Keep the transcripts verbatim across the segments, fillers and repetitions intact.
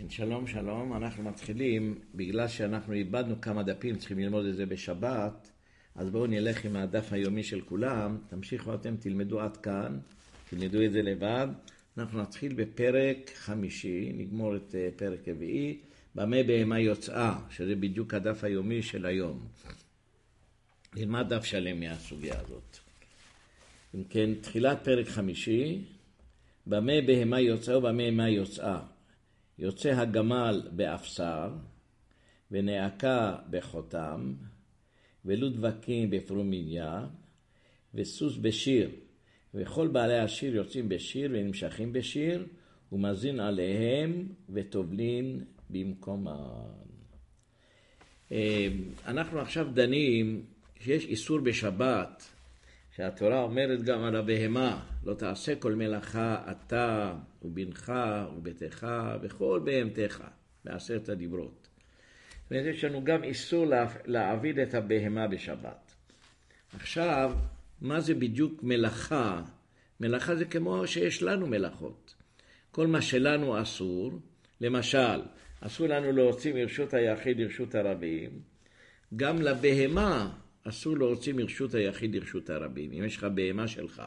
שלום שלום, אנחנו מתחילים, בגלל שאנחנו איבדנו כמה דפים, צריכים ללמוד את זה בשבת, אז בואו נלך עם הדף היומי של כולם, תמשיכו אתם, תלמדו עד כאן, תלמדו את זה לבד. אנחנו נתחיל בפרק חמישי, נגמור את פרק רביעי, במה בהמה יוצאה, שזה בדיוק הדף היומי של היום. נלמד דף שלם מהסוגיה הזאת. אם כן, תחילת פרק חמישי, במה בהמה יוצאה ובמה בהמה יוצאה. יוצא הגמל באפסר, ונעקה בחותם, ולודבקים בפרומיניה, וסוס בשיר. וכל בעלי השיר יוצאים בשיר ונמשכים בשיר, ומזין עליהם וטובלין במקומן. אנחנו עכשיו דנים שיש איסור בשבת, שהתורה אומרת גם על הבהמה, לא תעשה כל מלאכה אתה ובנך וביתך וכל בהמתך, בעשרת הדיברות. זאת אומרת, יש לנו גם איסור להעביד את הבהמה בשבת. עכשיו, מה זה בדיוק מלאכה? מלאכה זה כמו שיש לנו מלאכות. כל מה שלנו אסור, למשל, אסור לנו להוציא מרשות היחיד לרשות הרבים, גם לבהמה אסור להוציא מרשות היחיד לרשות הרבים, אם יש לך בהמה שלך.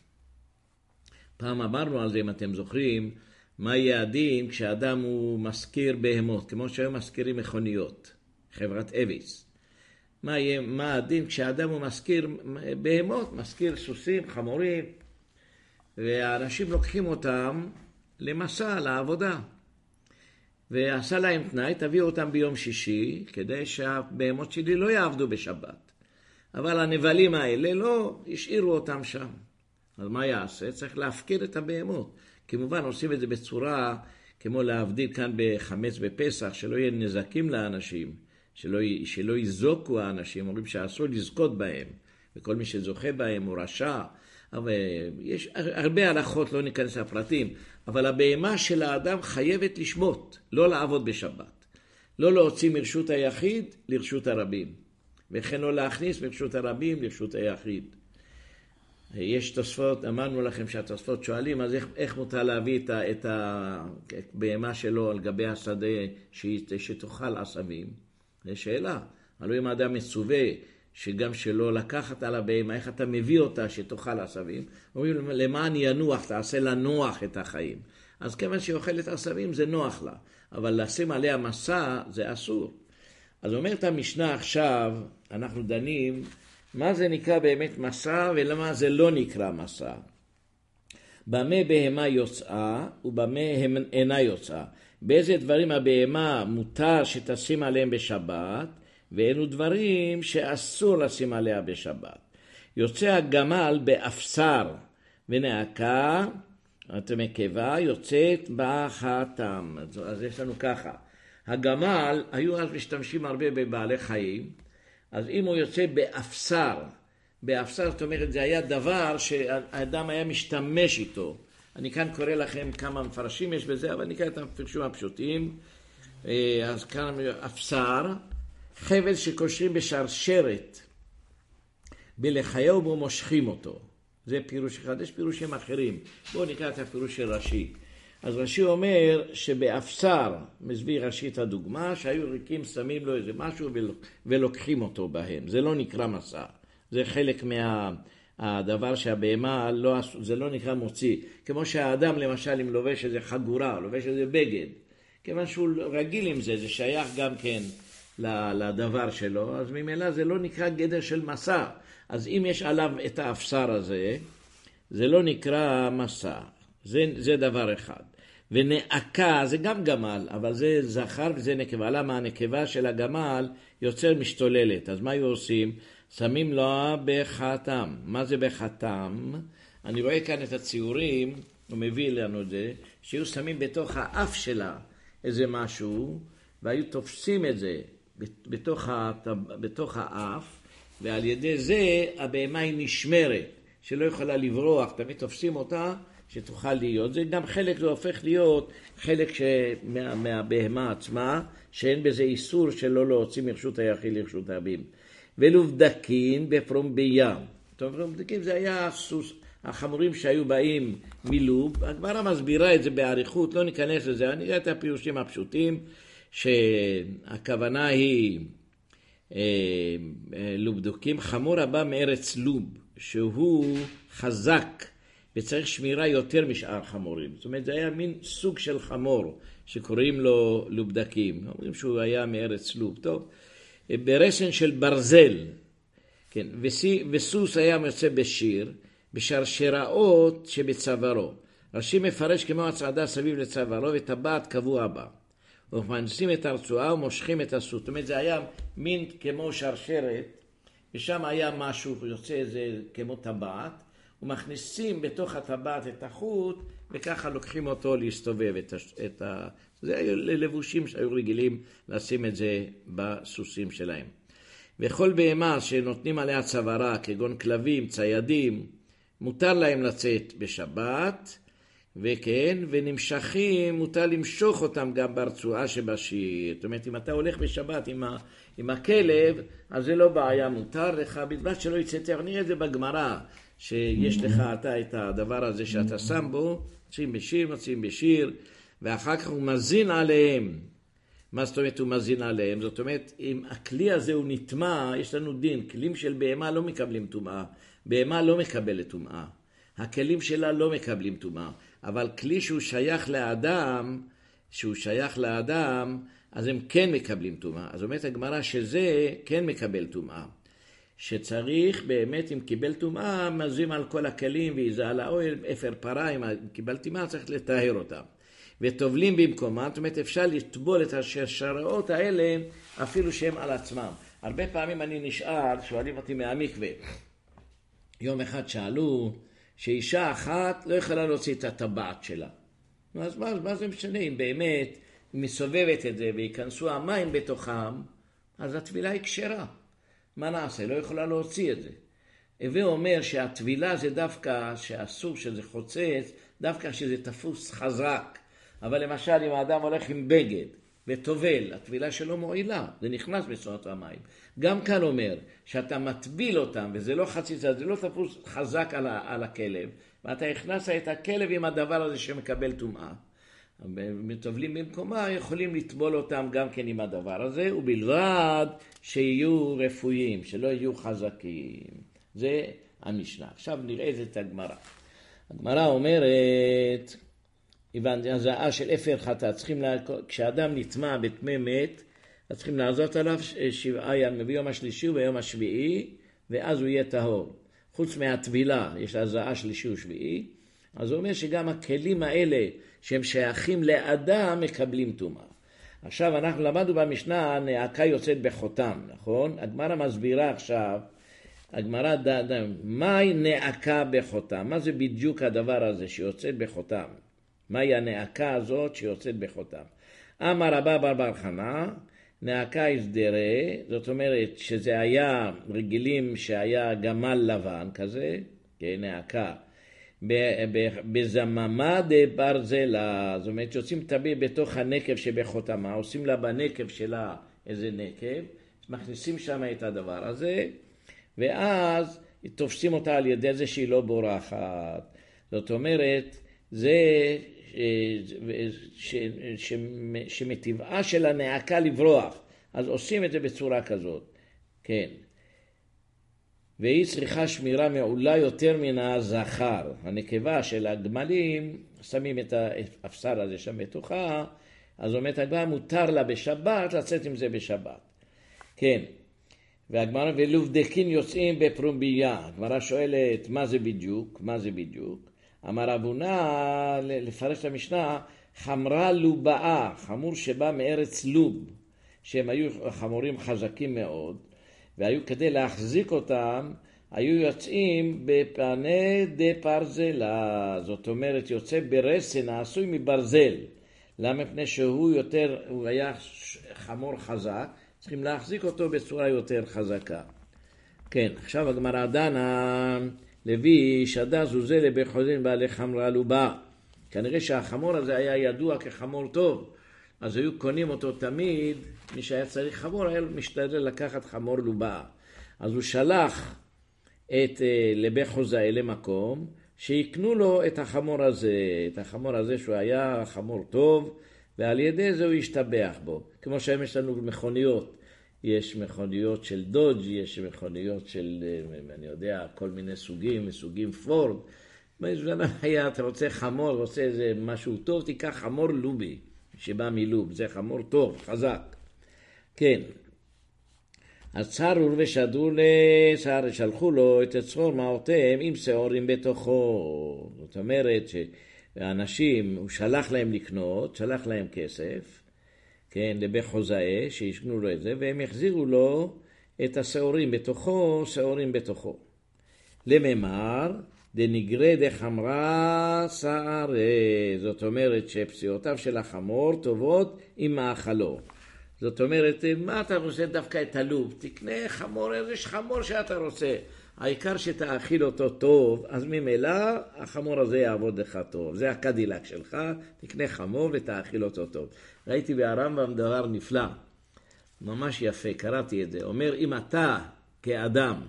פעם אמרנו על זה, אם אתם זוכרים, מה יהיה הדין כשאדם הוא מזכיר בהמות, כמו שהיום מזכירים מכוניות, חברת אביס. מה יהיה, מה הדין כשאדם הוא מזכיר בהמות, מזכיר סוסים, חמורים, והאנשים לוקחים אותם למסע, לעבודה. ועשה להם תנאי, תביאו אותם ביום שישי, כדי שהבהמות שלי לא יעבדו בשבת. אבל הנבלים האלה לא השאירו אותם שם. אז מה יעשה? צריך להפקיר את הבהמות. כמובן עושים את זה בצורה כמו להבדיל כאן בחמץ בפסח, שלא יהיה נזקים לאנשים, שלא, שלא יזוקו האנשים, אומרים שאסור לזכות בהם, וכל מי שזוכה בהם הוא רשע. אבל יש הרבה הלכות, לא ניכנס לפרטים, אבל הבהמה של האדם חייבת לשמות, לא לעבוד בשבת. לא להוציא מרשות היחיד לרשות הרבים. וכן לא להכניס מרשות הרבים לרשות היחיד. יש תוספות, אמרנו לכם שהתוספות שואלים, אז איך, איך מותר להביא את, ה, את הבהמה שלו על גבי השדה שתאכל עשבים? זו שאלה. הלוא אם האדם מצווה שגם שלא לקחת על הבהמה, איך אתה מביא אותה שתאכל עשבים? אומרים, למען ינוח, תעשה לה נוח את החיים. אז כיוון שהיא אוכלת עשבים זה נוח לה, אבל לשים עליה מסע זה אסור. אז אומרת המשנה עכשיו, אנחנו דנים, מה זה נקרא באמת מסע ולמה זה לא נקרא מסע. במה בהמה יוצאה ובמה אינה יוצאה. באיזה דברים הבהמה מותר שתשים עליהם בשבת, ואילו דברים שאסור לשים עליה בשבת. יוצא הגמל באפסר ונעקה, את מקווה, יוצאת בחתם. אז יש לנו ככה. הגמל, היו אז משתמשים הרבה בבעלי חיים, אז אם הוא יוצא באפסר, באפסר זאת אומרת זה היה דבר שהאדם היה משתמש איתו. אני כאן קורא לכם כמה מפרשים יש בזה, אבל אני כאן את המפרשים הפשוטים. אז כאן אפסר, חבל שקושרים בשרשרת, בלחיו בו מושכים אותו. זה פירוש אחד, יש פירושים אחרים. בואו נקרא את הפירוש של רש"י. אז רש"י אומר שבאפסר, מביא רש"י את הדוגמה, שהיו ריקים שמים לו איזה משהו ולוקחים אותו בהם. זה לא נקרא מסע. זה חלק מהדבר שהבהמה, לא, זה לא נקרא מוציא. כמו שהאדם למשל אם לובש איזה חגורה, לובש איזה בגד. כיוון שהוא רגיל עם זה, זה שייך גם כן לדבר שלו, אז ממילא זה לא נקרא גדר של מסע. אז אם יש עליו את האפסר הזה, זה לא נקרא מסע. זה, זה דבר אחד. ונעקה זה גם גמל, אבל זה זכר וזה נקבה. למה הנקבה של הגמל יוצר משתוללת? אז מה היו עושים? שמים לו בחתם. מה זה בחתם? אני רואה כאן את הציורים, הוא מביא לנו את זה, שהיו שמים בתוך האף שלה איזה משהו, והיו תופסים את זה בתוך, בתוך האף, ועל ידי זה הבהמה היא נשמרת, שלא יכולה לברוח, תמיד תופסים אותה, שתוכל להיות. זה גם חלק, זה הופך להיות חלק מה, מהבהמה עצמה, שאין בזה איסור שלא להוציא מרשות היחיד לרשות הרבים. ולובדקין בפרומביה. טוב, פרומבדקין זה היה הסוס, החמורים שהיו באים מלוב. הגמרא מסבירה את זה בעריכות, לא ניכנס לזה, אני אראה את הפירושים הפשוטים, שהכוונה היא אה, לובדוקים, חמור הבא מארץ לוב, שהוא חזק וצריך שמירה יותר משאר חמורים. זאת אומרת, זה היה מין סוג של חמור שקוראים לו לובדקים. אומרים שהוא היה מארץ לוב. טוב, ברסן של ברזל, כן, וסוס היה מצא בשיר, בשרשראות שבצווארו. רש"י מפרש כמו הצעדה סביב לצווארו וטבעת קבוע בה. ומכניסים את הרצועה ומושכים את הסוס. זאת אומרת, זה היה מין כמו שרשרת, ושם היה משהו, יוצא זה כמו טבעת, ומכניסים בתוך הטבעת את החוט, וככה לוקחים אותו להסתובב את, את ה... זה היו לבושים שהיו רגילים לשים את זה בסוסים שלהם. וכל בהמה שנותנים עליה צווארה, כגון כלבים, ציידים, מותר להם לצאת בשבת, וכן, ונמשכים, מותר למשוך אותם גם ברצועה שבשיר. זאת אומרת, אם אתה הולך בשבת עם, ה, עם הכלב, אז זה לא בעיה, מותר לך, בלבד שלא יצא תכף. נראה את זה בגמרא, שיש לך אתה את הדבר הזה שאתה שם בו, מוצאים בשיר, מוצאים בשיר, ואחר כך הוא מזין עליהם. מה זאת אומרת הוא מזין עליהם? זאת אומרת, אם הכלי הזה הוא נטמע, יש לנו דין, כלים של בהמה לא מקבלים טומאה, בהמה לא מקבלת טומאה, הכלים שלה לא מקבלים טומאה, אבל כלי שהוא שייך לאדם, שהוא שייך לאדם, אז הם כן מקבלים טומאה. אז אומרת הגמרא שזה כן מקבל טומאה. שצריך באמת, אם קיבל טומאה, מזים על כל הכלים, ואיזה על האוהל, אפר פרה, אם קיבל טומאה, צריך לטהר אותם. וטובלים במקומה, זאת אומרת, אפשר לטבול את השרשראות האלה, אפילו שהם על עצמם. הרבה פעמים אני נשאל, שואלים אותי מהמקווה. יום אחד שאלו, שאישה אחת לא יכולה להוציא את הטבעת שלה. אז מה, מה זה משנה? אם באמת היא מסובבת את זה, ויכנסו המים בתוכם, אז הטבילה היא כשרה. מה נעשה? לא יכולה להוציא את זה. הווה אומר שהטבילה זה דווקא, שאסור שזה חוצץ, דווקא שזה תפוס חזק. אבל למשל, אם האדם הולך עם בגד וטובל, הטבילה שלו מועילה, זה נכנס בצורת המים. גם כאן אומר שאתה מטביל אותם, וזה לא חציצה, זה לא תפוס חזק על, ה- על הכלב, ואתה הכנסת את הכלב עם הדבר הזה שמקבל טומאה. מטובלים במקומה, יכולים לטבול אותם גם כן עם הדבר הזה, ובלבד שיהיו רפואיים, שלא יהיו חזקים. זה המשנה. עכשיו נראה את הגמרא. הגמרא אומרת, הזעה של אפר חטא, צריכים לה... כשאדם נטמע בטמא מת, אז צריכים לעזות עליו שבעה ימים, ביום השלישי וביום השביעי, ואז הוא יהיה טהור. חוץ מהטבילה, יש הזעה שלישי ושביעי, אז הוא אומר שגם הכלים האלה שהם שייכים לאדם מקבלים טומאה. עכשיו אנחנו למדנו במשנה, נעקה יוצאת בחותם, נכון? הגמרא מסבירה עכשיו, הגמרא דעה, מהי נעקה בחותם? מה זה בדיוק הדבר הזה שיוצאת בחותם? מהי הנעקה הזאת שיוצאת בחותם? אמר רבא בר בר חנא, נעקה הסדרה, זאת אומרת שזה היה רגילים שהיה גמל לבן כזה, כן, נעקה, בזממה דברזלה, זאת אומרת שיוצאים טבי בתוך הנקב שבחותמה, עושים לה בנקב שלה איזה נקב, מכניסים שם את הדבר הזה, ואז תופסים אותה על ידי זה שהיא לא בורחת. זאת אומרת, זה ש, ש, ש, שמטבעה של הנעקה לברוח, אז עושים את זה בצורה כזאת, כן. והיא צריכה שמירה מעולה יותר מן הזכר. הנקבה של הגמלים, שמים את האפסר הזה שם בתוכה, אז אומרת הגמרא, מותר לה בשבת, לצאת עם זה בשבת. כן. והגמרא, ולובדקין יוצאים בפרומביה. הגמרא שואלת, מה זה בדיוק? מה זה בדיוק? אמר אבונה, לפרש את המשנה, חמרה לובאה, חמור שבא מארץ לוב, שהם היו חמורים חזקים מאוד, והיו כדי להחזיק אותם, היו יוצאים בפני דה פרזלה, זאת אומרת יוצא ברסן העשוי מברזל. למה? מפני שהוא יותר, הוא היה חמור חזק, צריכים להחזיק אותו בצורה יותר חזקה. כן, עכשיו הגמרא דנה, לוי שדה זוזה לבחוזין בעלי חמרה לובה. כנראה שהחמור הזה היה ידוע כחמור טוב, אז היו קונים אותו תמיד, מי שהיה צריך חמור היה משתדל לקחת חמור לובה. אז הוא שלח את לבי חוזאי למקום, שיקנו לו את החמור הזה, את החמור הזה שהוא היה חמור טוב, ועל ידי זה הוא ישתבח בו. כמו שהיום יש לנו מכוניות, יש מכוניות של דודג', יש מכוניות של, אני יודע, כל מיני סוגים, מסוגים פורד. היה, אתה רוצה חמור, רוצה איזה משהו טוב, תיקח חמור לובי, שבא מלוב, זה חמור טוב, חזק. כן. אז צרור ושדור לצר, שלחו לו את הצרור מעותיהם עם שעורים בתוכו. זאת אומרת שהאנשים, הוא שלח להם לקנות, שלח להם כסף, כן, לבחוזאי, שישכנו לו את זה, והם החזירו לו את השעורים בתוכו, שעורים בתוכו. לממר, דנגרה דחמרה שערי, זאת אומרת שפסיעותיו של החמור טובות עם מאכלו. זאת אומרת, מה אתה רוצה דווקא את הלוב? תקנה חמור, איזה חמור שאתה רוצה. העיקר שתאכיל אותו טוב, אז ממילא החמור הזה יעבוד לך טוב. זה הקדילק שלך, תקנה חמור ותאכיל אותו טוב. ראיתי בהרמב"ם דבר נפלא, ממש יפה, קראתי את זה. אומר, אם אתה כאדם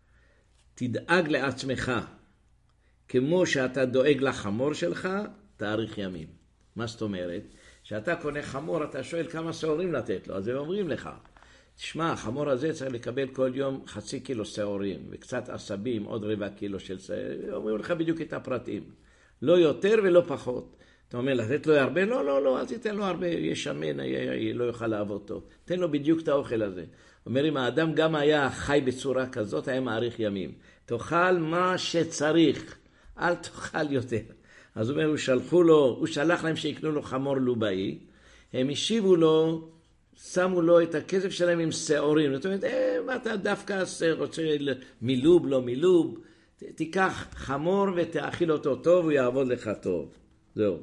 תדאג לעצמך, כמו שאתה דואג לחמור שלך, תאריך ימים. מה זאת אומרת? שאתה קונה חמור, אתה שואל כמה שעורים לתת לו, אז הם אומרים לך, תשמע, החמור הזה צריך לקבל כל יום חצי קילו שעורים, וקצת עשבים, עוד רבע קילו של שעורים, אומרים לך בדיוק את הפרטים. לא יותר ולא פחות. אתה אומר, לתת לו הרבה? לא, לא, לא, אל תיתן לו הרבה, יש שמן, לא יוכל לעבוד טוב. תן לו בדיוק את האוכל הזה. אומר, אם האדם גם היה חי בצורה כזאת, היה מעריך ימים. תאכל מה שצריך, אל תאכל יותר. אז הוא אומר, הוא שלחו לו, הוא שלח להם שיקנו לו חמור לובאי, הם השיבו לו, שמו לו את הכסף שלהם עם שעורים. זאת אומרת, אה, מה אתה דווקא רוצה מילוב, לא מילוב, תיקח חמור ותאכיל אותו טוב, הוא יעבוד לך טוב. זהו.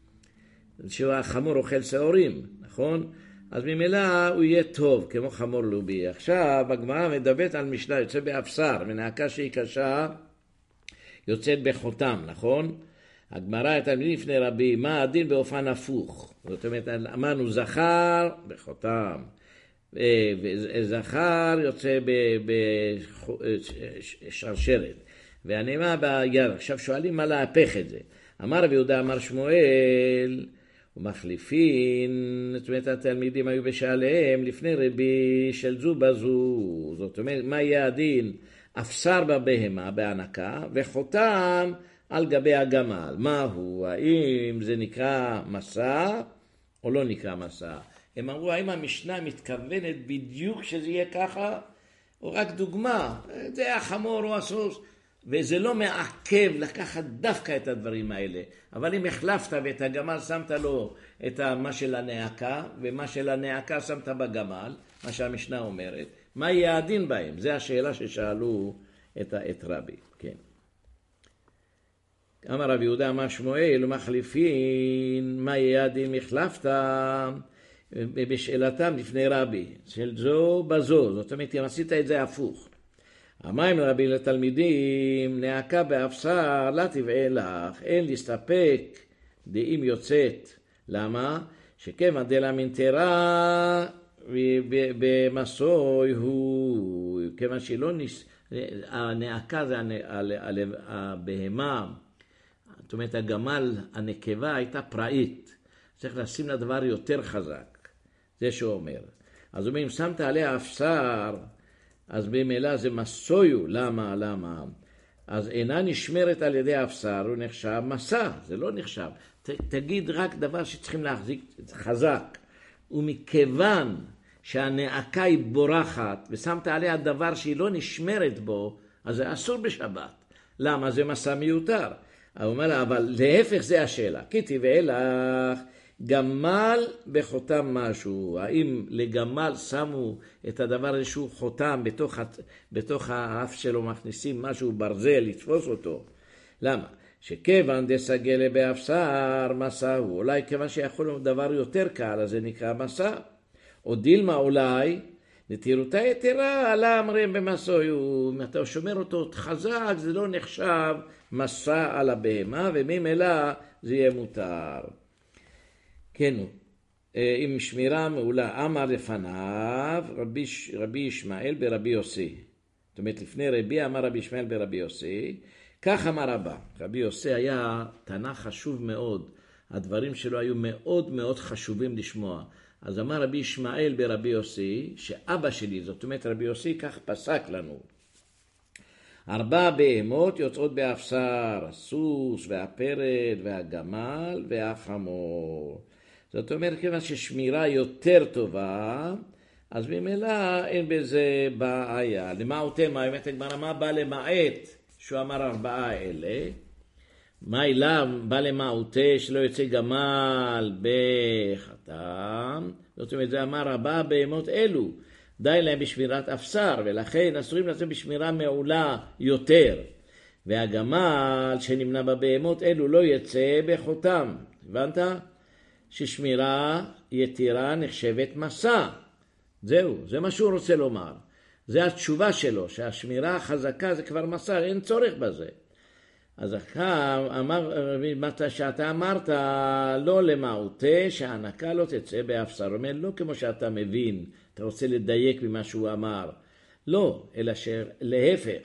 שהחמור אוכל שעורים, נכון? אז ממילא הוא יהיה טוב, כמו חמור לובי. עכשיו, הגמרא מדברת על משנה, יוצא באפסר, מנהקה שהיא קשה, יוצאת בחותם, נכון? הגמרא את התלמידים לפני רבי, מה הדין באופן הפוך? זאת אומרת, אמרנו זכר בחותם, וזכר יוצא בשרשרת, והנאמר ביד. עכשיו שואלים מה להפך את זה. אמר רבי יהודה, אמר שמואל, ומחליפין, זאת אומרת, התלמידים היו בשעליהם לפני רבי של זו בזו. זאת אומרת, מה יהיה הדין? אפסר בבהמה, בהנקה, וחותם על גבי הגמל. מהו? האם זה נקרא מסע או לא נקרא מסע? הם אמרו, האם המשנה מתכוונת בדיוק שזה יהיה ככה? או רק דוגמה, זה החמור או הסוס, וזה לא מעכב לקחת דווקא את הדברים האלה. אבל אם החלפת ואת הגמל שמת לו את מה של הנעקה, ומה של הנעקה שמת בגמל, מה שהמשנה אומרת, מה יהיה הדין בהם? זה השאלה ששאלו את, את רבי. כן. אמר רבי יהודה, אמר שמואל, ומחליפין, מה יהיה הדין מחלפת? בשאלתם לפני רבי, של זו בזו. זאת אומרת, אם עשית את זה הפוך. המים רבי לתלמידים, נעקה באפסר, לא תבעה לך, אין להסתפק דאם יוצאת. למה? שכיוון דלה מנתרה במסוי הוא, כיוון שלא נס... הנעקה זה הבהמה, זאת אומרת הגמל, הנקבה הייתה פראית, צריך לשים לה דבר יותר חזק, זה שהוא אומר. אז הוא אומר, אם שמת עליה אפסר, אז במילא זה מסויו. למה? למה? אז אינה נשמרת על ידי אפסר, הוא נחשב מסע, זה לא נחשב. ת, תגיד רק דבר שצריכים להחזיק חזק. ומכיוון שהנעקה היא בורחת, ושמת עליה דבר שהיא לא נשמרת בו, אז זה אסור בשבת. למה? זה מסע מיותר. הוא אומר לה, אבל להפך זה השאלה. כי תבעה לך, גמל בחותם משהו. האם לגמל שמו את הדבר איזשהו חותם בתוך, בתוך האף שלו, מכניסים משהו ברזל, לתפוס אותו. למה? שכיוון דסגלה באפסר מסע הוא. אולי כיוון שיכול להיות דבר יותר קל, אז זה נקרא מסע. או דילמה אולי, נטירותה יתרה, עלה אמרים במסוי. אם אתה שומר אותו חזק, זה לא נחשב מסע על הבהמה, וממילא זה יהיה מותר. כן, עם שמירה מעולה, אמר לפניו רבי, רבי ישמעאל ברבי יוסי. זאת אומרת, לפני רבי אמר רבי ישמעאל ברבי יוסי, כך אמר רבא. רבי יוסי היה תנא חשוב מאוד. הדברים שלו היו מאוד מאוד חשובים לשמוע. אז אמר רבי ישמעאל ברבי יוסי, שאבא שלי, זאת אומרת רבי יוסי, כך פסק לנו. ארבע בהמות יוצאות באפסר, הסוס והפרד והגמל והחמור. זאת אומרת, כיוון ששמירה יותר טובה, אז ממילא אין בזה בעיה. למעותם, האמת הגמרא, מה בא למעט שהוא אמר ארבעה אלה? מה אליו בא למעותה שלא יוצא גמל בחתם? זאת אומרת, זה אמר ארבעה בהמות אלו. די להם בשמירת אפסר, ולכן אסורים לצאת בשמירה מעולה יותר. והגמל שנמנע בבהמות אלו לא יצא בחותם. הבנת? ששמירה יתירה נחשבת מסע. זהו, זה מה שהוא רוצה לומר. זה התשובה שלו, שהשמירה החזקה זה כבר מסע, אין צורך בזה. אז עכשיו אמר, שאתה אמרת לא למעותה שהענקה לא תצא באפסר. הוא אומר, לא כמו שאתה מבין, אתה רוצה לדייק ממה שהוא אמר. לא, אלא שלהפך,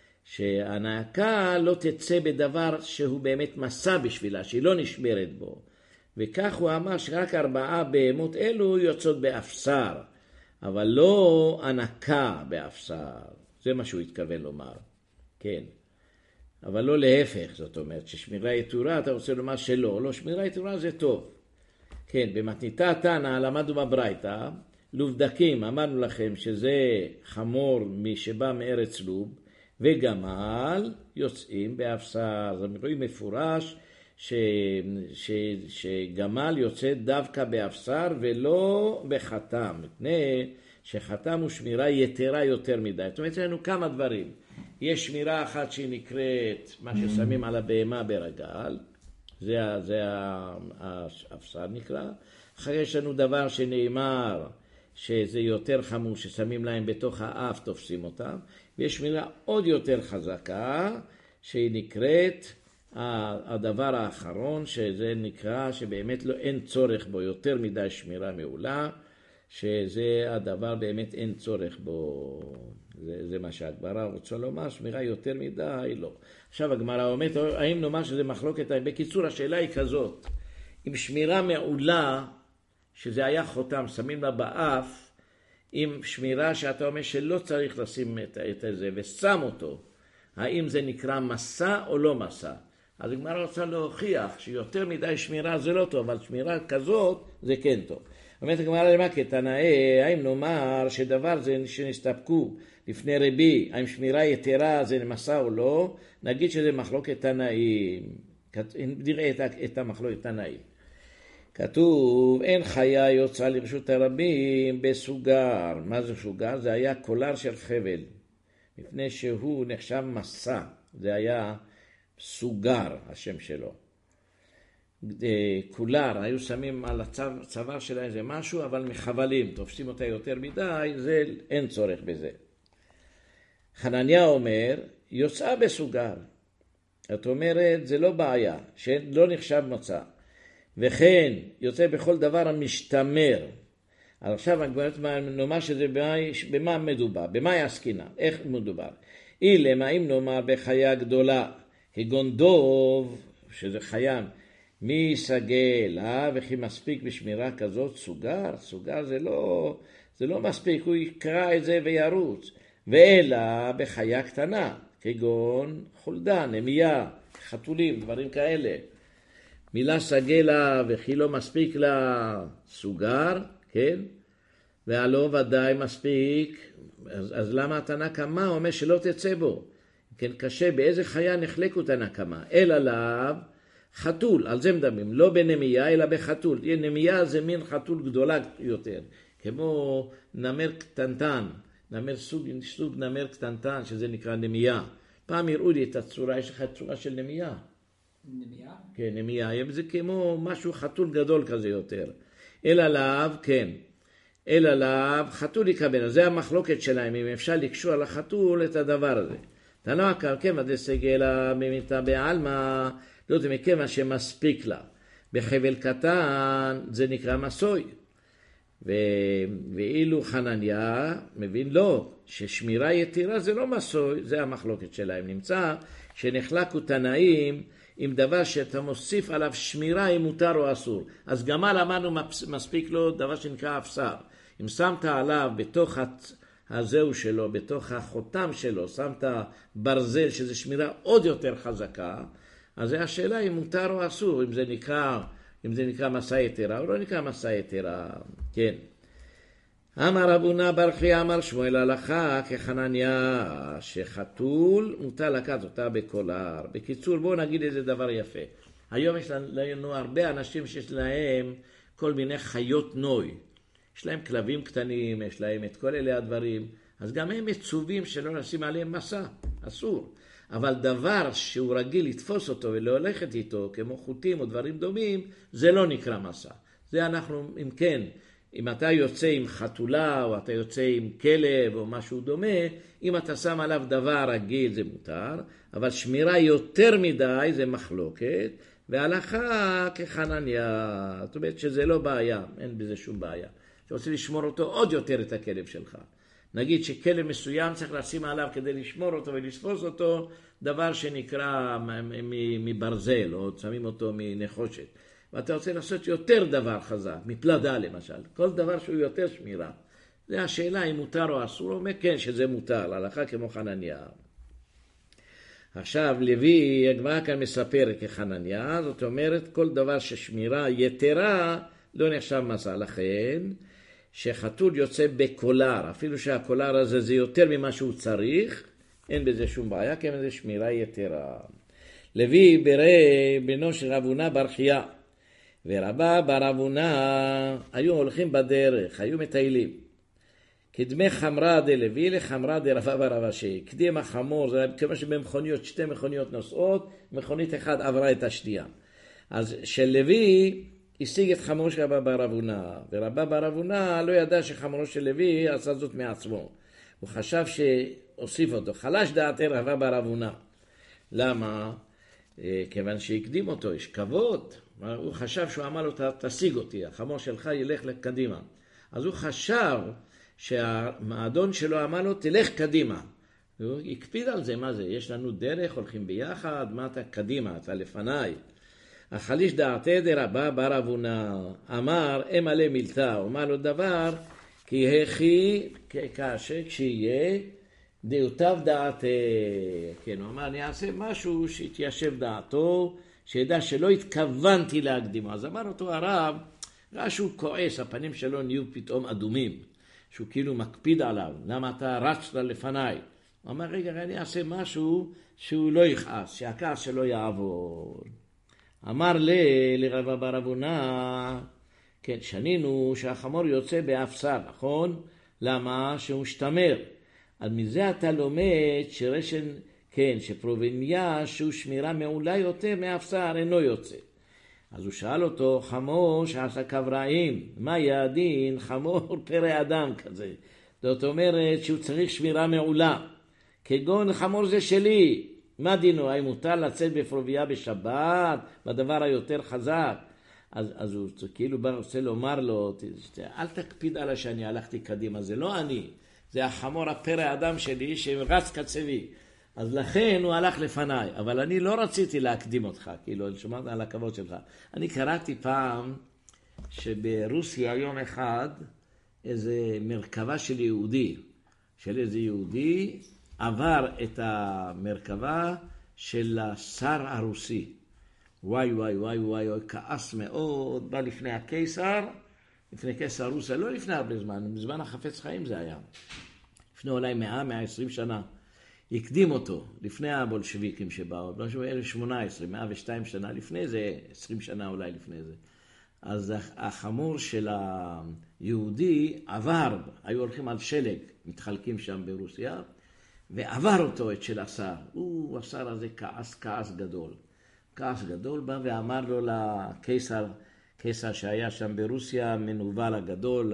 שהענקה לא תצא בדבר שהוא באמת מסע בשבילה, שהיא לא נשמרת בו. וכך הוא אמר שרק ארבעה בהמות אלו יוצאות באפסר, אבל לא ענקה באפסר. זה מה שהוא התכוון לומר. כן. אבל לא להפך, זאת אומרת, ששמירה יתורה, אתה רוצה לומר שלא, לא, שמירה יתורה זה טוב. כן, במתניתא תנא למדנו בברייתא, לובדקים, אמרנו לכם שזה חמור משבא מארץ לוב, וגמל יוצאים באפסר. זה רואים מפורש ש, ש, שגמל יוצא דווקא באפסר ולא בחתם, מפני שחתם הוא שמירה יתרה יותר מדי. זאת אומרת, יש לנו כמה דברים. יש שמירה אחת שהיא נקראת מה ששמים על הבהמה ברגל, זה, זה האפסר נקרא. אחרי יש לנו דבר שנאמר שזה יותר חמור, ששמים להם בתוך האף, תופסים אותם. ויש שמירה עוד יותר חזקה שהיא נקראת הדבר האחרון, שזה נקרא שבאמת לא, אין צורך בו, יותר מדי שמירה מעולה, שזה הדבר באמת אין צורך בו. זה, זה מה שהגמרא רוצה לומר, שמירה יותר מדי, לא. עכשיו הגמרא אומרת, האם נאמר שזה מחלוקת? בקיצור, השאלה היא כזאת, אם שמירה מעולה, שזה היה חותם, שמים לה באף, עם שמירה שאתה אומר שלא צריך לשים את, את זה, ושם אותו, האם זה נקרא מסע או לא מסע? אז הגמרא רוצה להוכיח שיותר מדי שמירה זה לא טוב, אבל שמירה כזאת זה כן טוב. אומרת הגמרא למה כתנאי, האם נאמר שדבר זה שנסתפקו לפני רבי, האם שמירה יתרה זה מסע או לא, נגיד שזה מחלוקת תנאים. נראה את, את המחלוקת תנאים. כתוב, אין חיה יוצאה לרשות הרבים בסוגר. מה זה סוגר? זה היה קולר של חבל. מפני שהוא נחשב מסע. זה היה סוגר, השם שלו. קולר, היו שמים על הצוואר שלהם זה משהו, אבל מחבלים, תופסים אותה יותר מדי, זה אין צורך בזה. חנניה אומר, יוצאה בסוגר. את אומרת, זה לא בעיה, שלא נחשב מוצא. וכן, יוצא בכל דבר המשתמר. עכשיו, נאמר שזה במה, במה מדובר, במה יסקינה, איך מדובר. אילמה, אם נאמר בחיה גדולה, כגון דוב, שזה חיה, מי סגל, אה? וכי מספיק בשמירה כזאת סוגר? סוגר זה לא, זה לא מספיק, הוא יקרא את זה וירוץ. ואלא בחיה קטנה, כגון חולדה, נמיה, חתולים, דברים כאלה. מילה סגלה וכי לא מספיק לה סוגר, כן? והלא ודאי מספיק, אז, אז למה התנא קמא אומר שלא תצא בו? כן, קשה, באיזה חיה נחלקו תנא קמא? אלא לאו חתול, על זה מדמים, לא בנמיה אלא בחתול. נמיה זה מין חתול גדולה יותר, כמו נמר קטנטן, נמר סוג, סוג נמר קטנטן שזה נקרא נמיה. פעם יראו לי את הצורה, יש לך צורה של נמיה. נמיה? כן, נמיה, זה כמו משהו חתול גדול כזה יותר. אלא לאו, כן, אלא לאו חתול יקבל, זה המחלוקת שלהם, אם אפשר לקשור על החתול את הדבר הזה. תנא קמא דסגלה ממיתה בעלמא, לא תמכמה שמספיק לה. בחבל קטן זה נקרא מסוי. ואילו חנניה מבין לא, ששמירה יתירה זה לא מסוי, זה המחלוקת שלהם. נמצא שנחלקו תנאים עם דבר שאתה מוסיף עליו שמירה אם מותר או אסור. אז גמל אמרנו מספיק לו דבר שנקרא אפסר. אם שמת עליו בתוך הזהו שלו, בתוך החותם שלו, שמת ברזל שזה שמירה עוד יותר חזקה, אז זה השאלה אם מותר או אסור, אם זה נקרא, אם זה נקרא מסע יתרה או לא נקרא מסע יתרה. כן. אמר רבונה בר חייא אמר שמואל הלכה כחנניה שחתול מותר לקחת אותה בקולר. בקיצור בואו נגיד איזה דבר יפה. היום יש לנו הרבה אנשים שיש להם כל מיני חיות נוי. יש להם כלבים קטנים, יש להם את כל אלה הדברים. אז גם הם מצווים שלא נשים עליהם מסע, אסור. אבל דבר שהוא רגיל לתפוס אותו ולהולכת איתו כמו חוטים או דברים דומים, זה לא נקרא מסע. זה אנחנו, אם כן, אם אתה יוצא עם חתולה או אתה יוצא עם כלב או משהו דומה, אם אתה שם עליו דבר רגיל זה מותר, אבל שמירה יותר מדי זה מחלוקת, והלכה כחנניה, זאת אומרת שזה לא בעיה, אין בזה שום בעיה. אתה רוצה לשמור אותו עוד יותר את הכלב שלך. נגיד שכלב מסוים צריך לשים עליו כדי לשמור אותו ולספוס אותו, דבר שנקרא מברזל או שמים אותו מנחושת. ואתה רוצה לעשות יותר דבר חזק, מפלדה למשל, כל דבר שהוא יותר שמירה. זה השאלה אם מותר או אסור, הוא אומר כן שזה מותר, הלכה כמו חנניה. עכשיו לוי, הגמרא כאן מספר כחנניה, זאת אומרת כל דבר ששמירה יתרה לא נחשב מסע, לכן שחתול יוצא בקולר, אפילו שהקולר הזה זה יותר ממה שהוא צריך, אין בזה שום בעיה, כי זה שמירה יתרה. לוי ברא בנו של רבונה בר חייא, ורבא בר אבונה היו הולכים בדרך, היו מטיילים. קדמי חמרה דלוי לחמרה דרבא בר אבשי. קדים החמור, זה כמו שבמכוניות, שתי מכוניות נוסעות, מכונית אחת עברה את השנייה. אז של לוי השיג את חמורו של רבא בר אבונה, ורבא בר אבונה לא ידע שחמורו של לוי עשה זאת מעצמו. הוא חשב שהוסיף אותו. חלש דעתי רבא בר אבונה. למה? כיוון שהקדים אותו, יש כבוד. הוא חשב שהוא אמר לו, תשיג אותי, החמור שלך ילך לקדימה. אז הוא חשב שהמועדון שלו אמר לו, תלך קדימה. הוא הקפיד על זה, מה זה? יש לנו דרך, הולכים ביחד, מה אתה קדימה, אתה לפניי. החליש דעתי דרבא בר אבונה, אמר, אם עלי מילתה, הוא אמר לו דבר, כי הכי, כאשר כשיהיה, דעותיו דעתי. כן, הוא אמר, אני אעשה משהו שיתיישב דעתו, שידע שלא התכוונתי להקדימו. אז אמר אותו הרב, ראה שהוא כועס, הפנים שלו נהיו פתאום אדומים, שהוא כאילו מקפיד עליו, למה אתה רצת לפניי? הוא אמר, רגע, אני אעשה משהו שהוא לא יכעס, שהכעס שלו יעבור. אמר לי, לרבא בר אבונה, כן, שנינו שהחמור יוצא באפסר, נכון? למה? שהוא משתמר. אז מזה אתה לומד שרשן, כן, שפרוביניה שהוא שמירה מעולה יותר מאפסר אינו יוצא. אז הוא שאל אותו, חמור שעשה כבראים, מה יעדין? חמור פרא אדם כזה. זאת אומרת שהוא צריך שמירה מעולה. כגון חמור זה שלי. מה דינו? האם מותר לצאת בפרוביה בשבת? בדבר היותר חזק? אז, אז הוא כאילו בא רוצה לומר לו, אל תקפיד עליי שאני הלכתי קדימה, זה לא אני. זה החמור הפרא אדם שלי שרץ קצבי. אז לכן הוא הלך לפניי, אבל אני לא רציתי להקדים אותך, כאילו, אני שומעת על הכבוד שלך. אני קראתי פעם שברוסיה יום אחד איזה מרכבה של יהודי, של איזה יהודי, עבר את המרכבה של השר הרוסי. וואי וואי וואי וואי, כעס מאוד, בא לפני הקיסר, לפני קיסר רוסיה, לא לפני הרבה זמן, בזמן החפץ חיים זה היה. לפני אולי מאה, מאה עשרים שנה. הקדים אותו, לפני הבולשוויקים שבאו, ב-אלף שמונה עשרה, מאה ושתיים שנה לפני זה, עשרים שנה אולי לפני זה. אז החמור של היהודי עבר, היו הולכים על שלג, מתחלקים שם ברוסיה, ועבר אותו את של השר. הוא, השר הזה כעס, כעס גדול. כעס גדול בא ואמר לו לקיסר, קיסר שהיה שם ברוסיה, מנובל הגדול,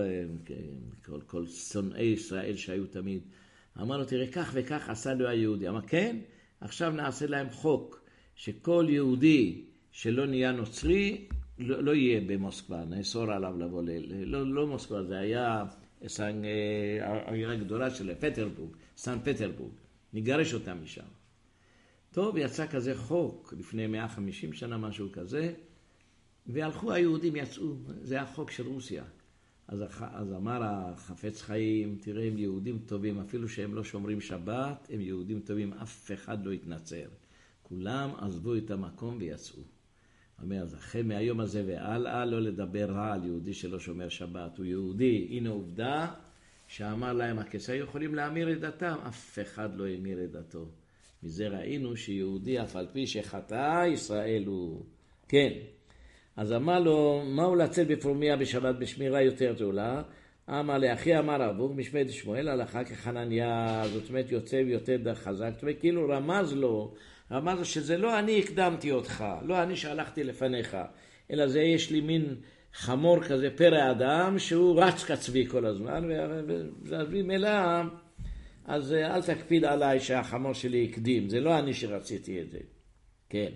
כל, כל שונאי ישראל שהיו תמיד, אמר לו, תראה, כך וכך עשה לו היהודי. אמר, כן, עכשיו נעשה להם חוק, שכל יהודי שלא נהיה נוצרי, לא, לא יהיה במוסקבה, נאסור עליו לבוא, ל, לא, לא מוסקבה, זה היה סן, העיר הגדולה של פטרבורג, סן פטרבורג, נגרש אותם משם. טוב, יצא כזה חוק, לפני מאה וחמישים שנה משהו כזה, והלכו היהודים, יצאו, זה החוק של רוסיה. אז, אז אמר החפץ חיים, תראה, הם יהודים טובים, אפילו שהם לא שומרים שבת, הם יהודים טובים, אף אחד לא יתנצר. כולם עזבו את המקום ויצאו. אומר, אז אחרי מהיום הזה והלאה, לא לדבר רע על יהודי שלא שומר שבת. הוא יהודי, הנה עובדה, שאמר להם, הקיסרים יכולים להמיר את דתם, אף אחד לא ימיר את דתו. מזה ראינו שיהודי, אף על פי שחטא, ישראל הוא... כן. אז אמר לו, מהו לצאת בפרומיה בשבת בשמירה יותר טולה? אמר לאחי אמר אבוק, משמעית שמואל, הלכה כחנניה, זאת אומרת יוצא ויותר חזק, זאת אומרת כאילו רמז לו, רמז לו שזה לא אני הקדמתי אותך, לא אני שהלכתי לפניך, אלא זה יש לי מין חמור כזה, פרא אדם, שהוא רץ קצבי כל הזמן, ועזבי מלאה, אז אל תקפיד עליי שהחמור שלי הקדים, זה לא אני שרציתי את זה. כן.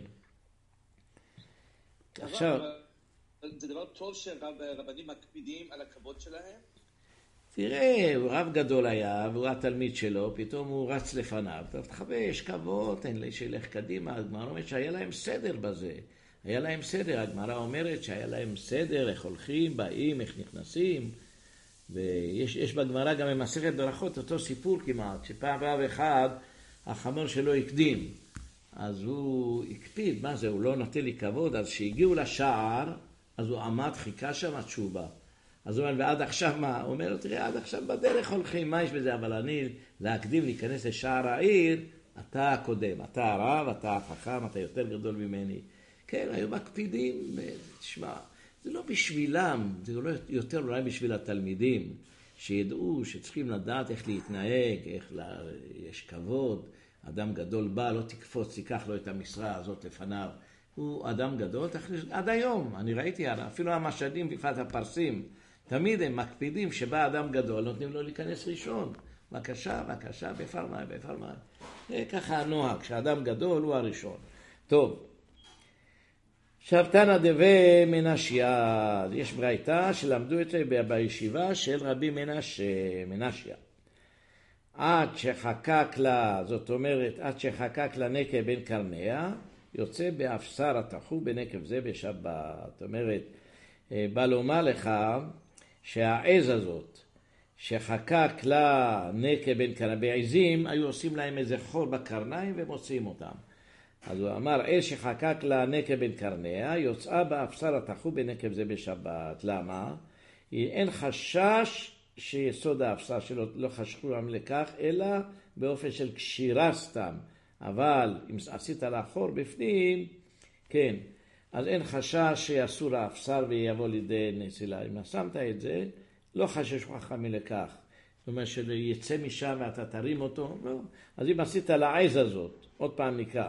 עכשיו, זה דבר טוב שרבנים מקפידים על הכבוד שלהם? תראה, הוא רב גדול היה, והוא התלמיד שלו, פתאום הוא רץ לפניו. טוב, תחווה, יש כבוד, אין לי שילך קדימה. הגמרא אומרת שהיה להם סדר בזה. היה להם סדר, הגמרא אומרת שהיה להם סדר, איך הולכים, באים, איך נכנסים. ויש יש בגמרא גם במסכת ברכות אותו סיפור כמעט, שפעם רב אחד החמור שלו הקדים. אז הוא הקפיד, מה זה, הוא לא נותן לי כבוד, אז שהגיעו לשער, אז הוא עמד, חיכה שם התשובה. אז הוא אומר, ועד עכשיו מה? הוא אומר, תראה, עד עכשיו בדרך הולכים, מה יש בזה? אבל אני, להקדים, להיכנס לשער העיר, אתה הקודם, אתה הרב, אתה החכם, אתה יותר גדול ממני. כן, היו מקפידים, תשמע, זה לא בשבילם, זה לא יותר אולי בשביל התלמידים, שידעו שצריכים לדעת איך להתנהג, איך לה, יש כבוד, אדם גדול בא, לא תקפוץ, תיקח לו את המשרה הזאת לפניו. הוא אדם גדול, תכניס, עד היום, אני ראיתי, אפילו המשדים בפרט הפרסים, תמיד הם מקפידים שבא אדם גדול, נותנים לו להיכנס ראשון. בבקשה, בבקשה, בפרמי, בפרמי. זה ככה הנוהג, כשאדם גדול הוא הראשון. טוב. עכשיו תנא דבי מנשיה, יש ברייתא שלמדו את זה בישיבה של רבי מנשה, מנשיה. עד שחקק לה, זאת אומרת, עד שחקק לה נקב בן קרניה, יוצא באפסר התחו בנקב זה בשבת. זאת אומרת, בא לומר לך שהעז הזאת, שחקק לה נקב בן קרניה, בעזים היו עושים להם איזה חור בקרניים ומוצאים אותם. אז הוא אמר, עז שחקק לה נקב בן קרניה, יוצאה באפסר התחו בנקב זה בשבת. למה? אין חשש שיסוד האפסר שלו לא חשכו להם לכך, אלא באופן של קשירה סתם. אבל אם עשית לאחור בפנים, כן, אז אין חשש שיעשו לאפסר ויבוא לידי נסילה. אם שמת את זה, לא חשש חכמים לכך. זאת אומרת שיצא משם ואתה תרים אותו, לא. אז אם עשית לעז הזאת, עוד פעם נקרא,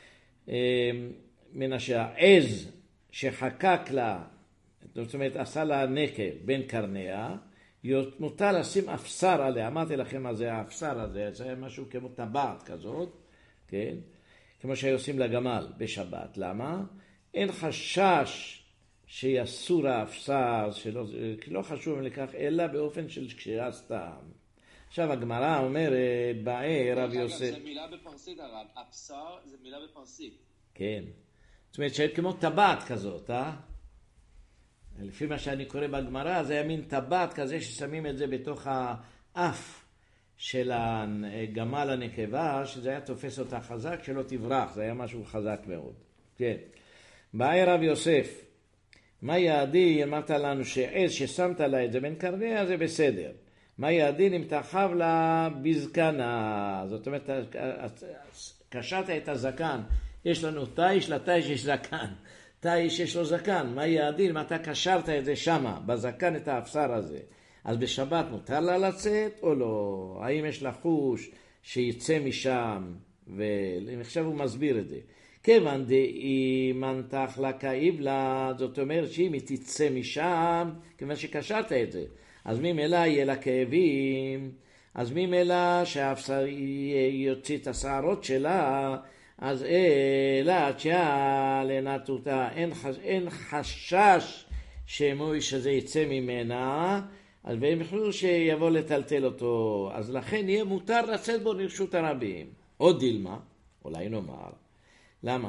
מן שהעז שחקק לה, זאת אומרת עשה לה נקב בין קרניה, מותר לשים אפסר עליה. אמרתי לכם מה זה האפסר הזה, זה משהו כמו טבעת כזאת, כן? כמו שעושים לגמל בשבת. למה? אין חשש שיסור האפסר, שלא, לא חשוב לכך, אלא באופן של קשירה סתם. עכשיו הגמרא אומרת, באי רב יוסף... זה מילה בפרסית הרב, אפסר זה מילה בפרסית. כן. זאת אומרת שהיית כמו טבעת כזאת, אה? לפי מה שאני קורא בגמרא, זה היה מין טבעת כזה ששמים את זה בתוך האף של הגמל הנקבה, שזה היה תופס אותה חזק, שלא תברח, זה היה משהו חזק מאוד. כן. באי רב יוסף, מה יעדי, אמרת לנו שעז ששמת לה את זה בין קרניה, זה בסדר. מה יעדין אם תחב לה בזקנה, זאת אומרת, קשרת את הזקן, יש לנו תיש, לתיש יש זקן, תיש יש לו זקן, מה יעדין אם אתה קשרת את זה שמה, בזקן את האפסר הזה, אז בשבת מותר לה לצאת או לא? האם יש לה חוש שיצא משם, ועכשיו הוא מסביר את זה. כיוון דאי מנתח לה כאיב לה, זאת אומרת שאם היא תצא משם, כיוון שקשרת את זה, אז ממילא יהיה לה כאבים, אז ממילא שהאפסר יוציא את השערות שלה, אז אלא תשעה לנתותה, אין, אין חשש שמויש הזה יצא ממנה, אז והם יחלו שיבוא לטלטל אותו, אז לכן יהיה מותר לצאת בו לרשות הרבים. עוד דילמה, אולי נאמר, למה?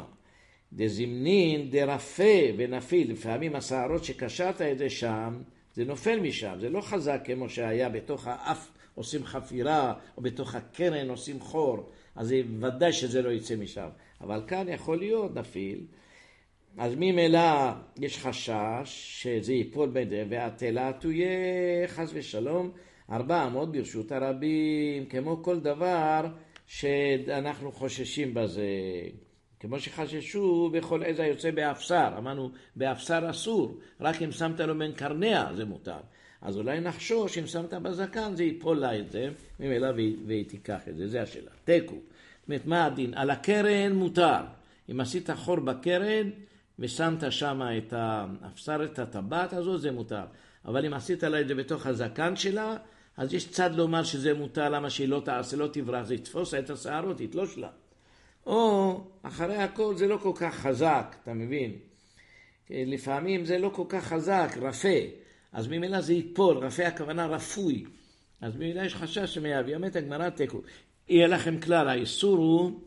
דזמנין דרפה ונפיל, לפעמים השערות שקשרת את זה שם, זה נופל משם, זה לא חזק כמו שהיה בתוך האף עושים חפירה, או בתוך הקרן עושים חור, אז זה ודאי שזה לא יצא משם. אבל כאן יכול להיות נפיל, אז ממילא יש חשש שזה ייפול בזה, והתלה תהיה חס ושלום ארבע אמות ברשות הרבים, כמו כל דבר שאנחנו חוששים בזה. כמו שחששו בכל עז היוצא באפסר, אמרנו באפסר אסור, רק אם שמת לו בין קרניה זה מותר. אז אולי נחשוש אם שמת בזקן זה ייפול לה את זה, ממילא והיא תיקח את זה, זה השאלה. תקו, זאת אומרת מה הדין? על הקרן מותר, אם עשית חור בקרן ושמת שם את האפסר, את הטבעת הזו, זה מותר. אבל אם עשית לה את זה בתוך הזקן שלה, אז יש צד לומר שזה מותר, למה שהיא לא תעשה, לא תברח, זה יתפוס את השערות, יתלוש לה. או אחרי הכל זה לא כל כך חזק, אתה מבין? לפעמים זה לא כל כך חזק, רפה, אז ממילא זה ייפול, רפה הכוונה רפוי, אז ממילא יש חשש שמייבי, אומרת הגמרא תקו, יהיה לכם כלל, האיסור הוא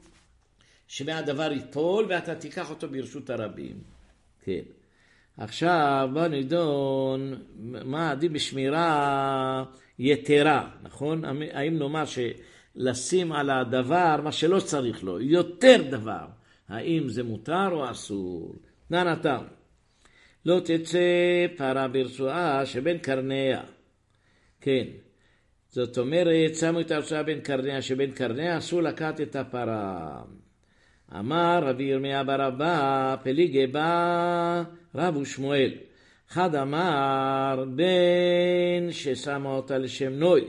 שמהדבר ייפול ואתה תיקח אותו ברשות הרבים. כן. עכשיו בוא נדון מה הדין בשמירה יתרה, נכון? האם נאמר שלשים על הדבר מה שלא צריך לו, יותר דבר, האם זה מותר או אסור? נענתם. לא תצא פרה ברצועה שבין קרניה. כן. זאת אומרת, שמו את הרצועה בין קרניה, שבין קרניה אסור לקחת את הפרה. אמר רבי ירמיה בר אבא, פליגי בא רב ושמואל. אחד אמר, בין ששמה אותה לשם נוי,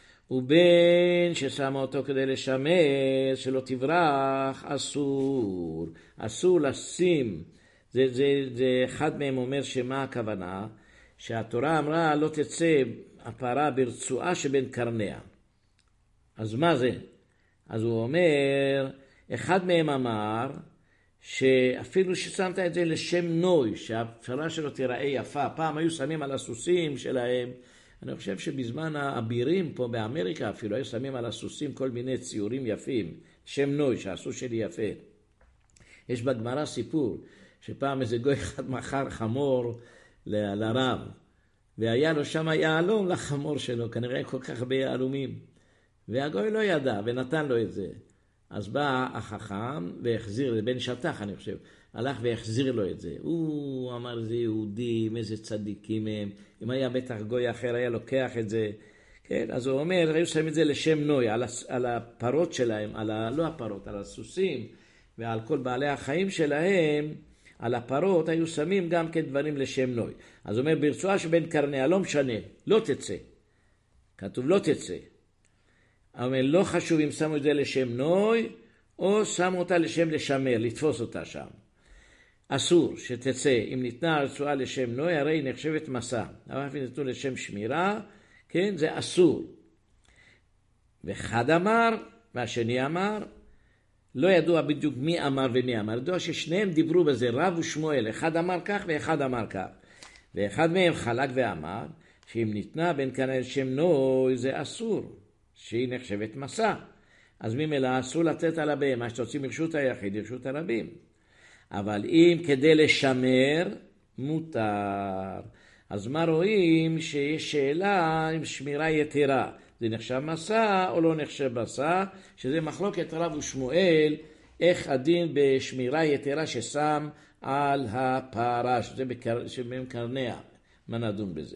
ובין ששמה אותו כדי לשמר, שלא תברח, אסור. אסור לשים. זה, זה, זה אחד מהם אומר שמה הכוונה? שהתורה אמרה לא תצא הפרה ברצועה שבין קרניה. אז מה זה? אז הוא אומר, אחד מהם אמר שאפילו ששמת את זה לשם נוי, שהפרה שלו תיראה יפה, פעם היו שמים על הסוסים שלהם, אני חושב שבזמן האבירים פה באמריקה אפילו היו שמים על הסוסים כל מיני ציורים יפים, שם נוי, שהסוס שלי יפה. יש בגמרא סיפור, שפעם איזה גוי אחד מכר חמור ל- לרב, והיה לו שם יעלום לחמור שלו, כנראה כל כך הרבה יעלומים. והגוי לא ידע ונתן לו את זה. אז בא החכם והחזיר, לבן שטח אני חושב, הלך והחזיר לו את זה. הוא אמר זה יהודים, איזה צדיקים הם, אם היה בטח גוי אחר היה לוקח את זה. כן, אז הוא אומר, היו שמים את זה לשם נוי, על, על הפרות שלהם, על ה, לא הפרות, על הסוסים ועל כל בעלי החיים שלהם, על הפרות היו שמים גם כן דברים לשם נוי. אז הוא אומר, ברצועה שבין קרניה, לא משנה, לא תצא. כתוב לא תצא. אבל לא חשוב אם שמו את זה לשם נוי, או שמו אותה לשם לשמר, לתפוס אותה שם. אסור שתצא, אם ניתנה הרצועה לשם נוי, הרי היא נחשבת מסע. אבל אם ניתנו לשם שמירה, כן, זה אסור. ואחד אמר, והשני אמר, לא ידוע בדיוק מי אמר ומי אמר. ידוע ששניהם דיברו בזה, רב ושמואל. אחד אמר כך ואחד אמר כך. ואחד מהם חלק ואמר, שאם ניתנה בין כאן לשם נוי, זה אסור. שהיא נחשבת מסע. אז ממילא אסור לתת על הבהמה שתוציא מרשות היחיד לרשות הרבים. אבל אם כדי לשמר, מותר. אז מה רואים? שיש שאלה עם שמירה יתרה. זה נחשב מסע או לא נחשב מסע? שזה מחלוקת רב ושמואל, איך הדין בשמירה יתרה ששם על הפרה, שזה בקרניה. קרניה. מה נדון בזה?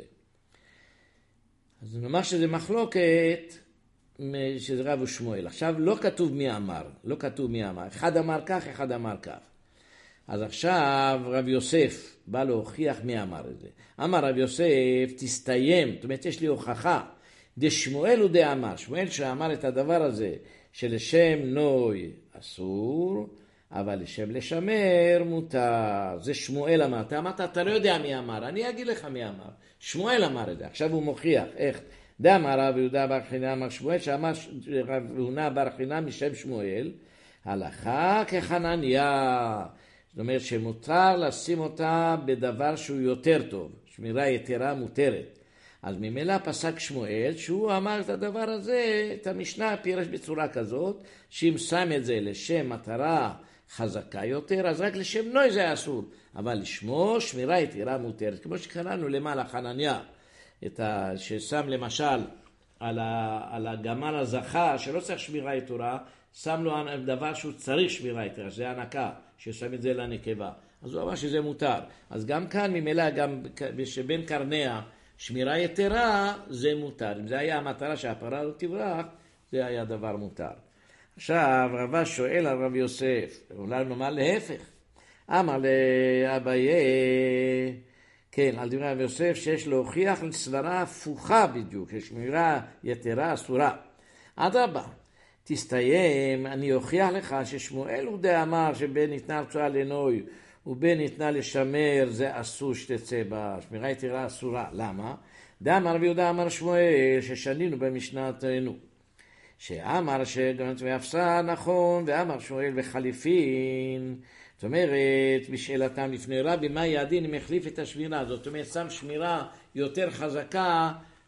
אז נאמר שזה מחלוקת, שזה רב ושמואל. עכשיו לא כתוב מי אמר, לא כתוב מי אמר. אחד אמר כך, אחד אמר כך. אז עכשיו רב יוסף בא להוכיח מי אמר את זה. אמר רב יוסף, תסתיים, זאת אומרת יש לי הוכחה. דשמואל הוא דה אמר, שמואל שאמר את הדבר הזה, שלשם נוי אסור, אבל לשם לשמר מותר. זה שמואל אמר. אתה אמרת, אתה לא יודע מי אמר, אני אגיד לך מי אמר. שמואל אמר את זה, עכשיו הוא מוכיח, איך? דאמר רב יהודה בר חינא אמר שמואל, שאמר רב יהודה בר חינא משם שמואל, הלכה כחנניה. זאת אומרת שמותר לשים אותה בדבר שהוא יותר טוב. שמירה יתרה מותרת. אז ממילא פסק שמואל שהוא אמר את הדבר הזה, את המשנה פירש בצורה כזאת, שאם שם את זה לשם מטרה חזקה יותר, אז רק לשם נוי זה אסור. אבל לשמו שמירה יתרה מותרת. כמו שקראנו למעלה חנניה, את ה... ששם למשל על, ה... על הגמל הזכר, שלא צריך שמירה יתרה, שם לו דבר שהוא צריך שמירה יתרה, שזה הנקה, ששם את זה לנקבה. אז הוא אמר שזה מותר. אז גם כאן ממילא, גם שבין קרניה, שמירה יתרה זה מותר. אם זה היה המטרה שהפרה לא תברח, זה היה דבר מותר. עכשיו רבא שואל על רב יוסף, אולי נאמר להפך. אמר לאביי, כן, על דברי רב יוסף שיש להוכיח לסברה הפוכה בדיוק, ששמירה יתרה אסורה. אדרבה, תסתיים, אני אוכיח לך ששמואל הוא די אמר שבין ניתנה רצועה לנוי ובין ניתנה לשמר זה אסור שתצא בה, שמירה יתרה אסורה. למה? דאמר רבי יהודה אמר שמואל ששנינו במשנתנו. שאמר שגם ואפסה נכון, ואמר שמואל בחליפין. זאת אומרת, בשאלתם לפני רבי, מה יעדין אם החליף את השמירה? זאת אומרת, שם שמירה יותר חזקה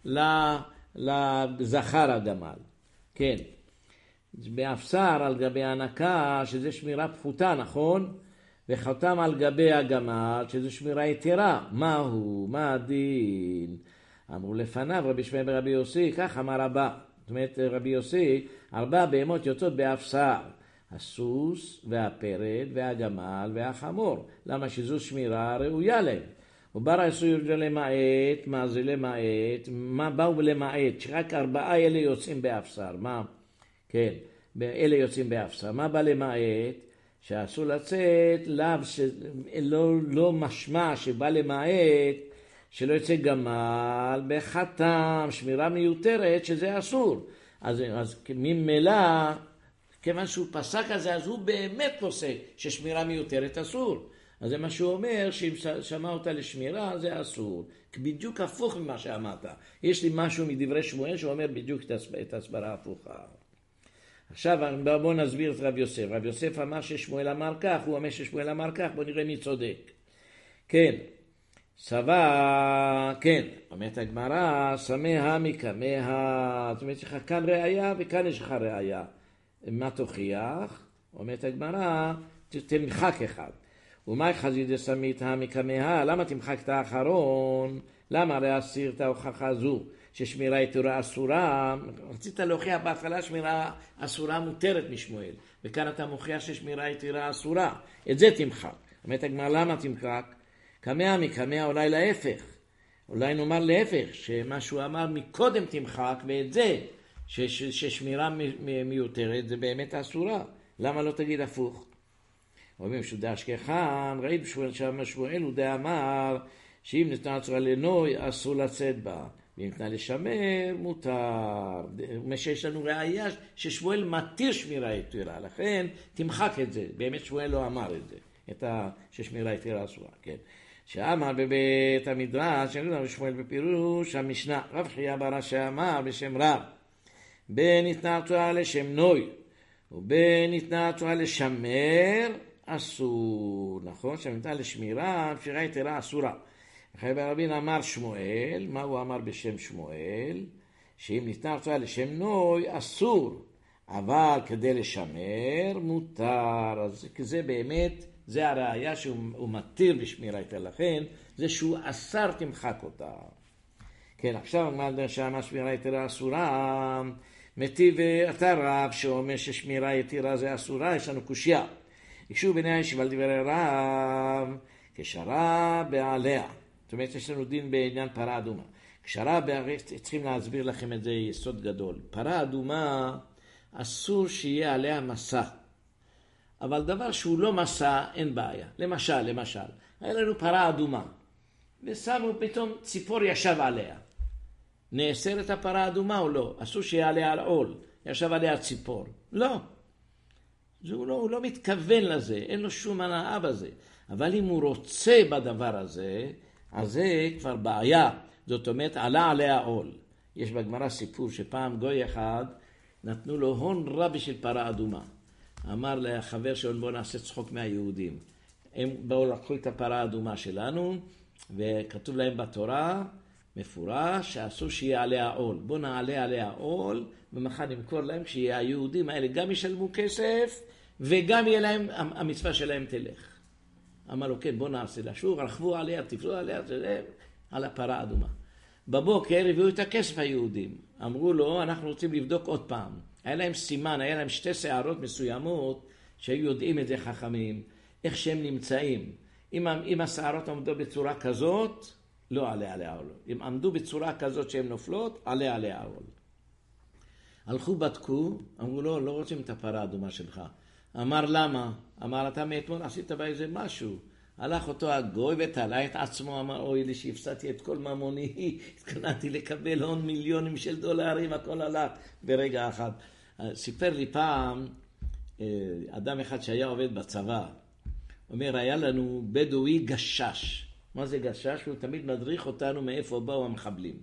לזכר הגמל. כן. באפסר על גבי הנקה, שזה שמירה פחותה, נכון? וחתם על גבי הגמל, שזה שמירה יתרה. מהו? מה הדין? אמרו לפניו רבי שמעון ברבי יוסי, כך אמר רבא. זאת אומרת, רבי יוסי, ארבע בהמות יוצאות באפסר. הסוס והפרד והגמל והחמור. למה שזו שמירה ראויה להם? וברא אסור ירג'ה למעט, מה זה למעט? מה באו למעט? שרק ארבעה אלה יוצאים באפסר. מה? כן, אלה יוצאים באפסר. מה בא למעט? שאסור לצאת, לאו שלא לא משמע שבא למעט, שלא יצא גמל, בחתם, שמירה מיותרת, שזה אסור. אז, אז ממילא, כיוון שהוא פסק הזה, אז הוא באמת פוסק ששמירה מיותרת אסור. אז זה מה שהוא אומר, שאם שמע אותה לשמירה, זה אסור. בדיוק הפוך ממה שאמרת. יש לי משהו מדברי שמואל שאומר בדיוק את הסברה הפוכה. עכשיו בואו נסביר את רב יוסף. רב יוסף אמר ששמואל אמר כך, הוא אומר ששמואל אמר כך, בואו נראה מי צודק. כן, סבא, כן, אומרת הגמרא, סמיה מקמיה, זאת אומרת לך כאן ראיה וכאן יש לך ראיה. מה תוכיח? אומרת הגמרא, תמחק אחד. ומה חזידה סמית המקמיה? למה תמחק את האחרון? למה הרי אסיר את ההוכחה זו? ששמירה יתרה אסורה, רצית להוכיח בהתחלה שמירה אסורה מותרת משמואל, וכאן אתה מוכיח ששמירה יתרה אסורה, את זה תמחק. אומרת הגמרא, למה תמחק? קמיה מקמיה, אולי להפך, אולי נאמר להפך, שמה שהוא אמר מקודם תמחק, ואת זה, ששמירה מיותרת זה באמת אסורה, למה לא תגיד הפוך? אומרים שודש כחן, ראית בשמואל הוא די אמר, שאם ניתנה צורה לנוי אסור לצאת בה, ואם ניתנה לשמר מותר. שיש לנו ראייה ששמואל מתיר שמירה יתרה, לכן תמחק את זה, באמת שמואל לא אמר את זה, את ה... ששמירה יתרה אסורה, כן. שאמר בבית המדרש, שאני שמואל בפירוש המשנה, רב חייא בר אשי אמר בשם רב, בין ניתנה צורה לשם נוי, ובין ניתנה צורה לשמר אסור, נכון? שניתנה לשמירה, שמירה יתרה אסורה. אחרי ברבין אמר שמואל, מה הוא אמר בשם שמואל? שאם ניתנה צורה לשם נוי אסור, אבל כדי לשמר מותר. אז זה באמת, זה הראייה שהוא מתיר בשמירה יתרה, לכן זה שהוא אסר תמחק אותה. כן, עכשיו מה שאמר שמירה יתרה אסורה, מטיב אתה רב שאומר ששמירה יתרה זה אסורה, יש לנו קושיה. יקשו בני הישיבה על דברי רב, כשרה בעליה. זאת אומרת, יש לנו דין בעניין פרה אדומה. כשרה בעליה, צריכים להסביר לכם את זה יסוד גדול. פרה אדומה, אסור שיהיה עליה מסע. אבל דבר שהוא לא מסע, אין בעיה. למשל, למשל, היה לנו פרה אדומה, ושמו פתאום ציפור ישב עליה. נאסר את הפרה האדומה או לא? אסור שיהיה עליה על עול. ישב עליה ציפור. לא. הוא לא, הוא לא מתכוון לזה, אין לו שום הנאה בזה. אבל אם הוא רוצה בדבר הזה, אז זה כבר בעיה. זאת אומרת, עלה עליה עול. יש בגמרא סיפור שפעם גוי אחד נתנו לו הון רבי של פרה אדומה. אמר לחבר שלו, בוא נעשה צחוק מהיהודים. הם באו לקחו את הפרה האדומה שלנו, וכתוב להם בתורה, מפורש, שאסור שיהיה עליה עול. בוא נעלה עליה עול, ומחר נמכור להם שהיהודים האלה גם ישלמו כסף, וגם יהיה להם, המצווה שלהם תלך. אמר לו, כן, בוא נעשה לה. שוב, רכבו עליה, תפלו עליה, על הפרה האדומה. בבוקר הביאו את הכסף היהודים. אמרו לו, אנחנו רוצים לבדוק עוד פעם. היה להם סימן, היה להם שתי שערות מסוימות, שהיו יודעים את זה חכמים, איך שהם נמצאים. אם, אם השערות עמדו בצורה כזאת, לא עלה עליה עול. אם עמדו בצורה כזאת שהן נופלות, עלה עליה עול. הלכו בדקו, אמרו לו, לא רוצים את הפרה האדומה שלך. אמר למה? אמר, אתה מאתמול עשית בה איזה משהו. הלך אותו הגוי ותלה את עצמו, אמר, אוי לי שהפסדתי את כל ממוני, התכוננתי לקבל הון מיליונים של דולרים, הכל הלך ברגע אחד. סיפר לי פעם, אדם אחד שהיה עובד בצבא, אומר, היה לנו בדואי גשש. מה זה גשש? הוא תמיד מדריך אותנו מאיפה באו המחבלים.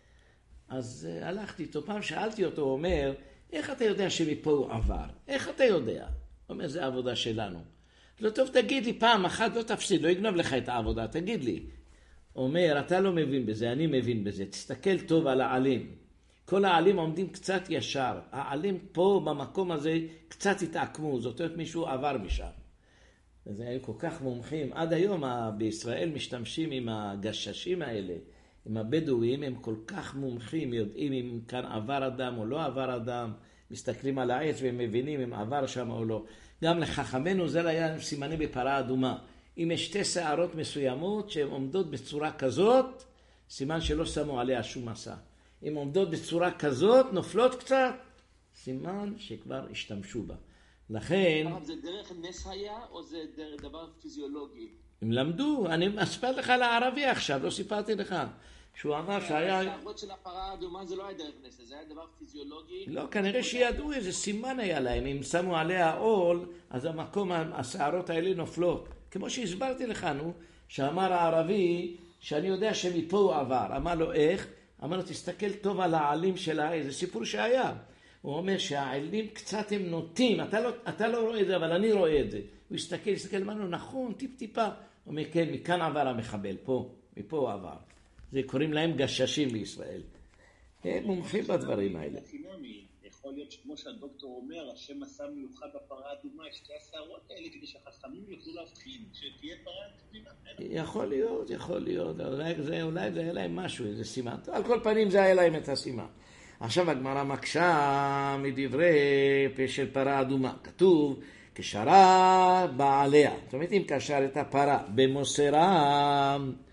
אז הלכתי איתו, פעם שאלתי אותו, הוא אומר, איך אתה יודע שמפה הוא עבר? איך אתה יודע? הוא אומר, זה העבודה שלנו. לא טוב, תגיד לי פעם אחת, לא תפסיד, לא יגנוב לך את העבודה, תגיד לי. הוא אומר, אתה לא מבין בזה, אני מבין בזה, תסתכל טוב על העלים. כל העלים עומדים קצת ישר, העלים פה במקום הזה קצת התעקמו, זאת אומרת מישהו עבר משם. זה היו כל כך מומחים, עד היום בישראל משתמשים עם הגששים האלה, עם הבדואים, הם כל כך מומחים, יודעים אם כאן עבר אדם או לא עבר אדם, מסתכלים על העץ והם מבינים אם עבר שם או לא. גם לחכמנו זה היה סימני בפרה אדומה. אם יש שתי שערות מסוימות שהן עומדות בצורה כזאת, סימן שלא שמו עליה שום מסע. אם עומדות בצורה כזאת, נופלות קצת, סימן שכבר השתמשו בה. לכן... זה דרך נס היה או זה דבר פיזיולוגי? הם למדו, אני אספר לך לערבי עכשיו, לא סיפרתי לך. שהוא אמר שהיה... השערות של הפרה האדומה זה לא היה דרך נס, זה היה דבר פיזיולוגי. לא, כנראה שידעו איזה סימן היה להם. אם שמו עליה עול, אז המקום, השערות האלה נופלות. כמו שהסברתי לך, נו, שאמר הערבי, שאני יודע שמפה הוא עבר. אמר לו, איך? אמר לו, תסתכל טוב על העלים שלה, איזה סיפור שהיה. הוא אומר שהעלים קצת הם נוטים, אתה לא, אתה לא רואה את זה, אבל אני רואה את זה. הוא הסתכל, הסתכל, אמר לו, נכון, טיפ טיפה. הוא אומר, כן, מכאן עבר המחבל, פה, מפה הוא עבר. זה קוראים להם גששים בישראל. הם מומחים בדברים האלה. יכול להיות שכמו שהדוקטור אומר, השם עשה מיוחד בפרה האדומה, שתי השערות האלה, כדי שהחכמים יוכלו להבחין שתהיה פרה אדומה. יכול להיות, יכול להיות. אולי זה, אולי זה היה להם משהו, איזה סימן. על כל פנים זה היה להם את הסימן. עכשיו הגמרא מקשה מדברי של פרה אדומה. כתוב, קשרה בעליה. זאת אומרת, אם קשר את הפרה במוסרה,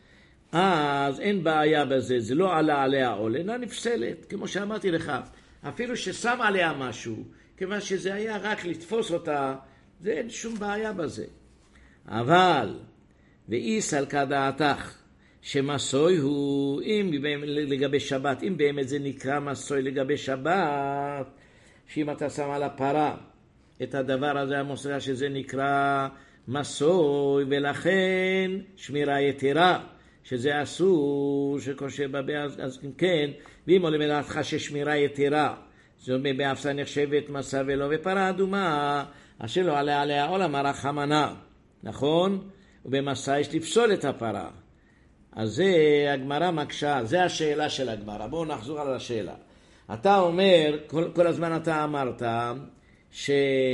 אז אין בעיה בזה, זה לא עלה עליה עול, אינה נפסלת, כמו שאמרתי לך. אפילו ששם עליה משהו, כיוון שזה היה רק לתפוס אותה, זה אין שום בעיה בזה. אבל, ואיסל כדעתך, שמסוי הוא, אם לגבי שבת, אם באמת זה נקרא מסוי לגבי שבת, שאם אתה שם על הפרה את הדבר הזה, המוסרה שזה נקרא מסוי, ולכן שמירה יתרה, שזה אסור, שקושר בבה, אז כן, ואם עולה מלאתך ששמירה יתרה, זאת אומרת, באפסה נחשבת מסע ולא בפרה אדומה, אשר לא עליה עליה עול אמרה חמנה, נכון? ובמסע יש לפסול את הפרה. אז זה הגמרא מקשה, זה השאלה של הגמרא. בואו נחזור על השאלה. אתה אומר, כל, כל הזמן אתה אמרת, ש,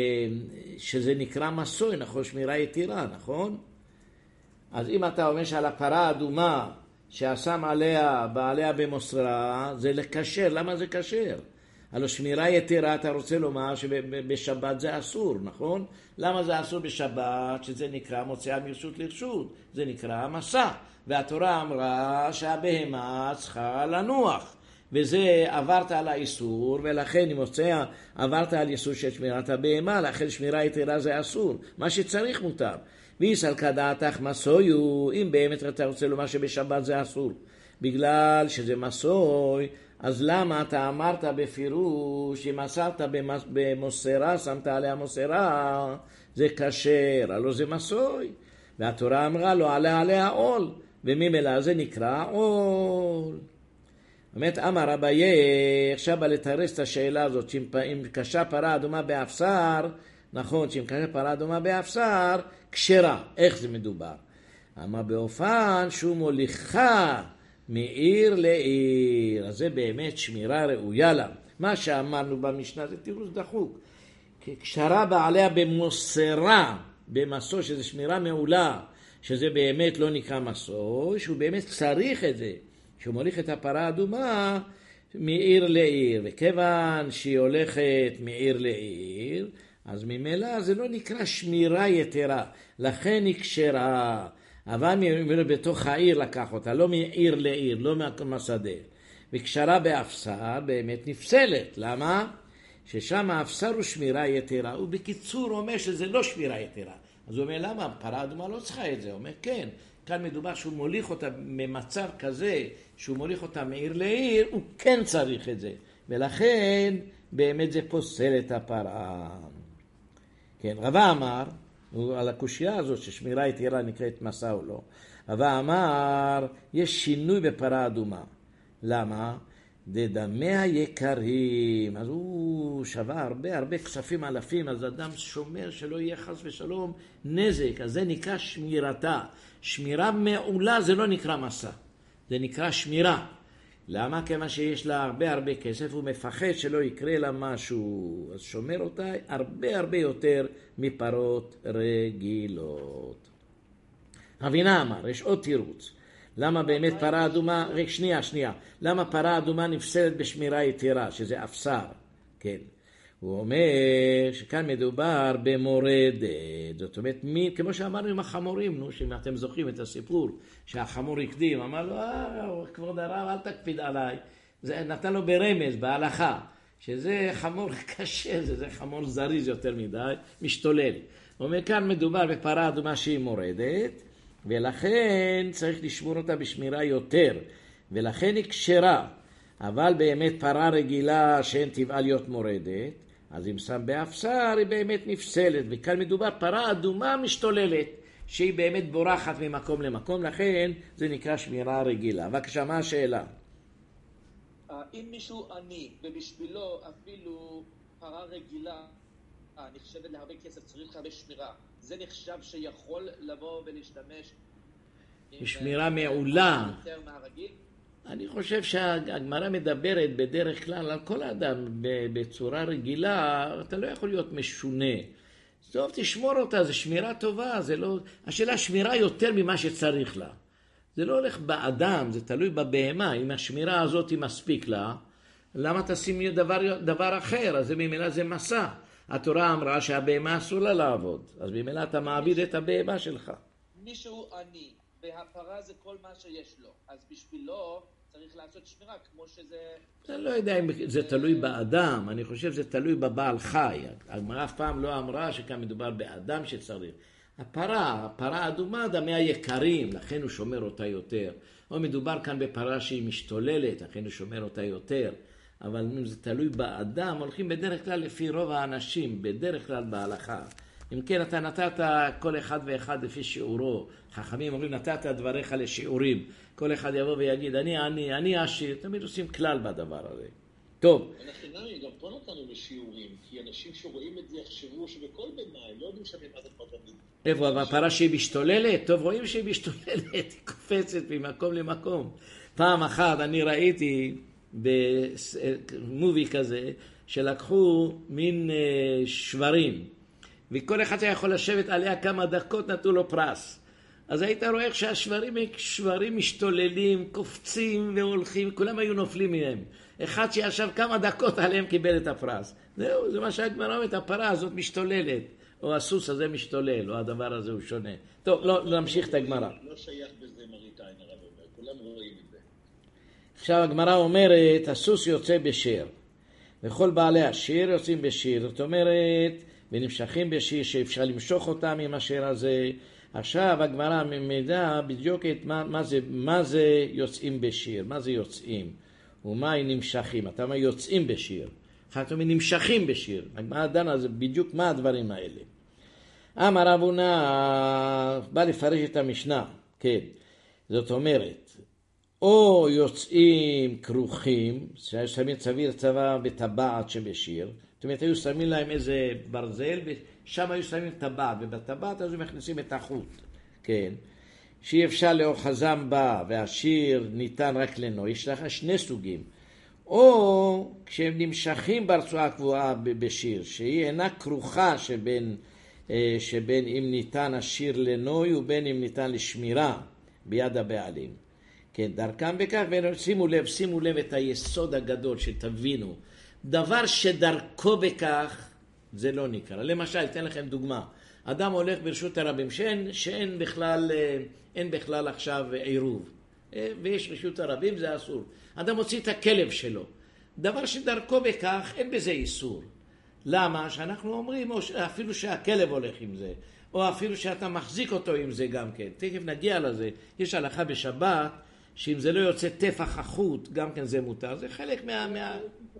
שזה נקרא מסוי, נכון? שמירה יתרה, נכון? אז אם אתה אומר שעל הפרה האדומה שהשם עליה, בעליה במוסרה, זה לקשר. למה זה קשר? הלוא שמירה יתרה, אתה רוצה לומר שבשבת זה אסור, נכון? למה זה אסור בשבת? שזה נקרא מוציאה מרשות לרשות. זה נקרא מסע. והתורה אמרה שהבהמה צריכה לנוח. וזה עברת על האיסור, ולכן אם מוצא עברת על איסור של שמירת הבהמה, לכן שמירה יתרה זה אסור. מה שצריך מותר. ויסל כדעתך מסויו, אם באמת אתה רוצה לומר שבשבת זה אסור, בגלל שזה מסוי, אז למה אתה אמרת בפירוש, אם מסרת במוסרה, שמת עליה מוסרה, זה כשר, הלא זה מסוי. והתורה אמרה לו, עליה עליה עול, וממילא זה נקרא עול. באמת אמר רביי, עכשיו בא לתרס את השאלה הזאת, שאם קשה פרה אדומה באפסר, נכון שאם כזה פרה אדומה באפסר, כשרה. איך זה מדובר? אמר באופן שהוא מוליכה מעיר לעיר. אז זה באמת שמירה ראויה לה. מה שאמרנו במשנה זה תירוץ דחוק. כשרה בעליה במוסרה, במסור, שזה שמירה מעולה, שזה באמת לא נקרא מסור, שהוא באמת צריך את זה, שהוא מוליך את הפרה האדומה מעיר לעיר. וכיוון שהיא הולכת מעיר לעיר, אז ממילא זה לא נקרא שמירה יתרה, לכן היא כשרה. אבל בתוך העיר לקח אותה, לא מעיר לעיר, לא מהשדה. וכשרה באפסר באמת נפסלת. למה? ששם האפסר הוא שמירה יתרה. הוא בקיצור אומר שזה לא שמירה יתרה. אז הוא אומר, למה? פרה אדומה לא צריכה את זה. הוא אומר, כן. כאן מדובר שהוא מוליך אותה ממצב כזה, שהוא מוליך אותה מעיר לעיר, הוא כן צריך את זה. ולכן באמת זה פוסל את הפרה. כן, רבא אמר, על הקושייה הזאת ששמירה יתרה נקראת מסע או לא, רבא אמר, יש שינוי בפרה אדומה. למה? דדמיה יקרים. אז הוא שווה הרבה הרבה כספים אלפים, אז אדם שומר שלא יהיה חס ושלום נזק. אז זה נקרא שמירתה. שמירה מעולה זה לא נקרא מסע, זה נקרא שמירה. למה? כמה שיש לה הרבה הרבה כסף, הוא מפחד שלא יקרה לה משהו, אז שומר אותה הרבה הרבה יותר מפרות רגילות. אבינה אמר, יש עוד תירוץ. למה באמת פרה אדומה, רק שנייה, שנייה, למה פרה אדומה נפסלת בשמירה יתרה, שזה אפסר, כן. הוא אומר שכאן מדובר במורדת, זאת אומרת, מי, כמו שאמרנו עם החמורים, נו, שאם אתם זוכרים את הסיפור, שהחמור הקדים, אמר לו, אה, כבוד הרב, אל תקפיד עליי, זה נתן לו ברמז, בהלכה, שזה חמור קשה, זה, זה חמור זריז יותר מדי, משתולל. הוא אומר, כאן מדובר בפרה אדומה שהיא מורדת, ולכן צריך לשמור אותה בשמירה יותר, ולכן היא כשרה. אבל באמת פרה רגילה שאין טבעה להיות מורדת, אז אם שם באפסר היא באמת נפסלת. וכאן מדובר פרה אדומה משתוללת, שהיא באמת בורחת ממקום למקום, לכן זה נקרא שמירה רגילה. בבקשה, מה השאלה? אם מישהו עני, ובשבילו אפילו פרה רגילה נחשבת להרבה כסף, צריך הרבה שמירה, זה נחשב שיכול לבוא ולהשתמש בשמירה מעולה. יותר מהרגיל? אני חושב שהגמרא מדברת בדרך כלל על כל אדם בצורה רגילה, אתה לא יכול להיות משונה. טוב, תשמור אותה, זה שמירה טובה, זה לא... השאלה שמירה יותר ממה שצריך לה. זה לא הולך באדם, זה תלוי בבהמה. אם השמירה הזאת היא מספיק לה, למה תשים דבר, דבר אחר? אז ממילא זה מסע. התורה אמרה שהבהמה אסור לה לעבוד, אז ממילא אתה מעביד את הבהמה שלך. מישהו עני, והפרה זה כל מה שיש לו, אז בשבילו צריך לעשות שמירה כמו שזה... אני לא יודע אם זה תלוי באדם, אני חושב שזה תלוי בבעל חי. הגמרא אף פעם לא אמרה שכאן מדובר באדם שצריך. הפרה, הפרה אדומה, דמיה יקרים, לכן הוא שומר אותה יותר. או מדובר כאן בפרה שהיא משתוללת, לכן הוא שומר אותה יותר. אבל אם זה תלוי באדם, הולכים בדרך כלל לפי רוב האנשים, בדרך כלל בהלכה. אם כן, אתה נתת כל אחד ואחד לפי שיעורו. חכמים אומרים, נתת דבריך לשיעורים. כל אחד יבוא ויגיד, אני, אני, אני עשיר. תמיד עושים כלל בדבר הזה. טוב. אנחנו גם פה נתנו לשיעורים, כי אנשים שרואים את זה יחשבו שבכל ביניים, לא יודעים שהם מה זה פרטנית. איפה, הפרה שהיא משתוללת? טוב, רואים שהיא משתוללת, היא קופצת ממקום למקום. פעם אחת אני ראיתי במובי כזה, שלקחו מין שברים, וכל אחד יכול לשבת עליה כמה דקות, נתנו לו פרס. אז היית רואה איך שהשברים שברים משתוללים, קופצים והולכים, כולם היו נופלים מהם. אחד שישב כמה דקות עליהם קיבל את הפרס. זהו, זה מה שהגמרא אומרת, הפרה הזאת משתוללת, או הסוס הזה משתולל, או הדבר הזה הוא שונה. טוב, לא, נמשיך את הגמרא. לא שייך בזה מראית עין הרב אומר, כולם רואים את זה. עכשיו הגמרא אומרת, הסוס יוצא בשיר, וכל בעלי השיר יוצאים בשיר, זאת אומרת, ונמשכים בשיר שאפשר למשוך אותם עם השיר הזה. עכשיו הגמרא מידע בדיוק את מה, מה, זה, מה זה יוצאים בשיר, מה זה יוצאים, ומה הם נמשכים. אתה אומר יוצאים בשיר, אחר כך נמשכים בשיר. הגמרא דנה זה בדיוק מה הדברים האלה. אמר רב הונא, בא לפרש את המשנה, כן, זאת אומרת, או יוצאים כרוכים, ששמים צביר צבא בטבעת שבשיר, זאת אומרת, היו שמים להם איזה ברזל, ושם היו שמים טבעת, ובטבעת הזו מכניסים את החוט, כן. שאי אפשר לאוחזם בה, והשיר ניתן רק לנוי, יש לך שני סוגים. או כשהם נמשכים ברצועה הקבועה בשיר, שהיא אינה כרוכה שבין, שבין אם ניתן השיר לנוי ובין אם ניתן לשמירה ביד הבעלים. כן, דרכם בכך, ושימו לב, שימו לב את היסוד הגדול שתבינו. דבר שדרכו בכך, זה לא נקרא. למשל, אתן לכם דוגמה. אדם הולך ברשות הרבים, שאין, שאין בכלל, אין בכלל עכשיו עירוב. ויש רשות הרבים, זה אסור. אדם מוציא את הכלב שלו. דבר שדרכו בכך, אין בזה איסור. למה? שאנחנו אומרים, אפילו שהכלב הולך עם זה, או אפילו שאתה מחזיק אותו עם זה גם כן. תכף נגיע לזה. יש הלכה בשבת, שאם זה לא יוצא טפח החוט, גם כן זה מותר. זה חלק מה... מה...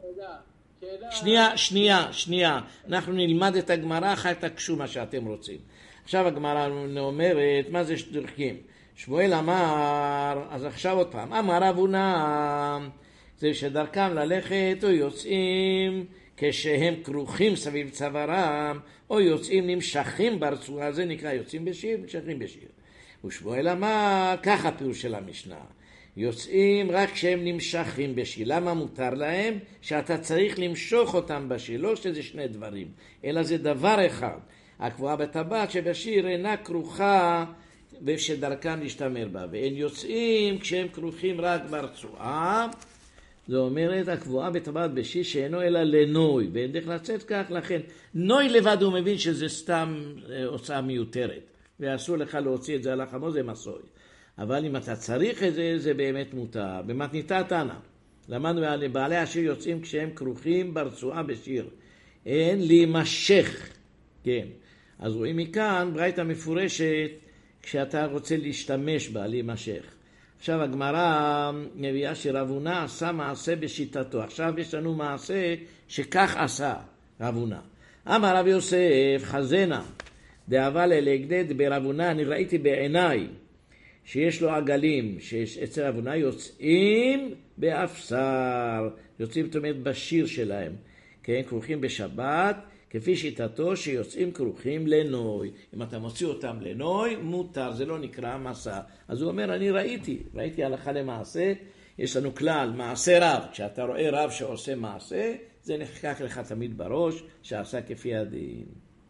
שנייה, שנייה, שנייה. אנחנו נלמד את הגמרא, אחר תקשו מה שאתם רוצים. עכשיו הגמרא אומרת, מה זה שדרכים? שמואל אמר, אז עכשיו עוד פעם, אמר רב הונא, זה שדרכם ללכת או יוצאים כשהם כרוכים סביב צווארם, או יוצאים נמשכים ברצועה, זה נקרא יוצאים בשיר, נמשכים בשיר. ושמואל אמר, ככה פירוש של המשנה, יוצאים רק כשהם נמשכים בשיר. למה מותר להם? שאתה צריך למשוך אותם בשיר, לא שזה שני דברים, אלא זה דבר אחד. הקבועה בטבעת שבשיר אינה כרוכה ושדרכם להשתמר בה, ואין יוצאים כשהם כרוכים רק ברצועה. זאת אומרת, הקבועה בטבעת בשיר שאינו אלא לנוי, ואין דרך לצאת כך, לכן נוי לבד הוא מבין שזה סתם הוצאה מיותרת, ואסור לך להוציא את זה על החמו, זה מסוי. אבל אם אתה צריך את זה, זה באמת מותר. במתניתא תנא, למדנו בעלי השיר יוצאים כשהם כרוכים ברצועה בשיר, אין להימשך, כן. אז רואים מכאן ברייתא מפורשת, כשאתה רוצה להשתמש בה, להימשך. עכשיו הגמרא מביאה שרב הונא עשה מעשה בשיטתו. עכשיו יש לנו מעשה שכך עשה רב הונא. אמר רב יוסף חזנה דאבה ללגדד ברב הונא, אני ראיתי בעיניי שיש לו עגלים, שאצל רב הונא יוצאים באפסר, יוצאים זאת אומרת בשיר שלהם, כן, כרוכים בשבת, כפי שיטתו שיוצאים כרוכים לנוי. אם אתה מוציא אותם לנוי, מותר, זה לא נקרא מסע. אז הוא אומר, אני ראיתי, ראיתי הלכה למעשה, יש לנו כלל, מעשה רב. כשאתה רואה רב שעושה מעשה, זה נחקק לך תמיד בראש, שעשה כפי הדין.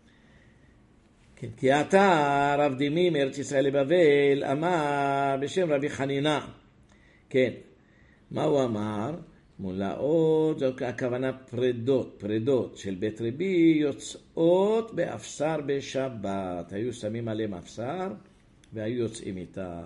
כן, כי אתה, רב דימי מארץ ישראל לבבל, אמר בשם רבי חנינה. כן, מה הוא אמר? מולאות, זו הכוונה פרדות, פרדות של בית רבי יוצאות באפסר בשבת. היו שמים עליהם אפסר והיו יוצאים איתם.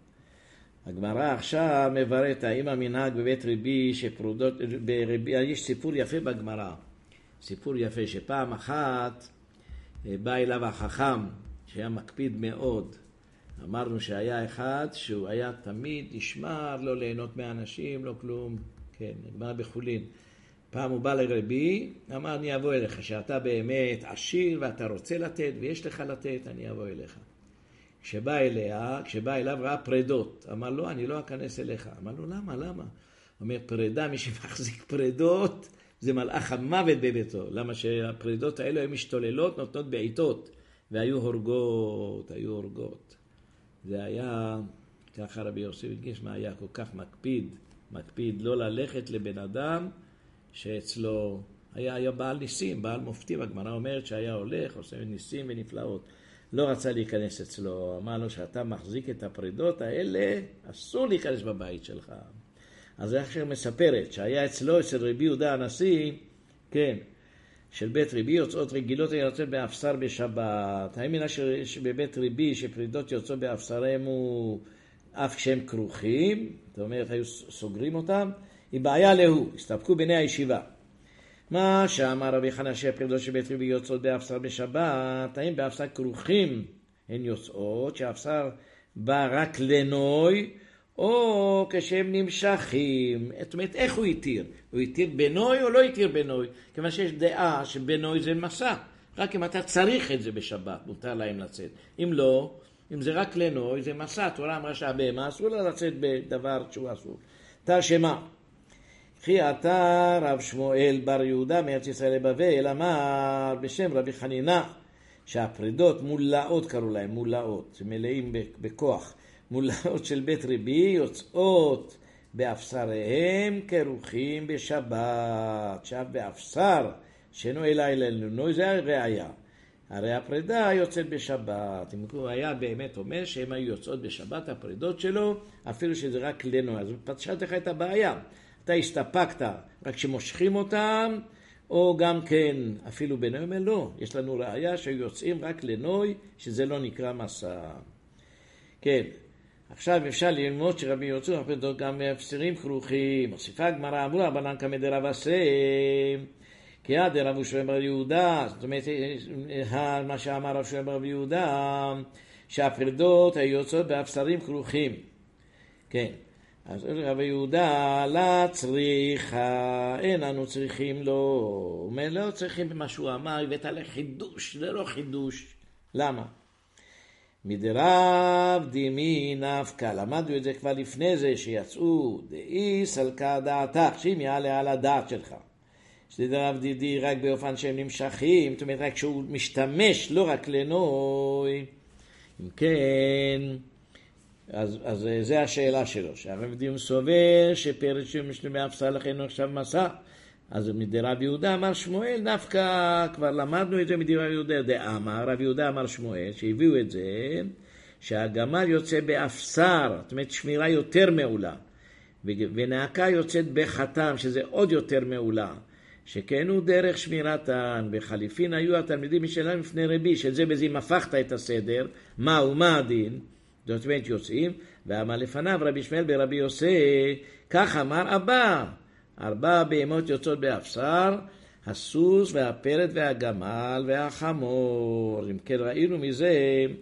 הגמרא עכשיו מבררת האם המנהג בבית רבי שפרודות, ברבי, יש סיפור יפה בגמרא. סיפור יפה שפעם אחת בא אליו החכם שהיה מקפיד מאוד. אמרנו שהיה אחד שהוא היה תמיד נשמר, לא ליהנות מאנשים, לא כלום. כן, נגמר בחולין. פעם הוא בא לרבי, אמר, אני אבוא אליך, שאתה באמת עשיר ואתה רוצה לתת ויש לך לתת, אני אבוא אליך. כשבא אליה, כשבא אליו ראה פרדות, אמר לו, אני לא אכנס אליך. אמר לו, למה, למה? אומר, פרדה, מי שמחזיק פרדות, זה מלאך המוות בביתו. למה שהפרדות האלה היו משתוללות, נותנות בעיתות, והיו הורגות, היו הורגות. זה היה, ככה רבי יוסף הדגיש, מה היה כל כך מקפיד, מקפיד לא ללכת לבן אדם שאצלו היה, היה בעל ניסים, בעל מופתי, והגמרא אומרת שהיה הולך, עושה ניסים ונפלאות. לא רצה להיכנס אצלו, אמר לו שאתה מחזיק את הפרידות האלה, אסור להיכנס בבית שלך. אז זה עכשיו מספרת שהיה אצלו, אצל רבי יהודה הנשיא, כן, של בית רבי יוצאות רגילות יוצאות באפסר בשבת. האם מן שבבית רבי שפרידות יוצאות באפסרם הוא אף כשהם כרוכים, זאת אומרת היו סוגרים אותם, היא בעיה להוא, הסתפקו בני הישיבה. מה שאמר רבי חנא שפרידות שבית רבי יוצאות באפסר בשבת, האם באפסר כרוכים הן יוצאות, שהאפסר בא רק לנוי, או כשהם נמשכים. זאת אומרת, איך הוא יתיר? הוא יתיר בנוי או לא יתיר בנוי? כיוון שיש דעה שבנוי זה מסע. רק אם אתה צריך את זה בשבת, מותר להם לצאת. אם לא, אם זה רק לנוי, זה מסע. תורה אמרה שהבהמה אסור לה לצאת בדבר שהוא אסור. תרשמה. כי עתה רב שמואל בר יהודה מארץ ישראל לבבל אמר בשם רבי חנינה שהפרידות מולאות קראו להם, מולאות, מלאים בכוח, מולאות של בית רבי יוצאות באפסריהם כרוכים בשבת. שב באפסר שאינו אלא אל אלוהי זה הראיה. הרי הפרידה יוצאת בשבת. אם הוא היה באמת אומר שהם היו יוצאות בשבת הפרידות שלו, אפילו שזה רק לנו, אז פתשת לך את הבעיה. אתה הסתפקת רק שמושכים אותם, או גם כן אפילו בנוי לא. יש לנו ראיה שיוצאים רק לנוי, שזה לא נקרא מסע. כן. עכשיו אפשר ללמוד שרבי יוצאו הפרידות גם מאפסרים כרוכים. מוסיפה הגמרא אמרו רבנן קמא דרב עשה כי עד רב שמואל בר יהודה, זאת אומרת מה שאמר רב שמואל בר יהודה שהפרידות היוצאות באפסרים כרוכים. כן. אז רב יהודה לא צריכה, אין לנו צריכים לו. הוא אומר לא צריכים במה שהוא אמר, הבאת לחידוש, זה לא חידוש. למה? מדרב דימי נפקה, למדנו את זה כבר לפני זה שיצאו דאי סלקה דעתך, שאם יעלה על הדעת שלך. שזה דרב דידי רק באופן שהם נמשכים, זאת אומרת רק שהוא משתמש לא רק לנוי. אם כן, אז, אז זה השאלה שלו, שהרב דיום סובר שפרד שמשלמי אפסר לכן הוא עכשיו מסע. אז מדרב יהודה אמר שמואל, דווקא כבר למדנו את זה מדרב יהודה דאמר, רב יהודה אמר שמואל, שהביאו את זה, שהגמל יוצא באפסר, זאת אומרת שמירה יותר מעולה, ונעקה יוצאת בחתם, שזה עוד יותר מעולה, שכן הוא דרך שמירתן, בחליפין היו התלמידים משלם לפני רבי, שזה בזה הפכת את הסדר, מהו, מה הדין, זאת אומרת יוצאים, ואמר לפניו רבי שמואל ברבי יוסי, כך אמר אבא, ארבע בהמות יוצאות באפסר, הסוס והפרד והגמל והחמור. אם כן ראינו מזה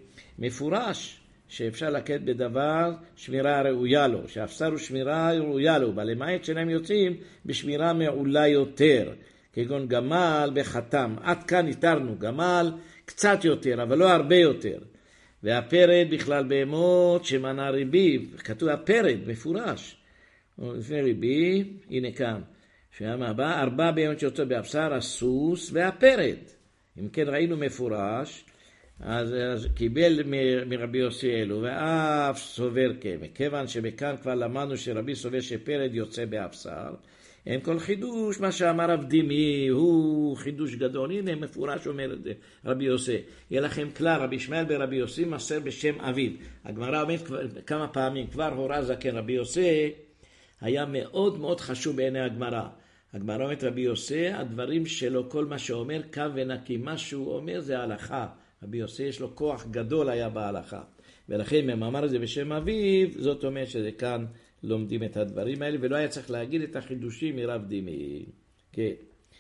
מפורש שאפשר לקט בדבר שמירה ראויה לו, שאפסר הוא שמירה ראויה לו, ולמעט שלהם יוצאים בשמירה מעולה יותר, כגון גמל בחתם. עד כאן התרנו גמל קצת יותר, אבל לא הרבה יותר. והפרד בכלל בהמות שמנה רבי, כתוב הפרד מפורש. לפני ריבי, הנה כאן, שם הבא, ארבע בהמות שיוצאות באפסר, הסוס והפרד. אם כן ראינו מפורש, אז, אז קיבל מ, מרבי יוסי אלו, ואף סובר כן. מכיוון שבכאן כבר למדנו שרבי סובר שפרד יוצא באפסר, אין כל חידוש, מה שאמר רב דימי, הוא חידוש גדול. הנה מפורש אומר את זה, רבי יוסי. יהיה לכם כלל, רבי שמואל ברבי יוסי מסר בשם אביו. הגמרא אומרת כמה פעמים, כבר הורה זקן רבי יוסי, היה מאוד מאוד חשוב בעיני הגמרא. הגמרא אומרת רבי יוסי, הדברים שלו, כל מה שאומר, קו ונקי, מה שהוא אומר זה הלכה. רבי יוסי יש לו כוח גדול היה בהלכה. ולכן אם אמר את זה בשם אביו, זאת אומרת שזה כאן לומדים את הדברים האלה, ולא היה צריך להגיד את החידושים מרב דימי. כן.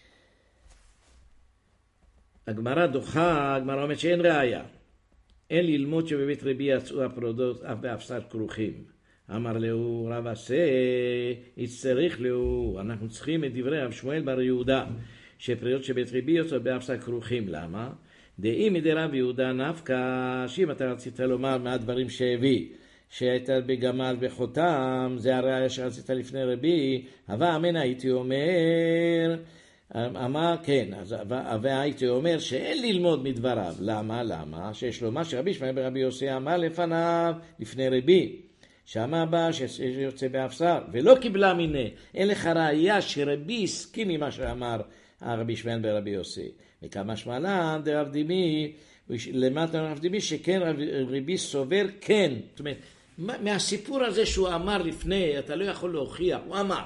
הגמרא דוחה, הגמרא אומרת שאין ראיה. אין ללמוד שבבית רבי יצאו הפרודות אף באפסר כרוכים. אמר לו רב עשה, יצטריך לו, אנחנו צריכים את דברי רב שמואל בר יהודה, שפריות שבית רבי יוצאות באפסר כרוכים. למה? דאי מדי רב יהודה נפקה, שאם אתה רצית לומר מהדברים שהביא, שהייתה בגמל בחותם, זה הראיה שרצית לפני רבי, אבל אמן הייתי אומר, אמר כן, אז הייתי אומר שאין ללמוד מדבריו. למה? למה? שיש לו מה שרבי שמואל ברבי יוסי אמר לפניו, לפני רבי, שאמר בה שיוצא באפסר, ולא קיבלה מיני, אין לך ראיה שרבי הסכים ממה שאמר הרבי שמואל ברבי יוסי. וכמה שמלן דרב דימי, למטה רב דימי שכן רבי סובר כן. זאת אומרת, מהסיפור הזה שהוא אמר לפני, אתה לא יכול להוכיח, הוא אמר.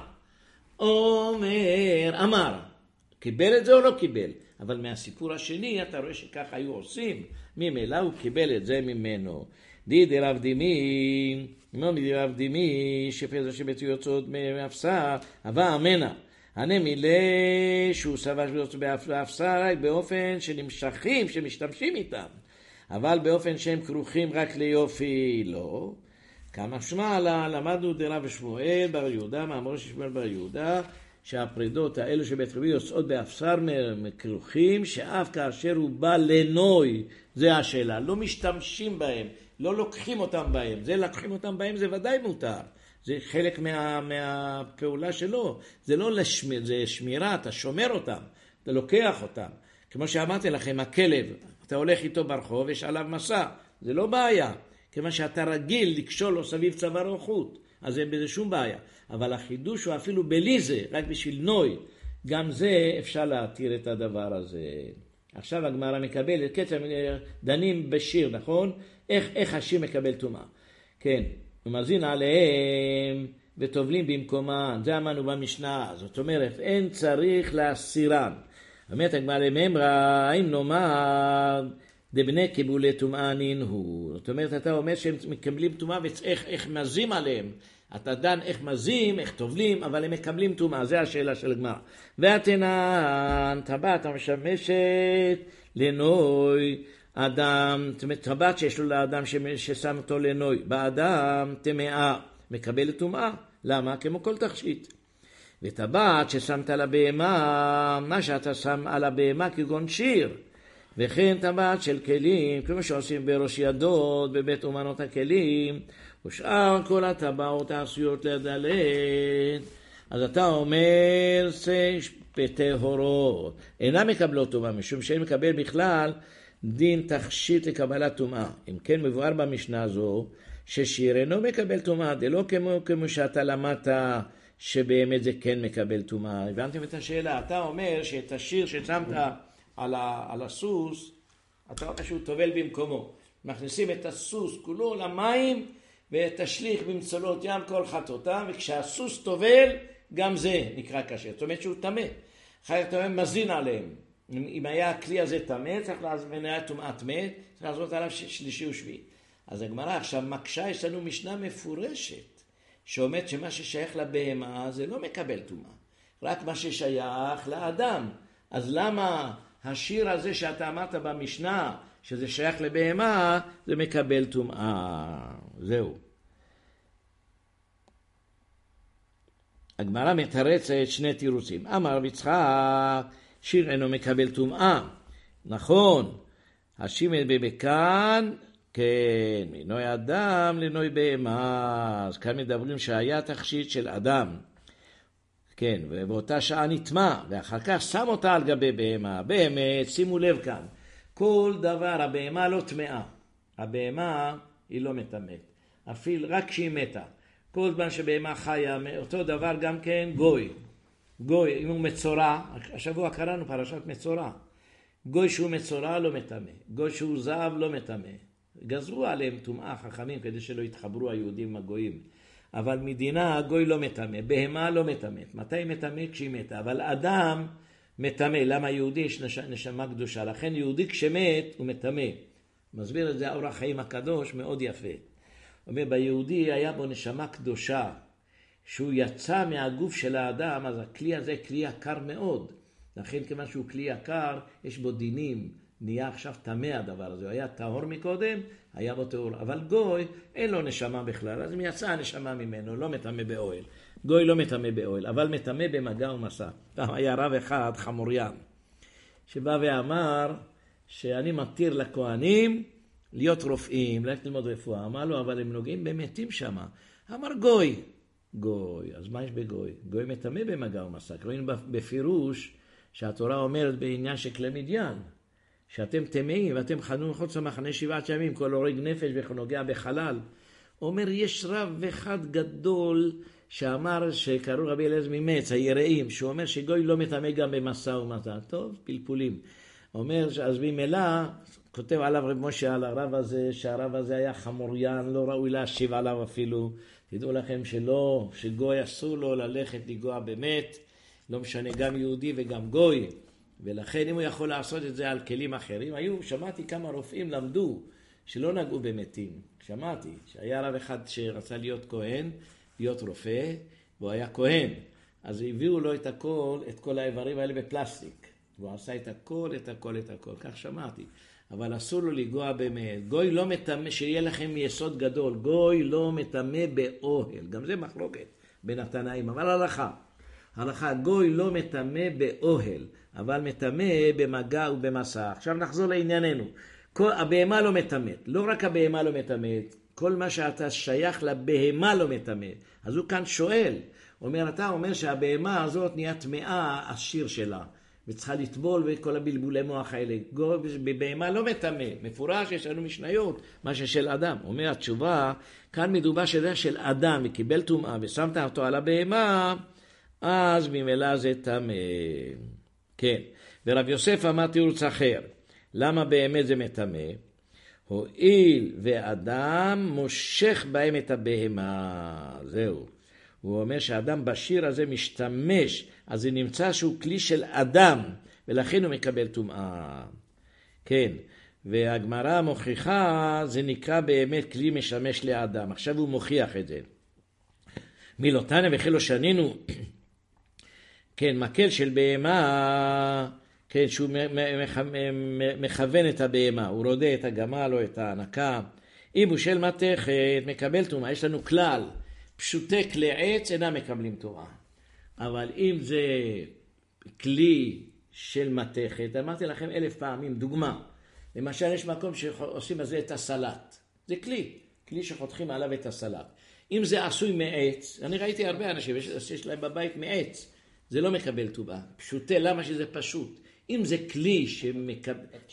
אומר, אמר. קיבל את זה או לא קיבל? אבל מהסיפור השני אתה רואה שכך היו עושים, ממילא הוא קיבל את זה ממנו. די דרב דימי, לא מדרב דימי, שפזר שבית יוצאות מאפסר, אבל אמנה. הנמילה שהוא סבש ויוצא באפסר באופן שנמשכים, שמשתמשים איתם, אבל באופן שהם כרוכים רק ליופי, לא. כמה שמע למדנו דרב שמואל בר יהודה, מאמרו של שמואל בר יהודה, שהפרידות האלו שבית רבי יוצאות באפסר מכרוכים, שאף כאשר הוא בא לנוי, זה השאלה, לא משתמשים בהם, לא לוקחים אותם בהם, זה לקחים אותם בהם זה ודאי מותר. זה חלק מה, מהפעולה שלו. זה לא לשמיר, זה שמירה, אתה שומר אותם, אתה לוקח אותם. כמו שאמרתי לכם, הכלב, אתה הולך איתו ברחוב, יש עליו מסע, זה לא בעיה. כמו שאתה רגיל לקשור לו סביב צוואר או חוט, אז אין בזה שום בעיה. אבל החידוש הוא אפילו בלי זה, רק בשביל נוי. גם זה אפשר להתיר את הדבר הזה. עכשיו הגמרא מקבלת, קצת דנים בשיר, נכון? איך, איך השיר מקבל טומאה. כן, הוא מזין עליהם וטובלים במקומן, זה אמרנו במשנה. זאת אומרת, אין צריך להסירם. באמת הגמרא לממרא, אם נאמר, דבני קיבולי טומאה נינהו. זאת אומרת, אתה אומר שהם מקבלים טומאה ואיך איך מזים עליהם. אתה דן איך מזים, איך טובלים, אבל הם מקבלים טומאה. זה השאלה של הגמרא. והתנן, טבעת המשמשת לנוי אדם, זאת אומרת, טבעת שיש לו לאדם ששם אותו לנוי, באדם טמאה, מקבלת טומאה. למה? כמו כל תכשיט. וטבעת ששמת על הבהמה, מה שאתה שם על הבהמה כגון שיר, וכן טבעת של כלים, כמו שעושים בראש ידות, בבית אומנות הכלים, ושאר כל הטבעות העשויות לדלת. אז אתה אומר, בטהורות אינם מקבלות טומאה, משום שאין מקבל בכלל דין תכשיט לקבלת טומאה. אם כן מבואר במשנה הזו, ששיר אינו מקבל טומאה, זה לא כמו, כמו שאתה למדת, שבאמת זה כן מקבל טומאה. הבנתם את השאלה? אתה אומר שאת השיר ששמת על, ה, על הסוס, אתה אומר שהוא טובל במקומו. מכניסים את הסוס כולו למים, ותשליך במצולות ים כל חטאותם, וכשהסוס טובל, גם זה נקרא כשר. זאת אומרת שהוא טמא. אחר כך אתה אומר מזין עליהם. אם היה הכלי הזה טמא, צריך להזמין טומאת מת, צריך לעזות עליו שלישי ושביעי. אז הגמרא עכשיו מקשה, יש לנו משנה מפורשת, שאומרת שמה ששייך לבהמה זה לא מקבל טומאה, רק מה ששייך לאדם. אז למה השיר הזה שאתה אמרת במשנה, שזה שייך לבהמה, זה מקבל טומאה? זהו. הגמרא מתרצת שני תירוצים. אמר רב יצחק, שיר אינו מקבל טומאה. נכון, השיר בכאן, כן, מנוי אדם לנוי בהמה. אז כאן מדברים שהיה תכשיט של אדם. כן, ובאותה שעה נטמא, ואחר כך שם אותה על גבי בהמה. באמת, שימו לב כאן, כל דבר, הבהמה לא טמאה. הבהמה היא לא מטמאת. אפילו רק כשהיא מתה. כל זמן שבהמה חיה, אותו דבר גם כן גוי. גוי, אם הוא מצורע, השבוע קראנו פרשת מצורע. גוי שהוא מצורע לא מטמא. גוי שהוא זהב לא מטמא. גזרו עליהם טומאה חכמים כדי שלא יתחברו היהודים עם הגויים. אבל מדינה, גוי לא מטמא. בהמה לא מטמאת. מתי מטמא? כשהיא מתה. אבל אדם מטמא. למה יהודי יש נשמה קדושה? לכן יהודי כשמת הוא מטמא. מסביר את זה האור החיים הקדוש מאוד יפה. אומר, ביהודי היה בו נשמה קדושה, שהוא יצא מהגוף של האדם, אז הכלי הזה כלי יקר מאוד. לכן כמה שהוא כלי יקר, יש בו דינים, נהיה עכשיו טמא הדבר הזה. הוא היה טהור מקודם, היה בו טהור. אבל גוי, אין לו נשמה בכלל, אז יצא הנשמה ממנו, לא מטמא באוהל. גוי לא מטמא באוהל, אבל מטמא במגע ומסע. היה רב אחד, חמוריין, שבא ואמר שאני מתיר לכהנים, להיות רופאים, ללכת ללמוד רפואה. אמר לו, אבל הם נוגעים במתים שם. אמר גוי. גוי. אז מה יש בגוי? גוי מטמא במגע ומסע. רואים בפירוש שהתורה אומרת בעניין של כלי מדיין, שאתם טמאים ואתם חנו מחוץ למחנה שבעת ימים, כל הורג נפש ונוגע בחלל. אומר, יש רב אחד גדול שאמר, שקראו רבי אליעזר ממץ, היראים, שהוא אומר שגוי לא מטמא גם במשא ומתן. טוב, פלפולים. אומר, אז במילא, כותב עליו רב משה על הרב הזה, שהרב הזה היה חמוריין, לא ראוי להשיב עליו אפילו. תדעו לכם שלא, שגוי אסור לו ללכת לגוע באמת, לא משנה גם יהודי וגם גוי. ולכן אם הוא יכול לעשות את זה על כלים אחרים, היו, שמעתי כמה רופאים למדו שלא נגעו במתים. שמעתי שהיה רב אחד שרצה להיות כהן, להיות רופא, והוא היה כהן. אז הביאו לו את הכל, את כל האיברים האלה בפלסטיק. והוא עשה את הכל, את הכל, את הכל. כך שמעתי. אבל אסור לו לגוע באמת. גוי לא מטמא, שיהיה לכם יסוד גדול. גוי לא מטמא באוהל. גם זה מחלוקת בין התנאים. אבל הלכה. הלכה, גוי לא מטמא באוהל, אבל מטמא במגע ובמסע. עכשיו נחזור לענייננו. כל, הבהמה לא מטמאת. לא רק הבהמה לא מטמאת. כל מה שאתה שייך לבהמה לא מטמא. אז הוא כאן שואל, אומר, אתה אומר שהבהמה הזאת נהיה טמאה השיר שלה, וצריכה לטבול וכל הבלבולי מוח האלה. בבהמה לא מטמא, מפורש, יש לנו משניות, מה ששל אדם. אומר התשובה, כאן מדובר שזה של אדם, וקיבל טומאה ושמת אותו על הבהמה, אז ממילא זה טמא. כן, ורב יוסף אמר תירוץ אחר, למה באמת זה מטמא? הואיל ואדם מושך בהם את הבהמה, זהו. הוא אומר שהאדם בשיר הזה משתמש, אז זה נמצא שהוא כלי של אדם, ולכן הוא מקבל טומאה. כן, והגמרא מוכיחה, זה נקרא באמת כלי משמש לאדם. עכשיו הוא מוכיח את זה. מילותנה וכלו שנינו, כן, מקל של בהמה, כן, שהוא מכוון את הבהמה, הוא רודה את הגמל או את הענקה. אם הוא של מתכת, מקבל טומאה. יש לנו כלל, פשוטי כלי עץ אינם מקבלים טומאה. אבל אם זה כלי של מתכת, אמרתי לכם אלף פעמים, דוגמה. למשל, יש מקום שעושים בזה את הסלט. זה כלי, כלי שחותכים עליו את הסלט. אם זה עשוי מעץ, אני ראיתי הרבה אנשים, יש, יש להם בבית מעץ, זה לא מקבל טומאה. פשוטי, למה שזה פשוט? אם זה כלי שמקב...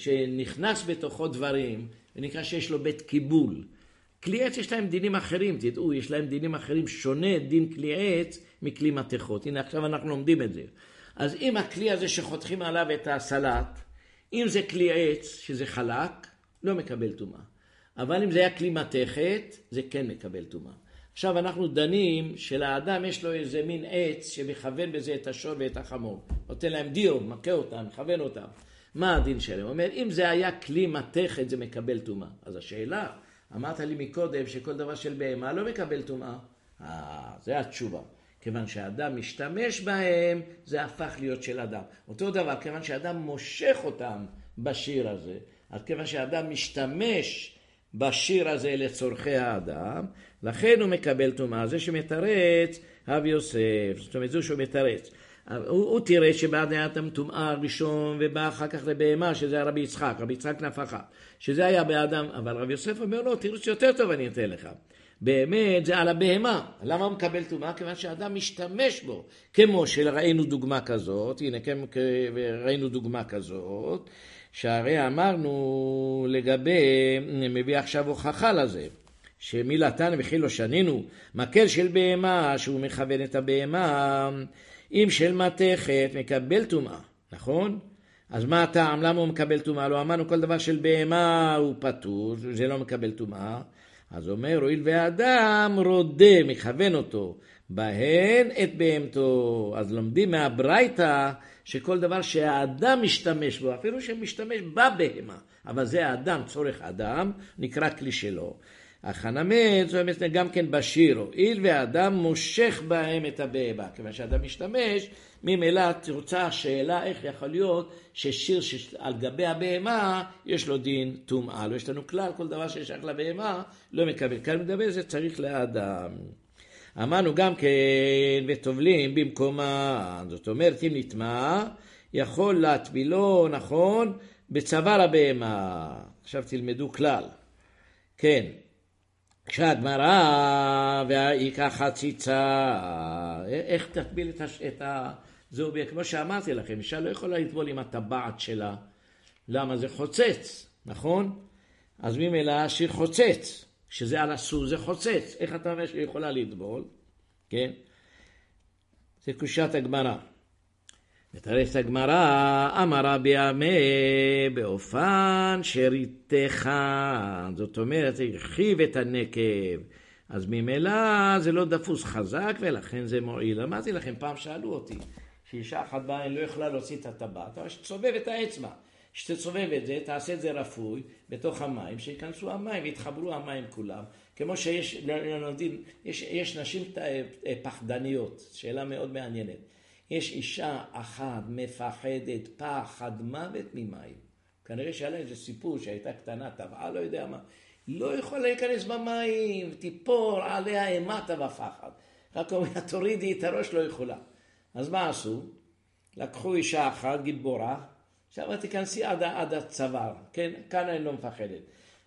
שנכנס בתוכו דברים, ונקרא שיש לו בית קיבול. כלי עץ יש להם דינים אחרים, תדעו, יש להם דינים אחרים, שונה דין כלי עץ מכלי מתכות. הנה עכשיו אנחנו לומדים את זה. אז אם הכלי הזה שחותכים עליו את הסלט, אם זה כלי עץ שזה חלק, לא מקבל טומאה. אבל אם זה היה כלי מתכת, זה כן מקבל טומאה. עכשיו אנחנו דנים שלאדם יש לו איזה מין עץ שמכוון בזה את השור ואת החמור. נותן להם דיו, מכה אותם, מכוון אותם. מה הדין שלהם? הוא אומר, אם זה היה כלי מתכת זה מקבל טומאה. אז השאלה, אמרת לי מקודם שכל דבר של בהמה לא מקבל טומאה. אה, זה התשובה. כיוון שהאדם משתמש בהם, זה הפך להיות של אדם. אותו דבר, כיוון שהאדם מושך אותם בשיר הזה, אז כיוון שהאדם משתמש בשיר הזה לצורכי האדם, לכן הוא מקבל טומאה. זה שמתרץ, רב יוסף, זאת אומרת, זו שהוא מתרץ. הוא, הוא תראה שבעד האדם טומאה ראשון, ובא אחר כך לבהמה, שזה היה רבי יצחק, רבי יצחק נפחה, שזה היה באדם, אבל רב יוסף אומר לו, תראה שיותר טוב אני אתן לך. באמת זה על הבהמה. למה הוא מקבל טומאה? כיוון שהאדם משתמש בו. כמו שראינו דוגמה כזאת, הנה כמו ראינו דוגמה כזאת, שהרי אמרנו לגבי, מביא עכשיו הוכחה לזה, שמילתן וכילו שנינו, מקל של בהמה, שהוא מכוון את הבהמה, אם של מתכת מקבל טומאה, נכון? אז מה הטעם? למה הוא מקבל טומאה? לא אמרנו כל דבר של בהמה הוא פטור, זה לא מקבל טומאה. אז אומר, הואיל והאדם רודה, מכוון אותו, בהן את בהמתו. אז לומדים מהברייתא שכל דבר שהאדם משתמש בו, אפילו שמשתמש בבהמה, אבל זה האדם, צורך אדם, נקרא כלי שלו. החנמת, זאת אומרת, גם כן בשיר, הואיל והאדם מושך בהם את הבהמה, כיוון שהאדם משתמש, ממילא תרצה השאלה איך יכול להיות ששיר על גבי הבהמה יש לו דין טומאה. לא יש לנו כלל, כל דבר ששייך לבהמה לא מקבל. כאן מדבר זה צריך לאדם. אמרנו גם כן וטובלים במקומה, זאת אומרת אם נטמא יכול להטבילו, נכון, בצוואר הבהמה. עכשיו תלמדו כלל. כן. כשהגמרא והאיכה חציצה, איך תטביל את, הש... את ה... זהו, כמו שאמרתי לכם, אישה לא יכולה לטבול עם הטבעת שלה. למה? זה חוצץ, נכון? אז ממילא השיר חוצץ, שזה על הסור זה חוצץ. איך אתה אומר שהיא יכולה לטבול? כן? זה קושת הגמרא. ותרץ הגמרא, אמרה בימי באופן שריתך, זאת אומרת, הרחיב את הנקב, אז ממילא זה לא דפוס חזק ולכן זה מועיל. אמרתי לכם, פעם שאלו אותי, שאישה אחת באה, לא יכולה להוציא את הטבעת, אבל שתסובב את האצבע, שתסובב את זה, תעשה את זה רפוי בתוך המים, שיכנסו המים והתחברו המים כולם, כמו שיש, יש, יש נשים פחדניות, שאלה מאוד מעניינת. יש אישה אחת מפחדת פחד מוות ממים. כנראה שהיה לה איזה סיפור שהייתה קטנה, טבעה, לא יודע מה. לא יכולה להיכנס במים, תיפור עליה אימתה בפחד. רק אומרת, תורידי את הראש, לא יכולה. אז מה עשו? לקחו אישה אחת, גיבורה, עכשיו תיכנסי עד, עד הצוואר. כן? כאן אני לא מפחדת.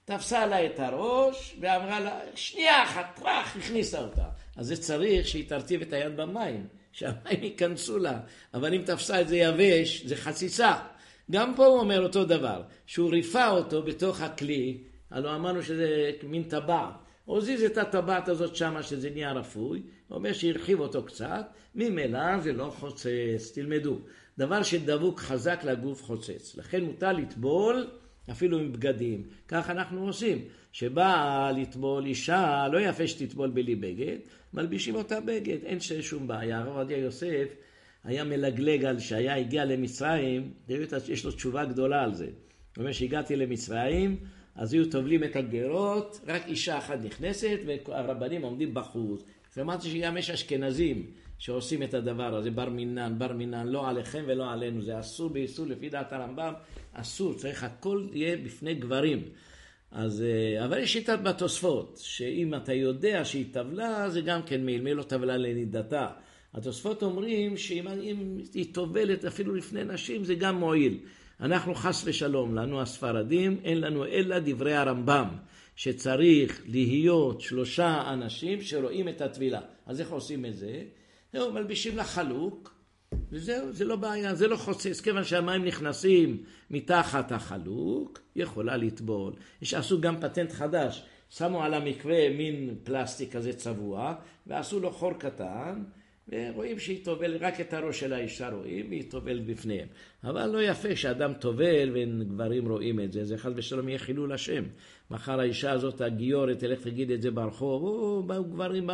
תפסה לה את הראש ואמרה לה, שנייה אחת, טרח, הכניסה אותה. אז זה צריך שהיא תרטיב את היד במים, שהמים ייכנסו לה. אבל אם תפסה את זה יבש, זה חציצה. גם פה הוא אומר אותו דבר, שהוא ריפה אותו בתוך הכלי, הלוא אמרנו שזה מין טבעת. הוא זיז את הטבעת הזאת שמה שזה נהיה רפוי, הוא אומר שהרחיב אותו קצת, ממילא זה לא חוצץ, תלמדו. דבר שדבוק חזק לגוף חוצץ. לכן מותר לטבול אפילו עם בגדים. כך אנחנו עושים. שבאה לטבול אישה, לא יפה שתטבול בלי בגד, מלבישים אותה בגד, אין שום בעיה. הרב עובדיה יוסף היה מלגלג על שהיה הגיע למצרים, יש לו תשובה גדולה על זה. הוא אומר שהגעתי למצרים, אז היו טובלים את הגרות, רק אישה אחת נכנסת והרבנים עומדים בחוץ. ואמרתי שגם יש אשכנזים שעושים את הדבר הזה, בר מינן, בר מינן, לא עליכם ולא עלינו, זה אסור באיסור לפי דעת הרמב"ם, אסור, צריך הכל יהיה בפני גברים. אז, אבל יש שיטת בתוספות, שאם אתה יודע שהיא טבלה, זה גם כן מיל, מיל לא טבלה לנידתה. התוספות אומרים שאם היא טובלת אפילו לפני נשים, זה גם מועיל. אנחנו חס ושלום, לנו הספרדים, אין לנו אלא דברי הרמב"ם, שצריך להיות שלושה אנשים שרואים את הטבילה. אז איך עושים את זה? זהו, מלבישים לחלוק, וזהו, זה לא בעיה, זה לא חוצץ, כיוון שהמים נכנסים מתחת החלוק, יכולה לטבול. יש עשו גם פטנט חדש, שמו על המקווה מין פלסטיק כזה צבוע, ועשו לו חור קטן, ורואים שהיא טובל, רק את הראש של האישה רואים, והיא טובלת בפניהם. אבל לא יפה שאדם טובל וגברים רואים את זה, זה חס ושלום יהיה חילול השם. מחר האישה הזאת, הגיורת, תלך תגיד את זה ברחוב, או באו גברים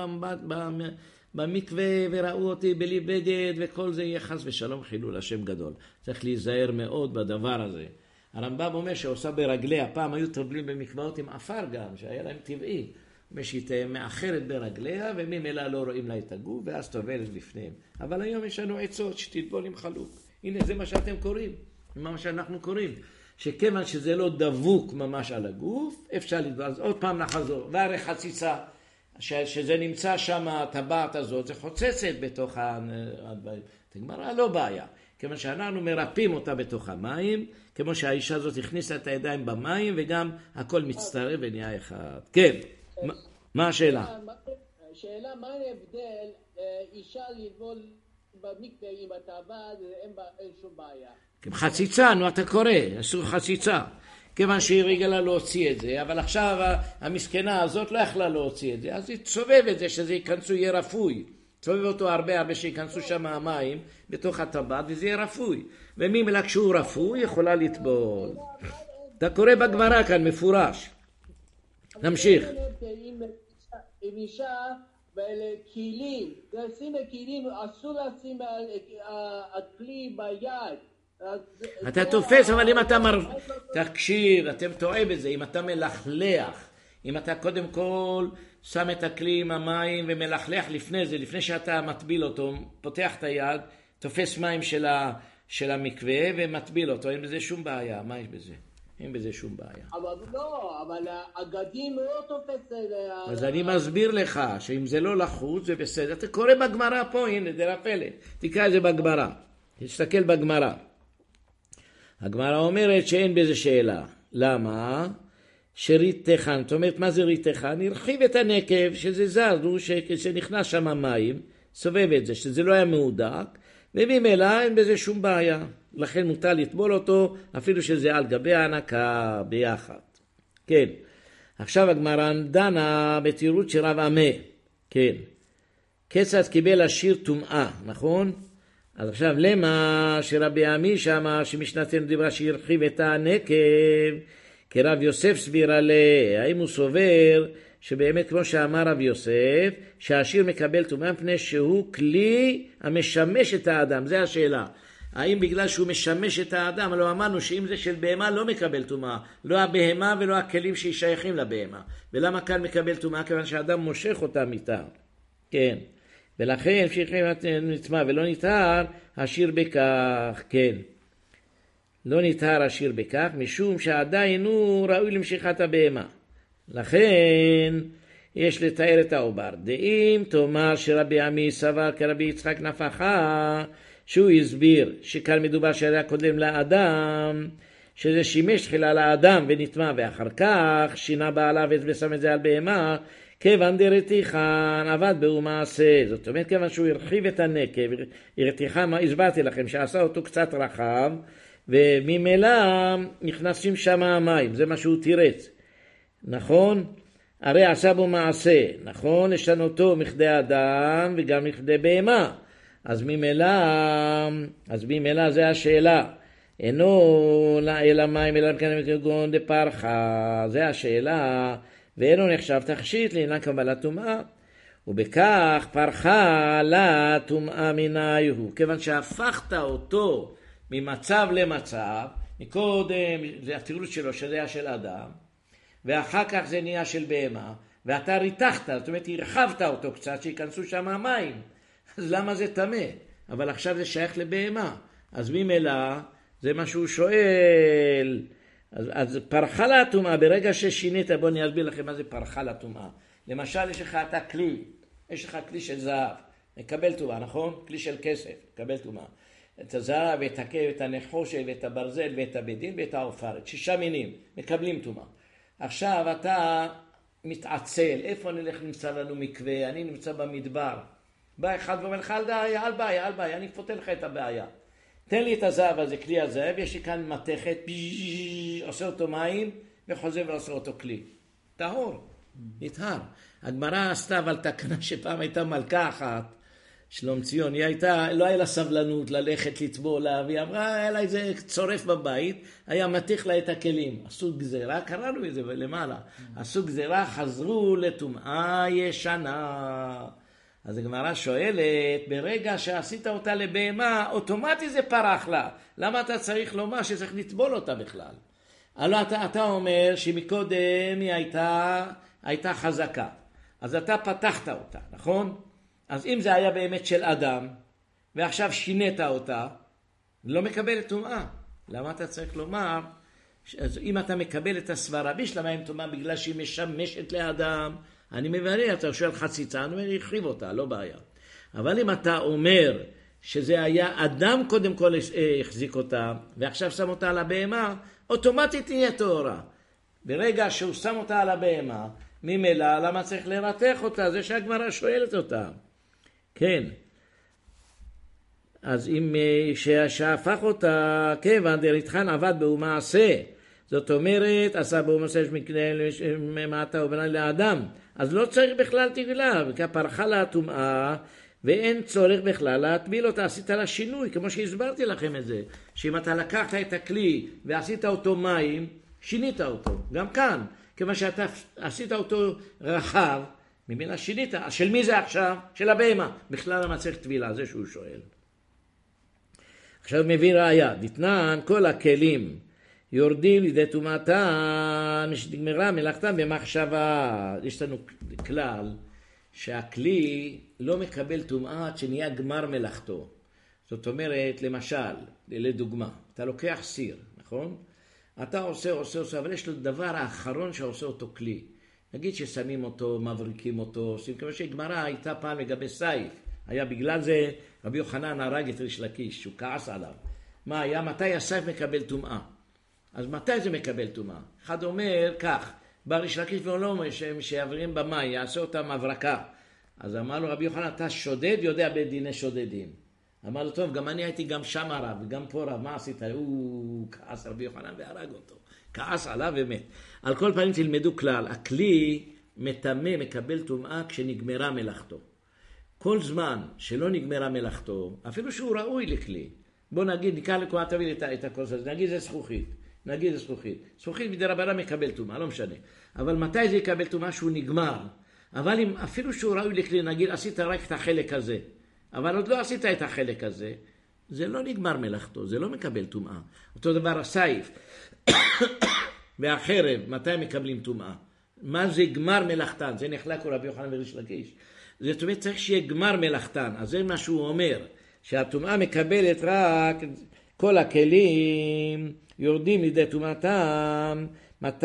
במקווה וראו אותי בלי בגד, וכל זה יהיה חס ושלום חילול השם גדול. צריך להיזהר מאוד בדבר הזה. הרמב"ם אומר שעושה ברגליה, פעם היו טובלים במקוואות עם אפר גם, שהיה להם טבעי. משהיא מאחרת ברגליה, וממילא לא רואים לה את הגוף, ואז טובלת בפניהם. אבל היום יש לנו עצות שתטבול עם חלוק. הנה, זה מה שאתם קוראים, מה שאנחנו קוראים. שכיוון שזה לא דבוק ממש על הגוף, אפשר לטבול. אז עוד פעם נחזור. והרי חציצה, שזה נמצא שם, הטבעת הזאת, זה חוצצת בתוך הדברים. תגמרה, לא בעיה. כיוון שאנחנו מרפאים אותה בתוך המים, כמו שהאישה הזאת הכניסה את הידיים במים, וגם הכל מצטרף ונהיה אחד. כן. מה השאלה? שאלה, מה ההבדל אישה לטבול במקווה עם הטבעת, אין שום בעיה. חציצה, נו אתה קורא, אסור חציצה. כיוון שהיא רגילה להוציא את זה, אבל עכשיו המסכנה הזאת לא יכלה להוציא את זה, אז היא תסובב את זה שזה ייכנסו, יהיה רפוי. תסובב אותו הרבה הרבה שיכנסו שם המים בתוך הטבעת וזה יהיה רפוי. וממילא כשהוא רפוי יכולה לטבול. אתה קורא בגמרא כאן מפורש. נמשיך. עם אישה וכלים, לשים הכלים, אסור לשים הכלי ביד. אתה תופס, אבל אם אתה מר... תקשיב, אתם טועה בזה, אם אתה מלכלח, אם אתה קודם כל שם את הכלי עם המים ומלכלח לפני זה, לפני שאתה מטביל אותו, פותח את היד, תופס מים של, ה... של המקווה ומטביל אותו, אין בזה שום בעיה, מה יש בזה? אין בזה שום בעיה. אבל לא, אבל הגדים לא תופס... אז אני מסביר לך, שאם זה לא לחוץ, זה בסדר. אתה קורא בגמרא פה, הנה, דרך פלא. תקרא את זה בגמרא. תסתכל בגמרא. הגמרא אומרת שאין בזה שאלה. למה? שרית תחן. זאת אומרת, מה זה רית תחן? הרחיב את הנקב, שזה זז, שנכנס שם מים, סובב את זה, שזה לא היה מהודק, וממילא אין בזה שום בעיה. לכן מותר לטבול אותו, אפילו שזה על גבי הענקה ביחד. כן. עכשיו הגמרא דנה בתירוץ של רב עמה. כן. כיצד קיבל השיר טומאה, נכון? אז עכשיו למה שרבי עמי שמה שמשנתנו דיברה שהרחיב את הנקב, כרב יוסף סביר עליה, האם הוא סובר שבאמת כמו שאמר רב יוסף, שהשיר מקבל טומאה מפני שהוא כלי המשמש את האדם, זה השאלה. האם בגלל שהוא משמש את האדם, לא אמרנו שאם זה של בהמה לא מקבל טומאה, לא הבהמה ולא הכלים ששייכים לבהמה. ולמה כאן מקבל טומאה? כיוון שהאדם מושך אותם איתם. כן. ולכן שייכים נטמא ולא ניתר השיר בכך, כן. לא ניתר השיר בכך, משום שעדיין הוא ראוי למשיכת הבהמה. לכן יש לתאר את העובר. דאם תאמר שרבי עמי סבר כרבי יצחק נפחה, שהוא הסביר שכאן מדובר שהיה קודם לאדם, שזה שימש תחילה לאדם ונטמע, ואחר כך שינה בעליו ושם את זה על בהמה, כיוון דרתיחן עבד בו מעשה. זאת אומרת, כיוון שהוא הרחיב את הנקב, רתיחן, מה הסברתי לכם, שעשה אותו קצת רחב, וממילא נכנסים שם המים, זה מה שהוא תירץ. נכון? הרי עשה בו מעשה, נכון? לשנותו מכדי אדם וגם מכדי בהמה. אז ממילא, אז ממילא זה השאלה. אינו אלא מים אלא מכאן כגון דפרחה, זה השאלה. ואינו נחשב תכשיט לעניין קבלת טומאה. ובכך פרחה לה טומאה מנהיהו. כיוון שהפכת אותו ממצב למצב, מקודם זה התירוץ שלו שזה היה של אדם, ואחר כך זה נהיה של בהמה, ואתה ריתחת, זאת אומרת הרחבת אותו קצת שיכנסו שם המים. אז למה זה טמא? אבל עכשיו זה שייך לבהמה. אז ממילא זה מה שהוא שואל. אז, אז פרחה לה טומאה, ברגע ששינית, בוא אני אסביר לכם מה זה פרחה לה טומאה. למשל יש לך אתה כלי, יש לך כלי של זהב, מקבל טומאה, נכון? כלי של כסף, מקבל טומאה. את הזהב ואת הכסף, את הנחושת ואת הברזל ואת הבדין ואת העופרת, שישה מינים, מקבלים טומאה. עכשיו אתה מתעצל, איפה נלך נמצא לנו מקווה? אני נמצא במדבר. בא אחד ואומר לך, אל בעיה, אל בעיה, אל בעיה, אני פותר לך את הבעיה. תן לי את הזהב הזה, כלי הזהב, יש לי כאן מתכת, עושה אותו מים, וחוזר ועושה אותו כלי. טהור, נטהר. הגמרא עשתה אבל תקנה שפעם הייתה מלכה אחת, שלום ציון, היא הייתה, לא היה לה סבלנות ללכת לטבול, והיא אמרה, היה לה איזה צורף בבית, היה מתיך לה את הכלים. עשו גזירה, קראנו את זה למעלה, עשו גזירה, חזרו לטומאה ישנה. אז הגמרא שואלת, ברגע שעשית אותה לבהמה, אוטומטי זה פרח לה. למה אתה צריך לומר שצריך לטבול אותה בכלל? הלוא אתה, אתה אומר שמקודם היא הייתה, הייתה חזקה. אז אתה פתחת אותה, נכון? אז אם זה היה באמת של אדם, ועכשיו שינית אותה, לא מקבל את טומאה. למה אתה צריך לומר, אז אם אתה מקבל את הסברה, בשלמה עם טומאה בגלל שהיא משמשת לאדם, אני מברר, אתה שואל חציצה, אני אומר, יחריב אותה, לא בעיה. אבל אם אתה אומר שזה היה אדם קודם כל החזיק אותה, ועכשיו שם אותה על הבהמה, אוטומטית תהיה טהורה. ברגע שהוא שם אותה על הבהמה, ממילא, למה צריך לרתח אותה? זה שהגמרא שואלת אותה. כן. אז אם שהפך אותה, כיוון דרתחן עבד בו מעשה, זאת אומרת, עשה בו מעשה שמעתה ובנה לאדם, אז לא צריך בכלל תגלה, וכי פרחה לה טומאה, ואין צורך בכלל להטביל אותה, עשית לה שינוי, כמו שהסברתי לכם את זה, שאם אתה לקחת את הכלי ועשית אותו מים, שינית אותו, גם כאן, כמו שאתה עשית אותו רחב, ממילא שינית, של מי זה עכשיו? של הבהמה, בכלל למה צריך טבילה, זה שהוא שואל. עכשיו מביא ראיה, דתנן כל הכלים יורדים לידי טומאתן, משנגמרה מלאכתם במחשבה. יש לנו כלל שהכלי לא מקבל טומאה עד שנהיה גמר מלאכתו. זאת אומרת, למשל, לדוגמה, אתה לוקח סיר, נכון? אתה עושה, עושה, עושה, אבל יש לו דבר האחרון שעושה אותו כלי. נגיד ששמים אותו, מבריקים אותו, עושים כמו שהגמרא הייתה פעם לגבי סייף. היה בגלל זה רבי יוחנן הרג את ריש לקיש, שהוא כעס עליו. מה היה? מתי הסייף מקבל טומאה? אז מתי זה מקבל טומאה? אחד אומר כך, בא ריש לקיש ואומר לו שהם שיעברים במים, יעשה אותם הברקה. אז אמר לו רבי יוחנן, אתה שודד, יודע בדיני שודדים. אמר לו, טוב, גם אני הייתי גם שם הרב, וגם פה רב, מה עשית? הוא כעס רבי יוחנן והרג אותו. כעס עליו ומת. על כל פנים תלמדו כלל, הכלי מטמא, מקבל טומאה כשנגמרה מלאכתו. כל זמן שלא נגמרה מלאכתו, אפילו שהוא ראוי לכלי, בוא נגיד, ניקח לכמה תביא את, את הכוס הזה, נגיד זה זכוכית, נגיד זה זכוכית. זכוכית בדרבנן מקבל טומאה, לא משנה. אבל מתי זה יקבל טומאה? שהוא נגמר. אבל אם אפילו שהוא ראוי לכלי, נגיד עשית רק את החלק הזה, אבל עוד לא עשית את החלק הזה, זה לא נגמר מלאכתו, זה לא מקבל טומאה. אותו דבר הסייף והחרב, מתי מקבלים טומאה? מה זה גמר מלאכתן? זה נחלק רבי יוחנן וריש לקיש. זאת אומרת, צריך שיהיה גמר מלאכתן. אז זה מה שהוא אומר, שהטומאה מקבלת רק כל הכלים יורדים לידי טומאתם, מתי?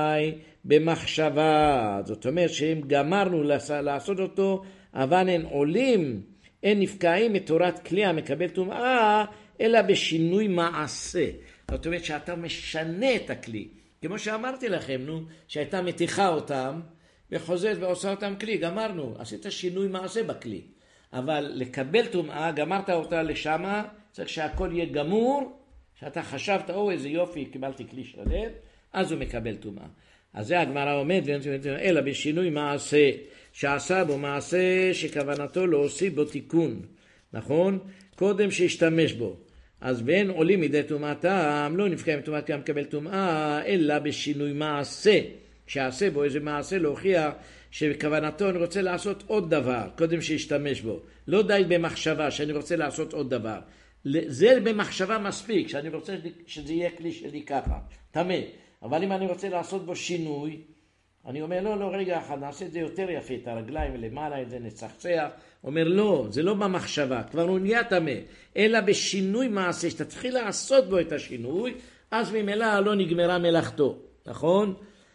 במחשבה. זאת אומרת שאם גמרנו לעשות אותו, אבל אין עולים, אין נפקעים מתורת כלי המקבל טומאה, אלא בשינוי מעשה. זאת אומרת שאתה משנה את הכלי. כמו שאמרתי לכם, נו, שהייתה מתיחה אותם, וחוזרת ועושה אותם כלי, גמרנו, עשית שינוי מעשה בכלי. אבל לקבל טומאה, גמרת אותה לשמה, צריך שהכל יהיה גמור, שאתה חשבת, או איזה יופי, קיבלתי כלי שלם, אז הוא מקבל טומאה. אז זה הגמרא עומד, אלא בשינוי מעשה, שעשה בו מעשה שכוונתו להוסיף בו תיקון, נכון? קודם שהשתמש בו. אז בין עולים מידי טומאתם, לא נפקע עם טומאת גם מקבל טומאה, אלא בשינוי מעשה, שעשה בו איזה מעשה להוכיח שבכוונתו אני רוצה לעשות עוד דבר, קודם שהשתמש בו. לא די במחשבה שאני רוצה לעשות עוד דבר. זה במחשבה מספיק, שאני רוצה שזה יהיה כלי שלי ככה, תמה. אבל אם אני רוצה לעשות בו שינוי, אני אומר, לא, לא, רגע אחד, נעשה את זה יותר יפה, את הרגליים ולמעלה, את זה נצחצח. אומר, לא, זה לא במחשבה, כבר הוא נהיה תמה, אלא בשינוי מעשה, שאתה צריך לעשות בו את השינוי, אז ממילא לא נגמרה מלאכתו, נכון?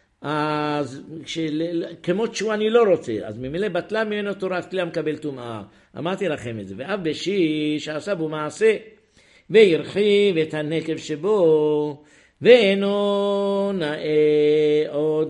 אז כשל, כמו שהוא אני לא רוצה, אז ממילא בטלה ממנו תורת כלי המקבל טומאה. אמרתי לכם את זה. ואף בשי שעשה בו מעשה, והרחיב את הנקב שבו, ואינו נאה עוד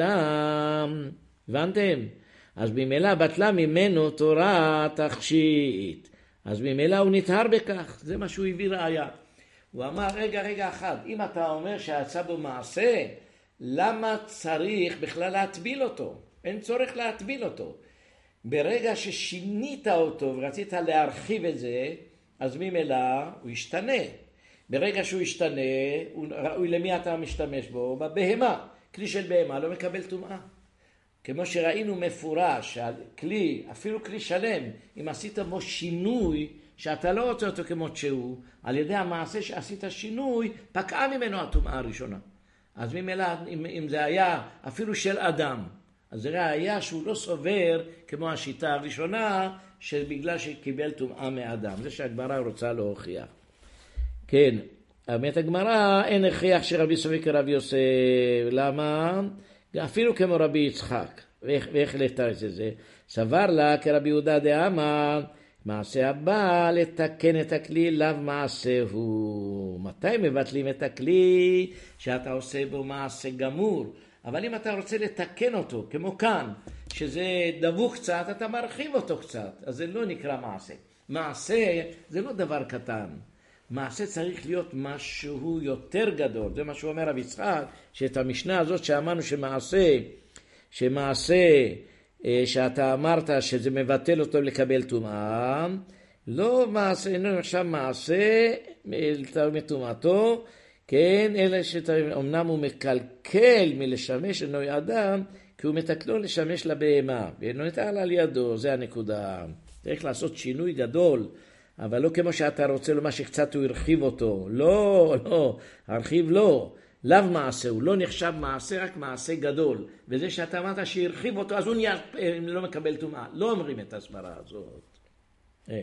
לאדם. הבנתם? אז ממילא בטלה ממנו תורת תכשיט. אז ממילא הוא נטהר בכך. זה מה שהוא הביא ראיה. הוא אמר, רגע, רגע אחד, אם אתה אומר שעשה בו מעשה, למה צריך בכלל להטביל אותו? אין צורך להטביל אותו. ברגע ששינית אותו ורצית להרחיב את זה, אז ממילא הוא ישתנה. ברגע שהוא ישתנה, הוא ראוי למי אתה משתמש בו? בבהמה. כלי של בהמה לא מקבל טומאה. כמו שראינו מפורש, כלי, אפילו כלי שלם, אם עשית בו שינוי, שאתה לא רוצה אותו כמו שהוא, על ידי המעשה שעשית שינוי, פקעה ממנו הטומאה הראשונה. אז ממילא, אם, אם זה היה אפילו של אדם, אז זה היה שהוא לא סובר כמו השיטה הראשונה, שבגלל שקיבל טומאה מאדם. זה שהגמרא רוצה להוכיח. כן, האמת הגמרא אין הכרח שרבי סובר כרבי יוסף. למה? אפילו כמו רבי יצחק. ואיך, ואיך לתרץ את זה? סבר לה כרבי יהודה דאמר, מעשה הבא לתקן את הכלי, לאו מעשה הוא. מתי מבטלים את הכלי? שאתה עושה בו מעשה גמור. אבל אם אתה רוצה לתקן אותו, כמו כאן, שזה דבוק קצת, אתה מרחיב אותו קצת. אז זה לא נקרא מעשה. מעשה זה לא דבר קטן. מעשה צריך להיות משהו יותר גדול. זה מה שהוא אומר רבי יצחק, שאת המשנה הזאת שאמרנו שמעשה, שמעשה, שאתה אמרת שזה מבטל אותו לקבל טומאה, לא מעשה, אינו נחשב מעשה מטומאתו, כן, אלא שאומנם הוא מקלקל מלשמש אינו אדם, כי הוא מתקנו לשמש לבהמה, ואינו נטעל על ידו, זה הנקודה. צריך לעשות שינוי גדול, אבל לא כמו שאתה רוצה לומר שקצת הוא הרחיב אותו. לא, לא, הרחיב לא. לאו מעשה, הוא לא נחשב מעשה, רק מעשה גדול. וזה שאתה אמרת שהרחיב אותו, אז הוא נהיה, לא מקבל טומאה. לא אומרים את הסברה הזאת. כן.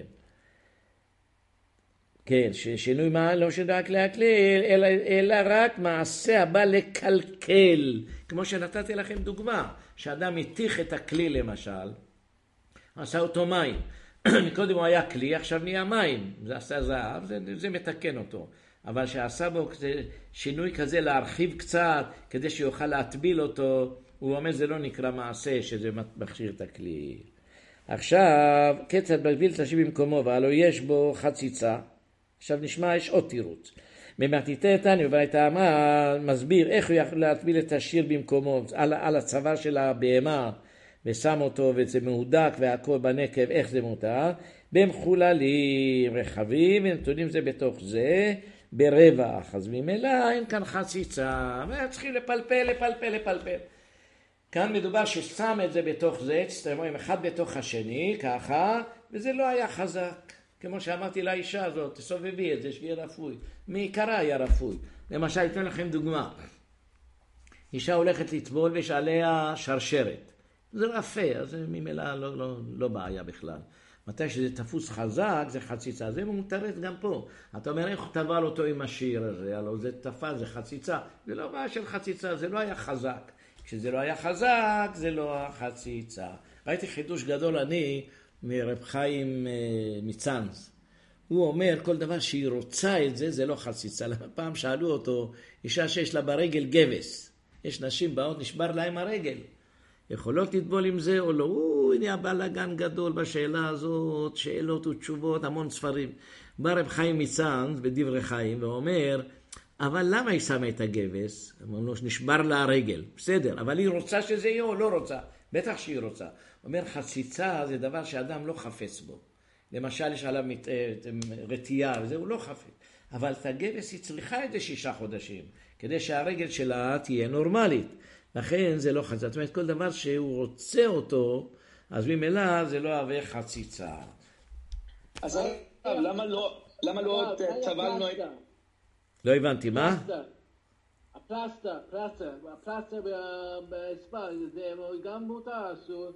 כן, שינוי מה לא שדק להקליל, אלא, אלא רק מעשה הבא לקלקל. כמו שנתתי לכם דוגמה, שאדם מתיך את הכלי למשל, עשה אותו מים. מקודם הוא היה כלי, עכשיו נהיה מים. זה עשה זהב, זה, זה מתקן אותו. אבל שעשה בו שינוי כזה להרחיב קצת, כדי שיוכל להטביל אותו, הוא אומר זה לא נקרא מעשה, שזה מכשיר את הכלי. עכשיו, כיצד בגביל תשיב במקומו, והלא יש בו חציצה. עכשיו נשמע, יש עוד תירוץ. במתיתי תני, ובאיתה אמר, מסביר איך הוא יכול להטביל את השיר במקומו, על, על הצוואר של הבהמה, ושם אותו, וזה מהודק, והכל בנקב, איך זה מותר? במחוללים רחבים, ונתונים זה בתוך זה, ברווח. אז ממילא אין כאן חציצה, וצריכים לפלפל, לפלפל, לפלפל. כאן מדובר ששם את זה בתוך זה, תסתמרים אחד בתוך השני, ככה, וזה לא היה חזק. כמו שאמרתי לאישה הזאת, תסובבי את זה, שיהיה רפוי. מעיקרה היה רפוי. למשל, אתן לכם דוגמה. אישה הולכת לטבול ויש עליה שרשרת. זה רפה, אז ממילא לא, לא, לא בעיה בכלל. מתי שזה תפוס חזק, זה חציצה. זה מותרת גם פה. אתה אומר, איך טבל אותו עם השיר הזה? הלוא זה תפס, זה חציצה. זה לא בעיה של חציצה, זה לא היה חזק. כשזה לא היה חזק, זה לא החציצה. ראיתי חידוש גדול אני מרב חיים מצאנז. הוא אומר כל דבר שהיא רוצה את זה, זה לא חציצה. פעם שאלו אותו, אישה שיש לה ברגל גבס. יש נשים באות, נשבר להם הרגל. יכולות לטבול עם זה או לא? הוא הנה הבלגן גדול בשאלה הזאת, שאלות ותשובות, המון ספרים. בא רב חיים מצאנז בדברי חיים ואומר, אבל למה היא שמה את הגבס? אמרנו לו, נשבר לה הרגל. בסדר, אבל היא רוצה שזה יהיה או לא רוצה? בטח שהיא רוצה. אומר, חציצה זה דבר שאדם לא חפץ בו. למשל, יש עליו רתיעה, וזה הוא לא חפץ. אבל את הגבס היא צריכה את זה שישה חודשים, כדי שהרגל שלה תהיה נורמלית. לכן זה לא חציצה. זאת אומרת, כל דבר שהוא רוצה אותו, אז ממילא זה לא הרבה חציצה. אז למה לא, למה לא טבלנו את... לא הבנתי, מה? הפלסטר, פלסטר, הפלסטר בספר, זה גם מותר, אסור.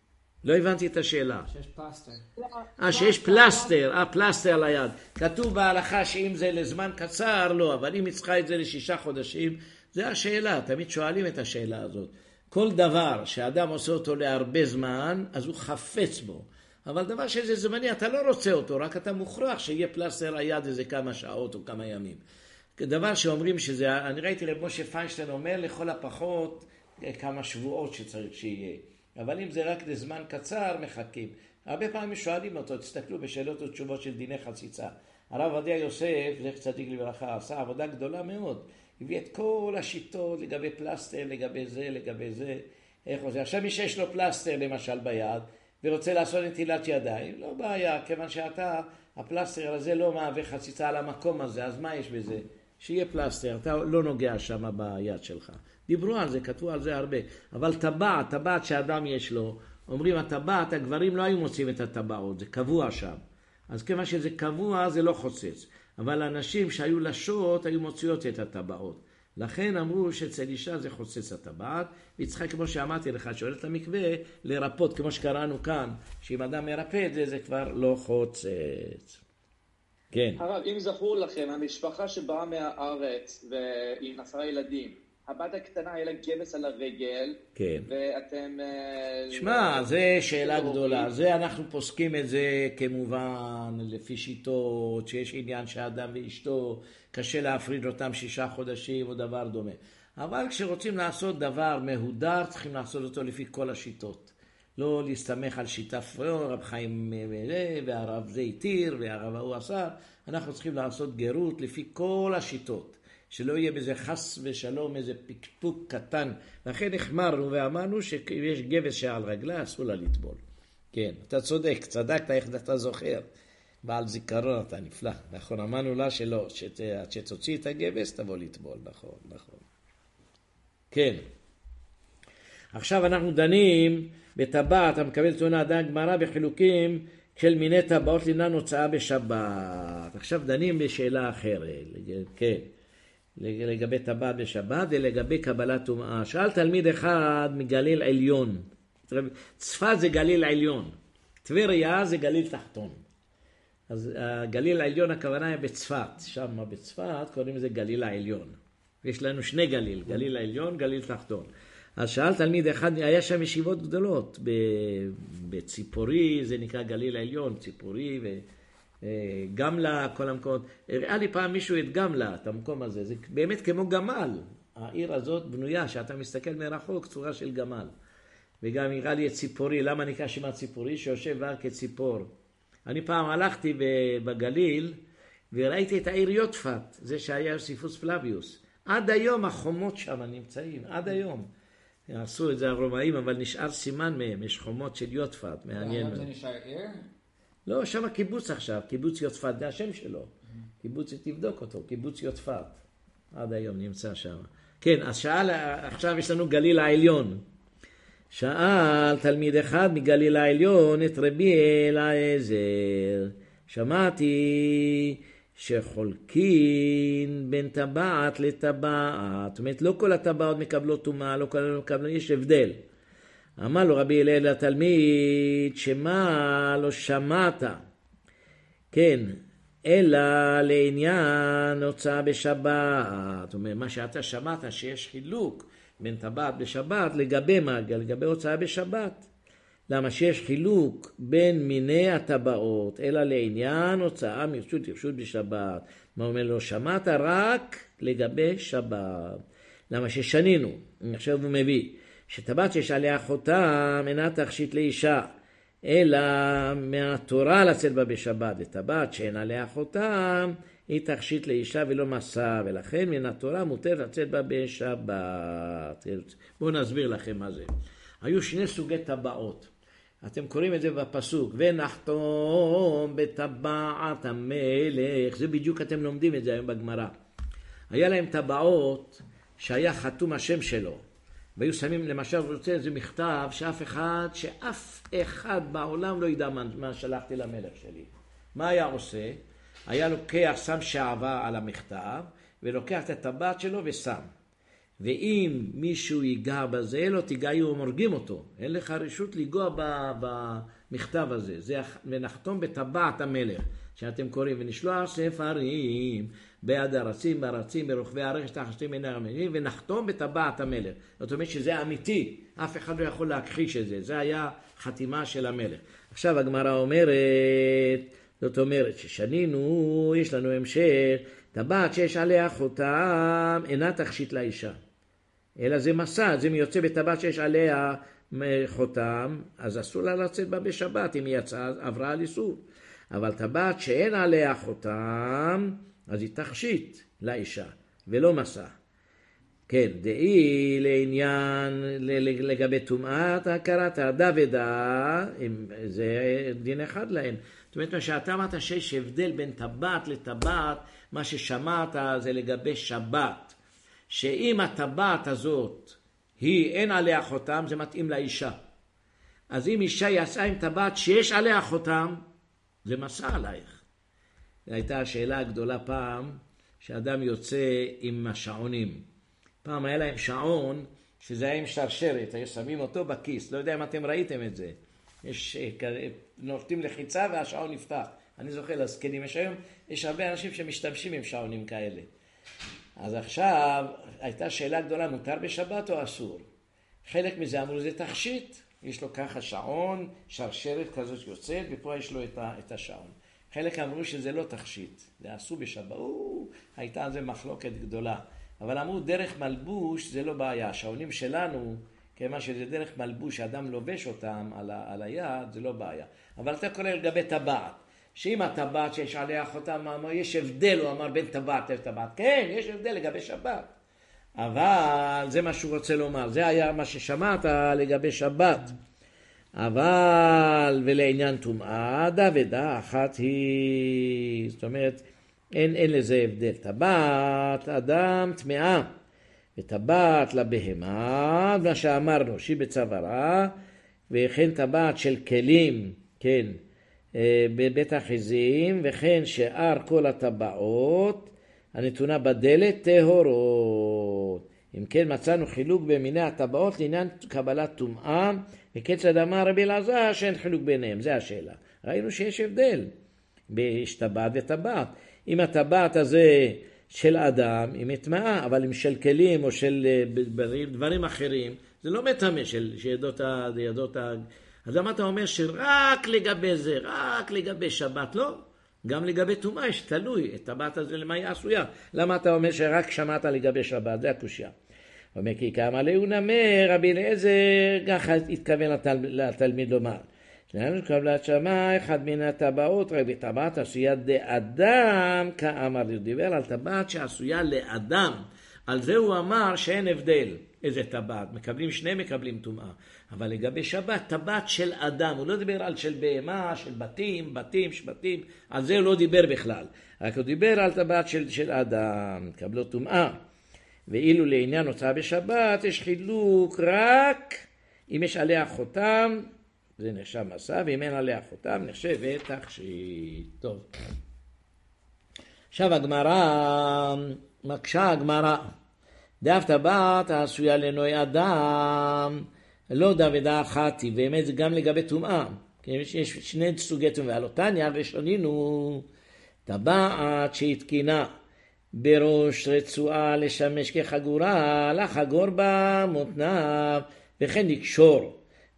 לא הבנתי את השאלה. שיש פלסטר. אה, שיש פלסטר, אה, פלסטר על היד. כתוב בהלכה שאם זה לזמן קצר, לא, אבל אם היא צריכה את זה לשישה חודשים, זה השאלה, תמיד שואלים את השאלה הזאת. כל דבר שאדם עושה אותו להרבה זמן, אז הוא חפץ בו. אבל דבר שזה זמני, אתה לא רוצה אותו, רק אתה מוכרח שיהיה פלסטר היד איזה כמה שעות או כמה ימים. דבר שאומרים שזה, אני ראיתי לב משה פיינשטיין אומר לכל הפחות כמה שבועות שצריך שיהיה. אבל אם זה רק לזמן קצר, מחכים. הרבה פעמים שואלים אותו, תסתכלו בשאלות ותשובות של דיני חציצה. הרב עובדיה יוסף, זכר צדיק לברכה, עשה עבודה גדולה מאוד. הביא את כל השיטות לגבי פלסטר, לגבי זה, לגבי זה. איך עושה? עכשיו מי שיש לו פלסטר למשל ביד, ורוצה לעשות נטילת ידיים, לא בעיה, כיוון שאתה, הפלסטר הזה לא מהווה חציצה על המקום הזה, אז מה יש בזה? שיהיה פלסטר, אתה לא נוגע שם ביד שלך. דיברו על זה, כתבו על זה הרבה. אבל טבעת, טבעת שאדם יש לו, אומרים הטבעת, הגברים לא היו מוצאים את הטבעות, זה קבוע שם. אז כיוון שזה קבוע, זה לא חוצץ. אבל האנשים שהיו לשות, היו מוציאות את הטבעות. לכן אמרו שאצל אישה זה חוצץ הטבעת, והיא צריכה, כמו שאמרתי לך, שואלת המקווה, לרפות, כמו שקראנו כאן, שאם אדם מרפא את זה, זה כבר לא חוצץ. כן. הרב, אם זכור לכם, המשפחה שבאה מהארץ ועם עשרה ילדים, הבת הקטנה היה לה גבס על הרגל, כן. ואתם... שמע, זה שאלה גדולה. זה אנחנו פוסקים את זה כמובן לפי שיטות, שיש עניין שהאדם ואשתו קשה להפריד אותם שישה חודשים או דבר דומה. אבל כשרוצים לעשות דבר מהודר, צריכים לעשות אותו לפי כל השיטות. לא להסתמך על שיטה פרו, רב חיים והרב זה התיר והרב ההוא עשה. אנחנו צריכים לעשות גרות לפי כל השיטות. שלא יהיה בזה חס ושלום איזה פקפוק קטן. לכן החמרנו ואמרנו שיש גבס שעל רגלה אסור לה לטבול. כן, אתה צודק, צדקת איך אתה זוכר. בעל זיכרון אתה נפלא. נכון, אמרנו לה שלא, שתוציא את הגבס תבוא לטבול. נכון, נכון. כן. עכשיו אנחנו דנים בטבעת, אתה מקבל תאונה דן גמרא בחילוקים של מיני טבעות לעניין הוצאה בשבת. עכשיו דנים בשאלה אחרת. כן. לגבי טבעת בשבת ולגבי קבלת טומאה. שאל תלמיד אחד מגליל עליון. צפת זה גליל עליון. טבריה זה גליל תחתון. אז הגליל העליון הכוונה היא בצפת. שם בצפת קוראים לזה גליל העליון. יש לנו שני גליל, גליל העליון, גליל תחתון. אז שאל תלמיד אחד, היה שם ישיבות גדולות. בציפורי זה נקרא גליל העליון, ציפורי ו... גמלה, כל המקומות. הראה לי פעם מישהו את גמלה, את המקום הזה. זה באמת כמו גמל. העיר הזאת בנויה, שאתה מסתכל מרחוק, צורה של גמל. וגם הראה לי את ציפורי. למה נקרא שמה ציפורי? שיושב בר כציפור. אני פעם הלכתי בגליל, וראיתי את העיר יודפת, זה שהיה יוסיפוס פלביוס. עד היום החומות שם נמצאים, עד היום. עשו את זה הרומאים, אבל נשאר סימן מהם, יש חומות של יודפת, מעניין. היום זה נשאר עיר? לא, שם קיבוץ עכשיו, קיבוץ יודפת, זה השם שלו. קיבוץ, תבדוק אותו, קיבוץ יודפת. עד היום נמצא שם. כן, אז שאל, עכשיו יש לנו גליל העליון. שאל תלמיד אחד מגליל העליון את רבי אלעזר. שמעתי שחולקין בין טבעת לטבעת. זאת אומרת, לא כל הטבעות מקבלות טומאה, לא כל הטבעות מקבלות, יש הבדל. אמר לו רבי הלל לתלמיד, שמה לא שמעת, כן, אלא לעניין הוצאה בשבת. זאת אומרת, מה שאתה שמעת שיש חילוק בין טבעת בשבת, לגבי מה? לגבי הוצאה בשבת. למה שיש חילוק בין מיני הטבעות, אלא לעניין הוצאה מרשות לרשות בשבת. מה אומר לו? שמעת רק לגבי שבת. למה ששנינו, עכשיו הוא מביא, שטבעת שיש עליה חותם אינה תכשיט לאישה, אלא מהתורה לצאת בה בשבת. וטבעת שאין עליה חותם היא תכשיט לאישה ולא מסע, ולכן מן התורה מותר לצאת בה בשבת. בואו נסביר לכם מה זה. היו שני סוגי טבעות. אתם קוראים את זה בפסוק, ונחתום בטבעת המלך. זה בדיוק אתם לומדים את זה היום בגמרא. היה להם טבעות שהיה חתום השם שלו. והיו שמים, למשל, הוא רוצה איזה מכתב שאף אחד, שאף אחד בעולם לא ידע מה, מה שלחתי למלך שלי. מה היה עושה? היה לוקח, שם שעבה על המכתב, ולוקח את הטבעת שלו ושם. ואם מישהו ייגע בזה, לא תיגעו ומורגים אותו. אין לך רשות לגוע במכתב הזה. זה ונחתום בטבעת המלך, שאתם קוראים, ונשלוח ספרים ביד הרצים, ברצים, ברוכבי הרכש, תחשתים עיני המלכים, ונחתום בטבעת המלך. זאת אומרת שזה אמיתי, אף אחד לא יכול להכחיש את זה. זה היה חתימה של המלך. עכשיו הגמרא אומרת, זאת אומרת ששנינו, יש לנו המשך, טבעת שיש עליה חותם אינה תכשיט לאישה, אלא זה מסע, זה יוצא בטבעת שיש עליה חותם, אז אסור לה לצאת בה בשבת, אם היא יצאה עברה על איסור. אבל טבעת שאין עליה חותם, אז היא תכשיט לאישה, ולא מסע. כן, דאי לעניין, לגבי טומאת הכרת הדה ודה, זה דין אחד להם. זאת אומרת, שאתה אמרת שיש הבדל בין טבעת לטבעת, מה ששמעת זה לגבי שבת. שאם הטבעת הזאת היא אין עליה חותם, זה מתאים לאישה. אז אם אישה יצאה עם טבעת שיש עליה חותם, זה מסע עלייך. זו הייתה השאלה הגדולה פעם, שאדם יוצא עם השעונים. פעם היה להם שעון, שזה היה עם שרשרת, היו שמים אותו בכיס. לא יודע אם אתם ראיתם את זה. יש, נותנים לחיצה והשעון נפתח. אני זוכר לזקנים, יש היום, יש הרבה אנשים שמשתמשים עם שעונים כאלה. אז עכשיו, הייתה שאלה גדולה, מותר בשבת או אסור? חלק מזה אמרו, זה תכשיט. יש לו ככה שעון, שרשרת כזאת יוצאת, ופה יש לו את השעון. חלק אמרו שזה לא תכשיט, זה אסור בשבת. או, הייתה על זה מחלוקת גדולה. אבל אמרו, דרך מלבוש זה לא בעיה. השעונים שלנו, כמה שזה דרך מלבוש, שאדם לובש אותם על, ה, על היד, זה לא בעיה. אבל אתה קורא לגבי טבעת. שאם הטבעת שיש עליה חותם, יש הבדל, הוא אמר בין טבעת לטבעת. כן, יש הבדל לגבי שבת. אבל זה מה שהוא רוצה לומר. זה היה מה ששמעת לגבי שבת. אבל, ולעניין טומאה, דה ודה אחת היא, זאת אומרת, אין, אין לזה הבדל. טבעת, אדם, טמאה. וטבעת לבהמה, מה שאמרנו, שהיא בצווארה, וכן טבעת של כלים, כן, בבית החזים, וכן שאר כל הטבעות, הנתונה בדלת טהורות. אם כן מצאנו חילוק במיני הטבעות לעניין קבלת טומאה, וכיצד אמר רבי אלעזר שאין חילוק ביניהם, זה השאלה. ראינו שיש הבדל יש טבעת וטבעת. אם הטבעת הזה של אדם, היא מטמאה, אבל אם של כלים או של דברים אחרים, זה לא מטמא של ידות ה... ידות ה... אז למה אתה אומר שרק לגבי זה, רק לגבי שבת, לא? גם לגבי טומאה יש תלוי, את הטבעת הזה למה היא עשויה. למה אתה אומר שרק שמעת לגבי שבת, זה הקושיה. אומר כי כמה להונמר, רבי אליעזר, ככה התכוון לתל... לתלמיד לומר. שלנו קבלת שמה, אחד מן הטבעות, רבי טבעת עשויה לאדם, כאמר, הוא דיבר על טבעת שעשויה לאדם. על זה הוא אמר שאין הבדל איזה טבעת. מקבלים שני, מקבלים טומאה. אבל לגבי שבת, טבעת של אדם. הוא לא דיבר על של בהמה, של בתים, בתים, שבטים. על זה הוא לא דיבר בכלל. רק הוא דיבר על טבעת של, של אדם. קבלו טומאה. ואילו לעניין הוצאה בשבת, יש חילוק רק אם יש עליה חותם, זה נחשב מסע, ואם אין עליה חותם, נחשב תכשיט. טוב. עכשיו הגמרא, מקשה הגמרא. דף טבעת העשויה לנוי אדם, לא דה ודה אחת היא, באמת זה גם לגבי טומאה. יש שני סוגי טומאה. על אותניה הראשונים הוא טבעת שהתקינה בראש רצועה לשמש כחגורה, לחגור בה מותניו, וכן לקשור.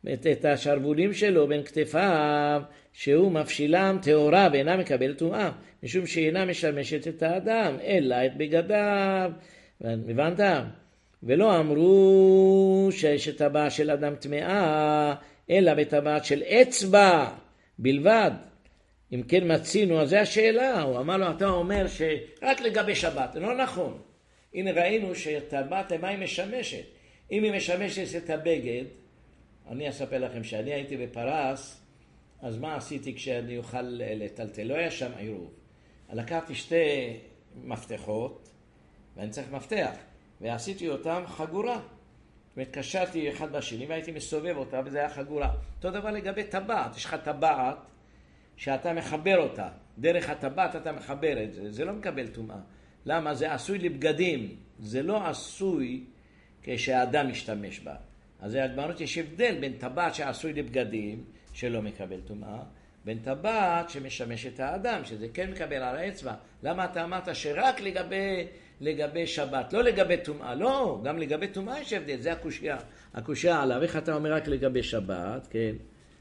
את, את השרבולים שלו בין כתפיו, שהוא מפשילם טהורה ואינה מקבל טומאה, משום שאינה משמשת את האדם, אלא את בגדיו. הבנת? ולא אמרו שיש טבעת של אדם טמאה, אלא בטבעת של אצבע בלבד. אם כן מצינו, אז זה השאלה. הוא אמר לו, אתה אומר שרק לגבי שבת. לא נכון. הנה ראינו שטבעת למה היא משמשת. אם היא משמשת את הבגד, אני אספר לכם שאני הייתי בפרס, אז מה עשיתי כשאני אוכל לטלטל? לא היה שם עירוב. לקחתי שתי מפתחות, ואני צריך מפתח, ועשיתי אותם חגורה. מתקשרתי אחד בשני והייתי מסובב אותה, וזה היה חגורה. אותו דבר לגבי טבעת. יש לך טבעת שאתה מחבר אותה. דרך הטבעת אתה מחבר את זה. זה לא מקבל טומאה. למה? זה עשוי לבגדים. זה לא עשוי כשהאדם משתמש בה. אז הגמרות יש הבדל בין טבעת שעשוי לבגדים, שלא מקבל טומאה, בין טבעת שמשמש את האדם, שזה כן מקבל על האצבע. למה אתה אמרת שרק לגבי, לגבי שבת, לא לגבי טומאה? לא, גם לגבי טומאה יש הבדל, זה הקושיה. הקושיה עליו, איך אתה אומר רק לגבי שבת, כן?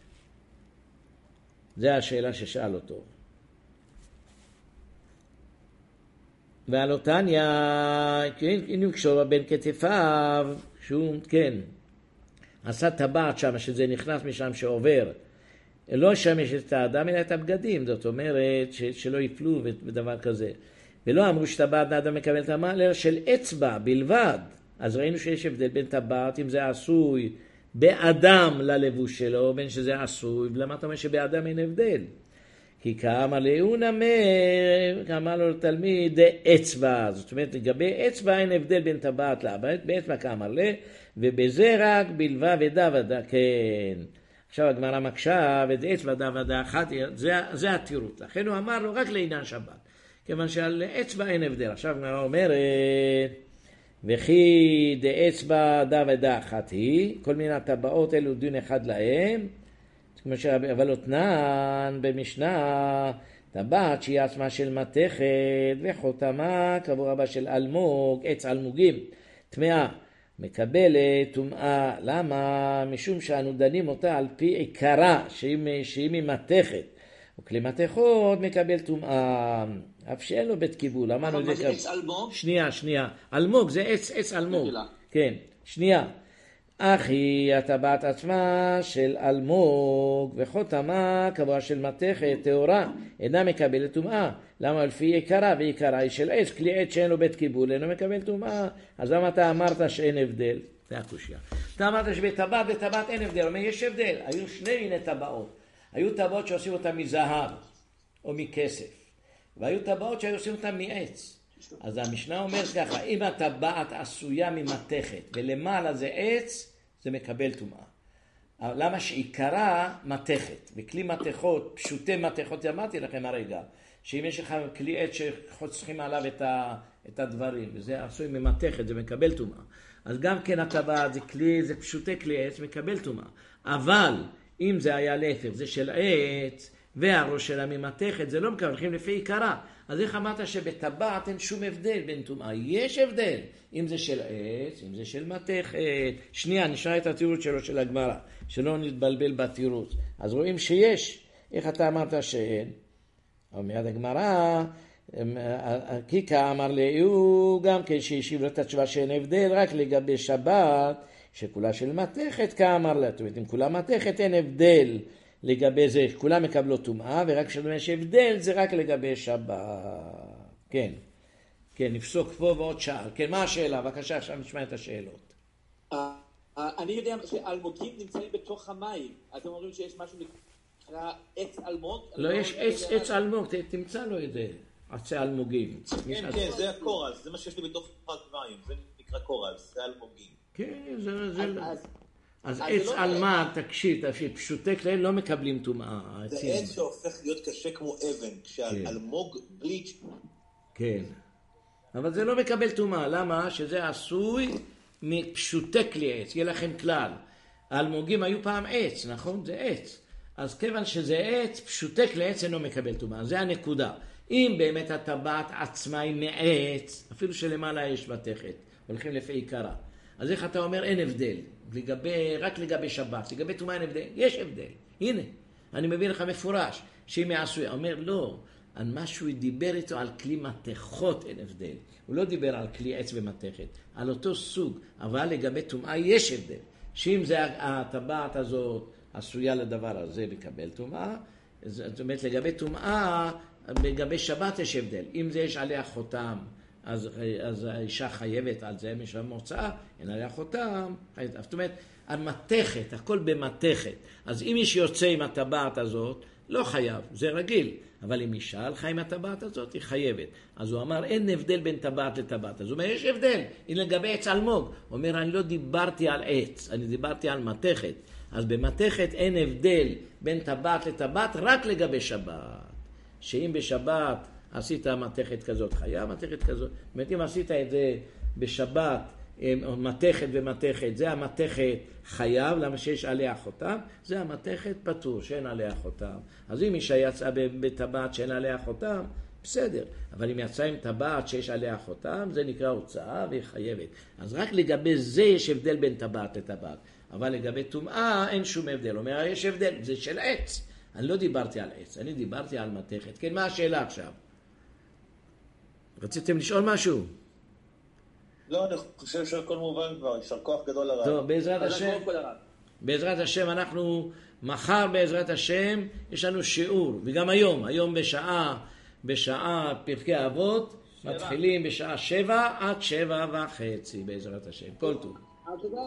זה השאלה ששאל אותו. ועל אותניה, כן, הנה קשור בין כתפיו, שהוא, כן, עשה טבעת שם, שזה נכנס משם שעובר, לא ישמש את האדם, אלא את הבגדים, זאת אומרת, ש, שלא יפלו ודבר כזה. ולא אמרו שטבעת האדם מקבל טמאה, אלא של אצבע בלבד. אז ראינו שיש הבדל בין טבעת, אם זה עשוי באדם ללבוש שלו, בין שזה עשוי, ולמה אתה אומר שבאדם אין הבדל? כי כאמר לאון אמר, כאמר לו לתלמיד, אצבע. זאת אומרת, לגבי אצבע אין הבדל בין טבעת לאבד, באצבע כאמר לה, ובזה רק בלבד ודוודה, כן. עכשיו הגמרא מקשה, וזה אצבע דוודה אחת, זה, זה התירוץ. לכן הוא אמר לו רק לעניין שבת. כיוון שעל אצבע אין הבדל. עכשיו הגמרא אומרת, וכי דאצבע דוודה אחת היא, כל מיני הטבעות אלו דין אחד להם, כמו אבל אותנן במשנה, טבעת שהיא עצמה של מתכת, וחותמה קבוע בה של אלמוג, עץ אלמוגים, טמאה, מקבלת טומאה. למה? משום שאנו דנים אותה על פי עיקרה, שהיא, שהיא ממתכת. וכלי מתכות מקבל טומאה, אף שאין לו בית קיבול. אבל מה זה עץ אלמוג? שנייה, שנייה. אלמוג זה עץ, עץ אלמוג. כן, שנייה. אחי הטבעת עצמה של אלמוג וחותמה קבוע של מתכת טהורה אינה מקבלת טומאה. למה? לפי עיקרה, ועיקרה היא של עץ, כלי עץ שאין לו בית קיבול אינו מקבל טומאה. אז למה אתה אמרת שאין הבדל? זה הקושיה. אתה אמרת שבטבעת וטבעת אין הבדל. אומר יש הבדל. היו שני מיני טבעות. היו טבעות שעושים אותם מזהב או מכסף, והיו טבעות שהיו עושים אותם מעץ. אז המשנה אומרת ככה, אם הטבעת עשויה ממתכת ולמעלה זה עץ, זה מקבל טומאה. למה? שעיקרה מתכת, וכלי מתכות, פשוטי מתכות, אמרתי לכם הרגע, שאם יש לך כלי עץ שחוצכים עליו את, ה, את הדברים, וזה עשוי ממתכת, זה מקבל טומאה. אז גם כן הטבעת זה כלי, זה פשוטי כלי עץ, מקבל טומאה. אבל אם זה היה להפך, זה של עץ, והראש שלה ממתכת, זה לא מקבל, הולכים לפי עיקרה. אז איך אמרת שבטבעת אין שום הבדל בין טומאה? יש הבדל, אם זה של עץ, אם זה של מתכת. שנייה, נשאר את התירוץ שלו של הגמרא, שלא נתבלבל בתירוץ. אז רואים שיש, איך אתה אמרת שאין? אבל מיד הגמרא, כי כאמר לאיהו, גם כן שהשיב לו את התשובה שאין הבדל, רק לגבי שבת, שכולה של מתכת, כאמר לה, זאת אומרת, אם כולה מתכת אין הבדל, לגבי זה, כולם מקבלו טומאה, ורק כשאומר שהבדל זה רק לגבי שבת. כן, כן, נפסוק פה ועוד שער. כן, מה השאלה? בבקשה, עכשיו נשמע את השאלות. אני יודע שאלמוגים נמצאים בתוך המים. אתם אומרים שיש משהו נקרא עץ אלמוג? לא, יש עץ אלמוג, תמצא לו את זה, עצי אלמוגים. כן, כן, זה הקורל, זה מה שיש לי בתוך הגביים, זה נקרא קורל, זה אלמוגים. כן, זה... זה אז עץ אלמד, תקשיב, פשוטי כלי לא מקבלים טומאה. זה עץ שהופך להיות קשה כמו אבן, כשאלמוג בליץ'. כן, אבל זה לא מקבל טומאה. למה? שזה עשוי מפשוטי כלי עץ. יהיה לכם כלל. האלמוגים היו פעם עץ, נכון? זה עץ. אז כיוון שזה עץ, פשוטי כלי עץ אינו מקבל טומאה. זה הנקודה. אם באמת הטבעת עצמה היא מעץ, אפילו שלמעלה יש מתכת, הולכים לפי עיקרה. אז איך אתה אומר אין הבדל? לגבי, רק לגבי שבת, לגבי טומאה אין הבדל. יש הבדל. הנה, אני מביא לך מפורש, שאם יעשוי, אומר לא, על מה שהוא דיבר איתו על כלי מתכות אין הבדל. הוא לא דיבר על כלי עץ ומתכת, על אותו סוג, אבל לגבי טומאה יש הבדל. שאם זה הטבעת הזאת עשויה לדבר הזה לקבל טומאה, זאת אומרת לגבי טומאה, לגבי שבת יש הבדל. אם זה יש עליה חותם, אז, אז האישה חייבת על זה משם מוצאה, אין עליה חותם. זאת אומרת, על מתכת, הכל במתכת. אז אם איש יוצא עם הטבעת הזאת, לא חייב, זה רגיל. אבל אם אישה הלכה עם הטבעת הזאת, היא חייבת. אז הוא אמר, אין הבדל בין טבעת לטבעת. אז הוא אומר, יש הבדל. הנה לגבי עץ אלמוג. הוא אומר, אני לא דיברתי על עץ, אני דיברתי על מתכת. אז במתכת אין הבדל בין טבעת לטבעת, רק לגבי שבת. שאם בשבת עשית מתכת כזאת חייב, מתכת כזאת. זאת אומרת, אם עשית את זה בשבת, מתכת ומתכת, זה המתכת חייב, למה שיש עליה חותם, זה המתכת פטור, שאין עליה חותם. אז אם אישה יצאה בטבעת שאין עליה חותם, בסדר. אבל אם יצאה עם טבעת שיש עליה חותם, זה נקרא הוצאה והיא חייבת. אז רק לגבי זה יש הבדל בין טבעת לטבעת. אבל לגבי טומאה אין שום הבדל. הוא אומר, יש הבדל, זה של עץ. אני לא דיברתי על עץ, אני דיברתי על מתכת. כן, מה השאלה עכשיו? רציתם לשאול משהו? לא, אני חושב שהכל מובן כבר, יישר כוח גדול לרב. טוב, בעזרת השם, בעזרת השם אנחנו, מחר בעזרת השם, יש לנו שיעור, וגם היום, היום בשעה, בשעה פרקי אבות, מתחילים בשעה שבע עד שבע וחצי בעזרת השם, כל טוב.